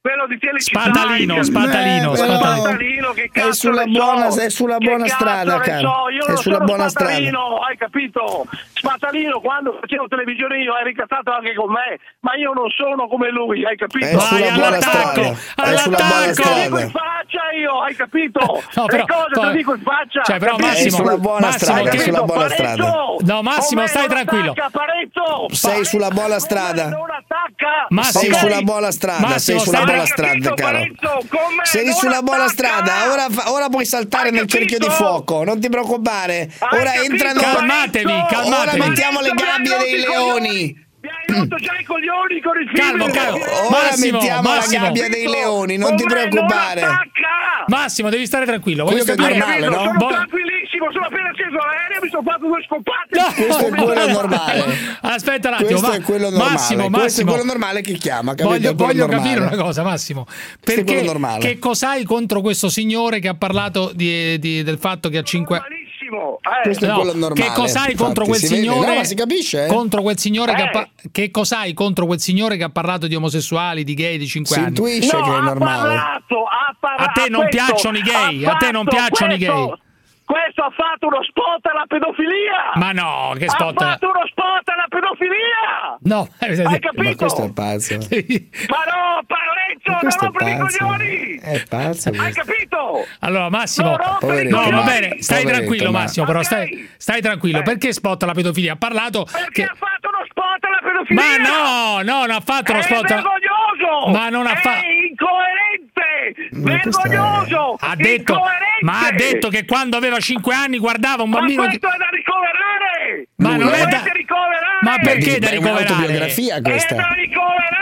quello di Tele Spadalino, Spadalino, Eh, però Spadalino, che cazzo è sulla ne buona, so? è sulla Che buona cazzo strada, ne caro. so? Io È non sulla sono buona strada. Spadalino, hai capito? Spadalino quando facevo televisione io eri incazzato anche con me, ma io non sono come lui, hai capito? È sulla buona strada. È sulla buona Te lo dico strada. in faccia io, hai capito? No, Le però- cose te poi- le dico in faccia. Cioè, però capito? Massimo, È sulla buona Massimo, strada, che- è sulla buona Pareggio! strada. No, Massimo, Con me stai non tranquillo. attacca, Pareggio! Sei sulla buona strada. Non attacca! Massimo, Sei sulla buona strada, Massimo, sei sulla stai buona tra- strada, capito, caro. Parenzo, con me Sei non sulla buona attacca! strada, ora, fa- ora puoi saltare Hai nel cerchio di capito? fuoco, non ti preoccupare. Hai Ora capito, entrano. Calmatevi, Parenzo? calmatevi. Ora mettiamo le Parenzo, gabbie mi hai dei rotto i coglioni. leoni. Mi hai rotto già i coglioni con il film. Calmo, calmo. Ora Massimo, mettiamo Massimo. la gabbia dei leoni, non Con ti me preoccupare. Non attacca! Massimo, devi stare tranquillo. Voglio Questo è capire. normale, no? Sono Voglio- tranquillissimo, sono appena sceso l'aereo, mi sono fatto due scoppate. No, Questo è quello normale. Aspetta un attimo, Questo ma- è quello normale. Massimo, Questo è Massimo. quello normale che chiama, capito? Voglio, È quello voglio normale. capire una cosa, Massimo. è Perché quello normale. che cos'hai contro questo signore che ha parlato di, di- del fatto che ha cinque Malissimo. Eh. Questo è No, quello normale. che cos'hai infatti, contro quel si vede. signore? No, ma si capisce, eh? Contro quel signore che ha Eh. pa- che cos'hai contro quel signore che ha parlato di omosessuali, di gay di cinque Si anni? intuisce No, che è ha normale. parlato, ha parlato. A te non questo, piacciono i gay, ha a te non fatto piacciono i questo, gay. Questo ha fatto uno spot alla pedofilia. Ma no, che Ha spot. fatto uno spot alla pedofilia. No, Hai capito? Ma questo è pazzo. Ma no, Parenzo, non Questo è rompere i pazzo. coglioni. È pazzo. Hai questo. capito? Allora Massimo, Non rompere i no, coglioni. va bene, stai Poveretto, tranquillo ma- Massimo, però Ok. stai, stai tranquillo. Eh. Perché spot alla pedofilia? Ha parlato Perché che... ha fatto uno spot alla pedofilia. Ma no, no, non ha fatto uno È spot. vergognoso. Ma non ha È fatto. incoerente. Ma questo è- Vergognoso. Ha detto, Incoerente. ma ha detto che quando aveva cinque anni guardava un bambino. Ma che- questo è da ricoverare. Ma non è da- Dovete ricoverare. Ma perché da È ricoverare? un'autobiografia È questa. da ricoverare.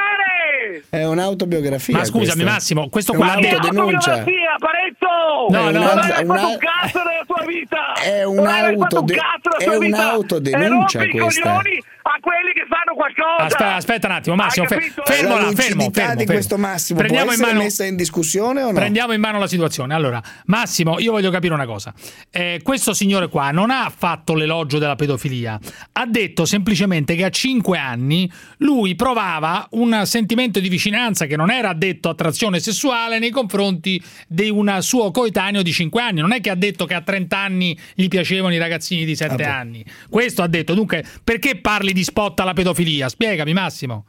È un'autobiografia. Ma scusami, questa. Massimo, questo È qua ha detto- un'autodenuncia. Autobiografia, Parenzo. No, non no, hai è fatto una- un cazzo nella tua vita. È Non hai fatto un un'autode- cazzo nella è tua vita. un'autodenuncia E rompi i questa. coglioni a quelli che fanno qualcosa. Aspetta, aspetta un attimo, Massimo, Hai fe- capito? fermo La là, fermo, lucidità fermo, di fermo. questo Massimo Prendiamo può in essere mano- messa in discussione o no? Prendiamo in mano la situazione. Allora, Massimo, io voglio capire una cosa. Eh, questo signore qua non ha fatto l'elogio della pedofilia, ha detto semplicemente che a cinque anni lui provava un sentimento di vicinanza che non era detto attrazione sessuale nei confronti di un suo coetaneo di cinque anni. Non è che ha detto che a trenta anni gli piacevano i ragazzini di sette Ah, beh. anni. Questo ha detto. Dunque, perché parli di spot alla pedofilia? Spiegami, Massimo.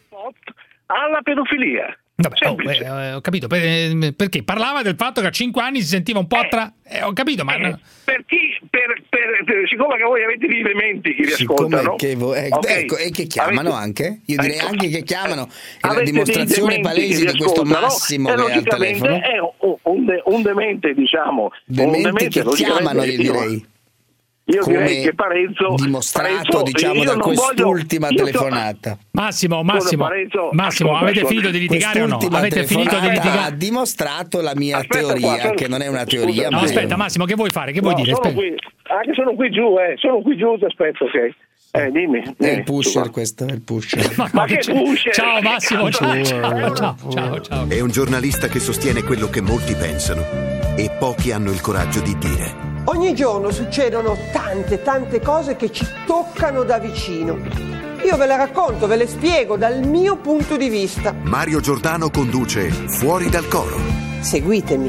Alla pedofilia. Vabbè, oh, Semplice. eh, ho capito, per- perché parlava del fatto che a cinque anni si sentiva un po' attra... Eh, ho capito, ma... Eh, per chi, per, per, per- siccome che voi avete dei elementi che vi Siccome ascoltano, che vo- eh, ok? ecco, e che chiamano Avete- anche, io direi ecco, anche che chiamano, è la avete dimostrazione dei dementi palese che di questo ascoltano, Massimo e che è al logicamente telefono. è un, un, de- un demente, diciamo, un Dementi che logicamente, chiamano, io direi. Io Come direi che Parenzo dimostrato, Parenzo, diciamo, io da non quest'ultima voglio- io so- telefonata. Massimo, Massimo, Parenzo, Massimo, ascolta, avete ascolta. finito di litigare o no? Quest'ultima Avete finito di telefonata ha litigare? dimostrato la mia Aspetta teoria, qua, sono- che non è una scusa, teoria, No, ma è- aspetta, Massimo, che vuoi fare? Che vuoi No, dire? sono Aspetta. qui, anche sono qui giù, eh, sono qui giù, ti aspetto, ok? Eh, dimmi. è eh, il pusher su, questo, è il pusher. Ma, Ma no, che c'è- pusher? Ciao Massimo, Che ciao, cazzo ciao, è? ciao, ciao, ciao. È un giornalista che sostiene quello che molti pensano e pochi hanno il coraggio di dire. Ogni giorno succedono tante, tante cose che ci toccano da vicino. Io ve le racconto, ve le spiego dal mio punto di vista. Mario Giordano conduce Fuori dal coro. Seguitemi.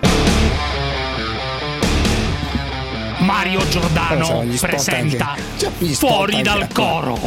Mario Giordano Facciamo gli spot presenta anche. Già gli spot Fuori anche. dal coro.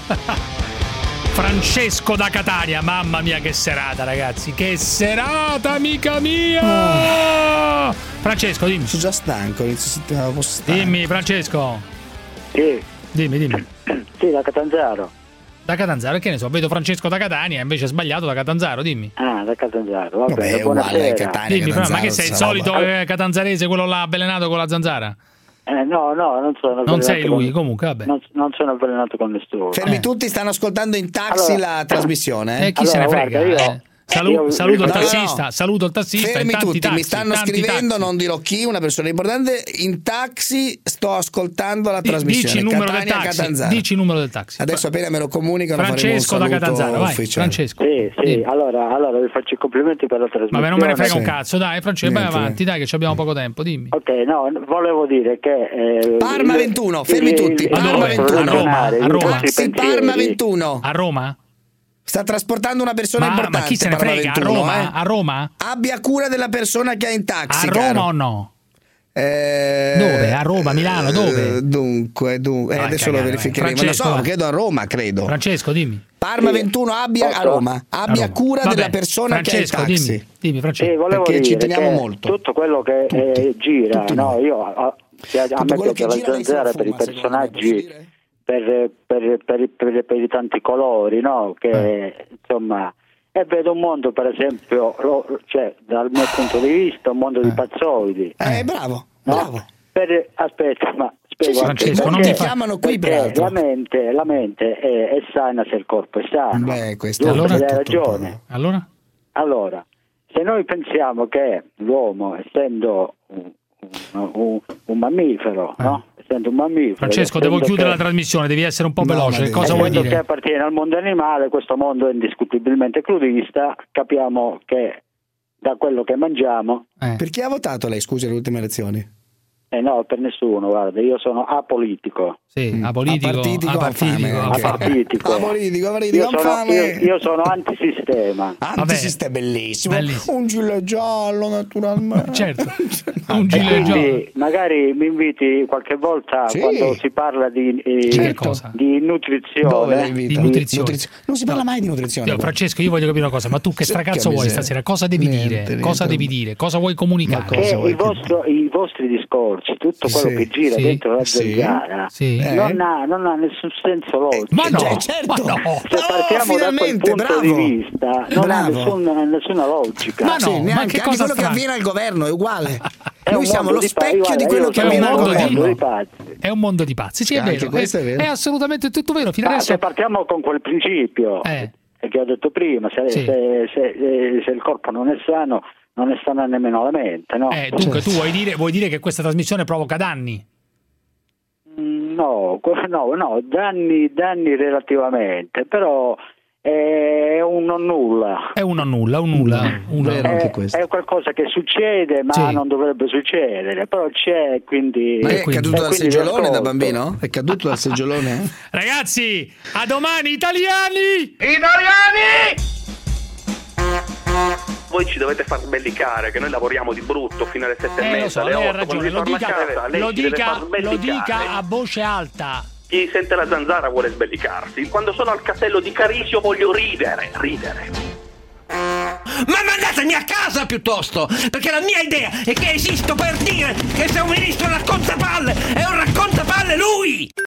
Francesco da Catania, mamma mia che serata ragazzi, che serata amica mia! Francesco, dimmi. Sono già stanco, inizio settimana un po' stanco. Dimmi Francesco. Sì. Dimmi, dimmi. Sì, da Catanzaro. Da Catanzaro, che ne so, vedo Francesco da Catania, invece è sbagliato da Catanzaro, dimmi. Ah, da Catanzaro, va Vabbè, bene, è uguale, buonasera. Catania, Dimmi, ma Catanzaro, che sei il sta solito roba. eh, catanzarese, quello là avvelenato con la zanzara? Eh, no, no, non sono Non sei avvelenato lui, con- comunque, vabbè. Non, non sono avvelenato con nessuno. Fermi Eh. tutti, stanno ascoltando in taxi Allora- la trasmissione. Eh, chi se ne Allora, frega? guarda, io- eh. Salu- io- saluto il No, no, tassista, no. saluto il tassista. Fermi in tanti tutti, taxi, mi stanno tanti scrivendo, taxi. non dirò chi, una persona importante. In taxi sto ascoltando la Di- trasmissione. Dici il numero del Catania, taxi. Catanzaro. Dici il numero del taxi. Adesso appena me lo comunicano Francesco da faremo un saluto Catanzaro, vai. ufficiale. Francesco. Sì, sì, Dimmi. allora, allora vi faccio i complimenti per la trasmissione. Vabbè, non me ne frega un Sì. cazzo, dai, Francesco, vai Niente. avanti, dai, che abbiamo poco tempo, dimmi. Ok, no, volevo dire che... eh, Parma il- ventuno, fermi il- tutti, il- Ma Parma dove? il- ventuno. A Roma, a Roma. i vostri Taxi Parma pensieri- ventuno. A Roma? Sta trasportando una persona ma, importante. Ma chi se ne frega? ventuno, a Roma? Eh? A Roma? Abbia cura della persona che ha in taxi. A Roma caro. o no? Eh, dove? A Roma, Milano, dove? Eh, dunque, dunque eh, adesso cagare, lo verificheremo. Francesco, lo so, credo a Roma, credo. Francesco, dimmi. Parma ventuno, abbia a Roma. Abbia a Roma. cura Vabbè, della persona Francesco, che ha in taxi. Dimmi, dimmi Francesco. Sì, volevo perché dire ci teniamo che molto. Tutto quello che eh, gira, no, io a, a me piace la zanzara per i personaggi, per, per, per, per, per i tanti colori, no? Che eh. insomma. E vedo un mondo, per esempio, cioè, dal mio punto di vista, un mondo di pazzoidi. Eh, bravo, no? bravo. Per, aspetta, ma spiego sì, Francesco, perché, non ti chiamano qui, perché la mente, la mente è, è sana se il corpo è sano. Beh, questo allora, hai ragione. Allora? Allora, se noi pensiamo che l'uomo, essendo un, un, un, un mammifero, eh. no? Essendo un mammifero, Francesco, devo chiudere che, la trasmissione, devi essere un po' no, veloce. Cosa vuoi dire? Che appartiene al mondo animale, questo mondo è indiscutibilmente crudista, capiamo che da quello che mangiamo. Eh. Per chi ha votato lei, scusi, alle ultime elezioni? Eh no, per nessuno, guarda, io sono apolitico. Sì, apolitico, apartitico, apartitico, apartitico. Apolitico, apolitico, io sono, io, io sono antisistema. Antisistema, bellissimo. bellissimo. Un gilet giallo, naturalmente. Certo, un gilet giallo. Magari mi inviti qualche volta sì. quando si parla di, eh, certo. di nutrizione. Dove di nutrizione. nutrizione. Non si parla no. mai di nutrizione. Io, Francesco, io voglio capire una cosa, ma tu che stracazzo vuoi stasera? Cosa devi niente, dire? Niente. Cosa devi dire? Cosa vuoi comunicare? Che il vostro, i vostri discorsi, tutto quello sì, che gira sì, dentro la zanzara sì, sì. non, ha, non ha nessun senso logico. Ma no, cioè, certo. ma no. Se partiamo oh, da quel punto bravo. di vista non bravo. ha nessuna, nessuna logica. Ma no, sì, ma che cosa quello strano. che avviene al governo è uguale. È Noi siamo lo specchio di quello che avviene al governo. È un mondo di pazzi, sì, è vero. È, è, vero. È assolutamente tutto vero. Fino adesso... Se partiamo con quel principio eh. che ho detto prima, se, sì. se, se, se il corpo non è sano, non è sana nemmeno la mente, no? Eh, dunque tu vuoi dire, vuoi dire che questa trasmissione provoca danni? No, no, no, danni, danni relativamente, però è un non nulla. È un non nulla, un nulla. Un è, anche questo. È qualcosa che succede, ma sì. non dovrebbe succedere, però c'è, quindi... Ma è quindi, caduto dal seggiolone da bambino? È caduto dal seggiolone? Ragazzi, a domani italiani! Italiani! Voi ci dovete far sbellicare che noi lavoriamo di brutto fino alle sette eh, e mezza, so, alle otto, ragione, lo dica, casa, lo, dica, lo dica a voce alta. Chi sente la zanzara vuole sbellicarsi. Quando sono al castello di Carisio voglio ridere, ridere. Ma mandatemi a casa piuttosto, perché la mia idea è che esisto per dire che se un ministro racconta palle è un raccontapalle lui!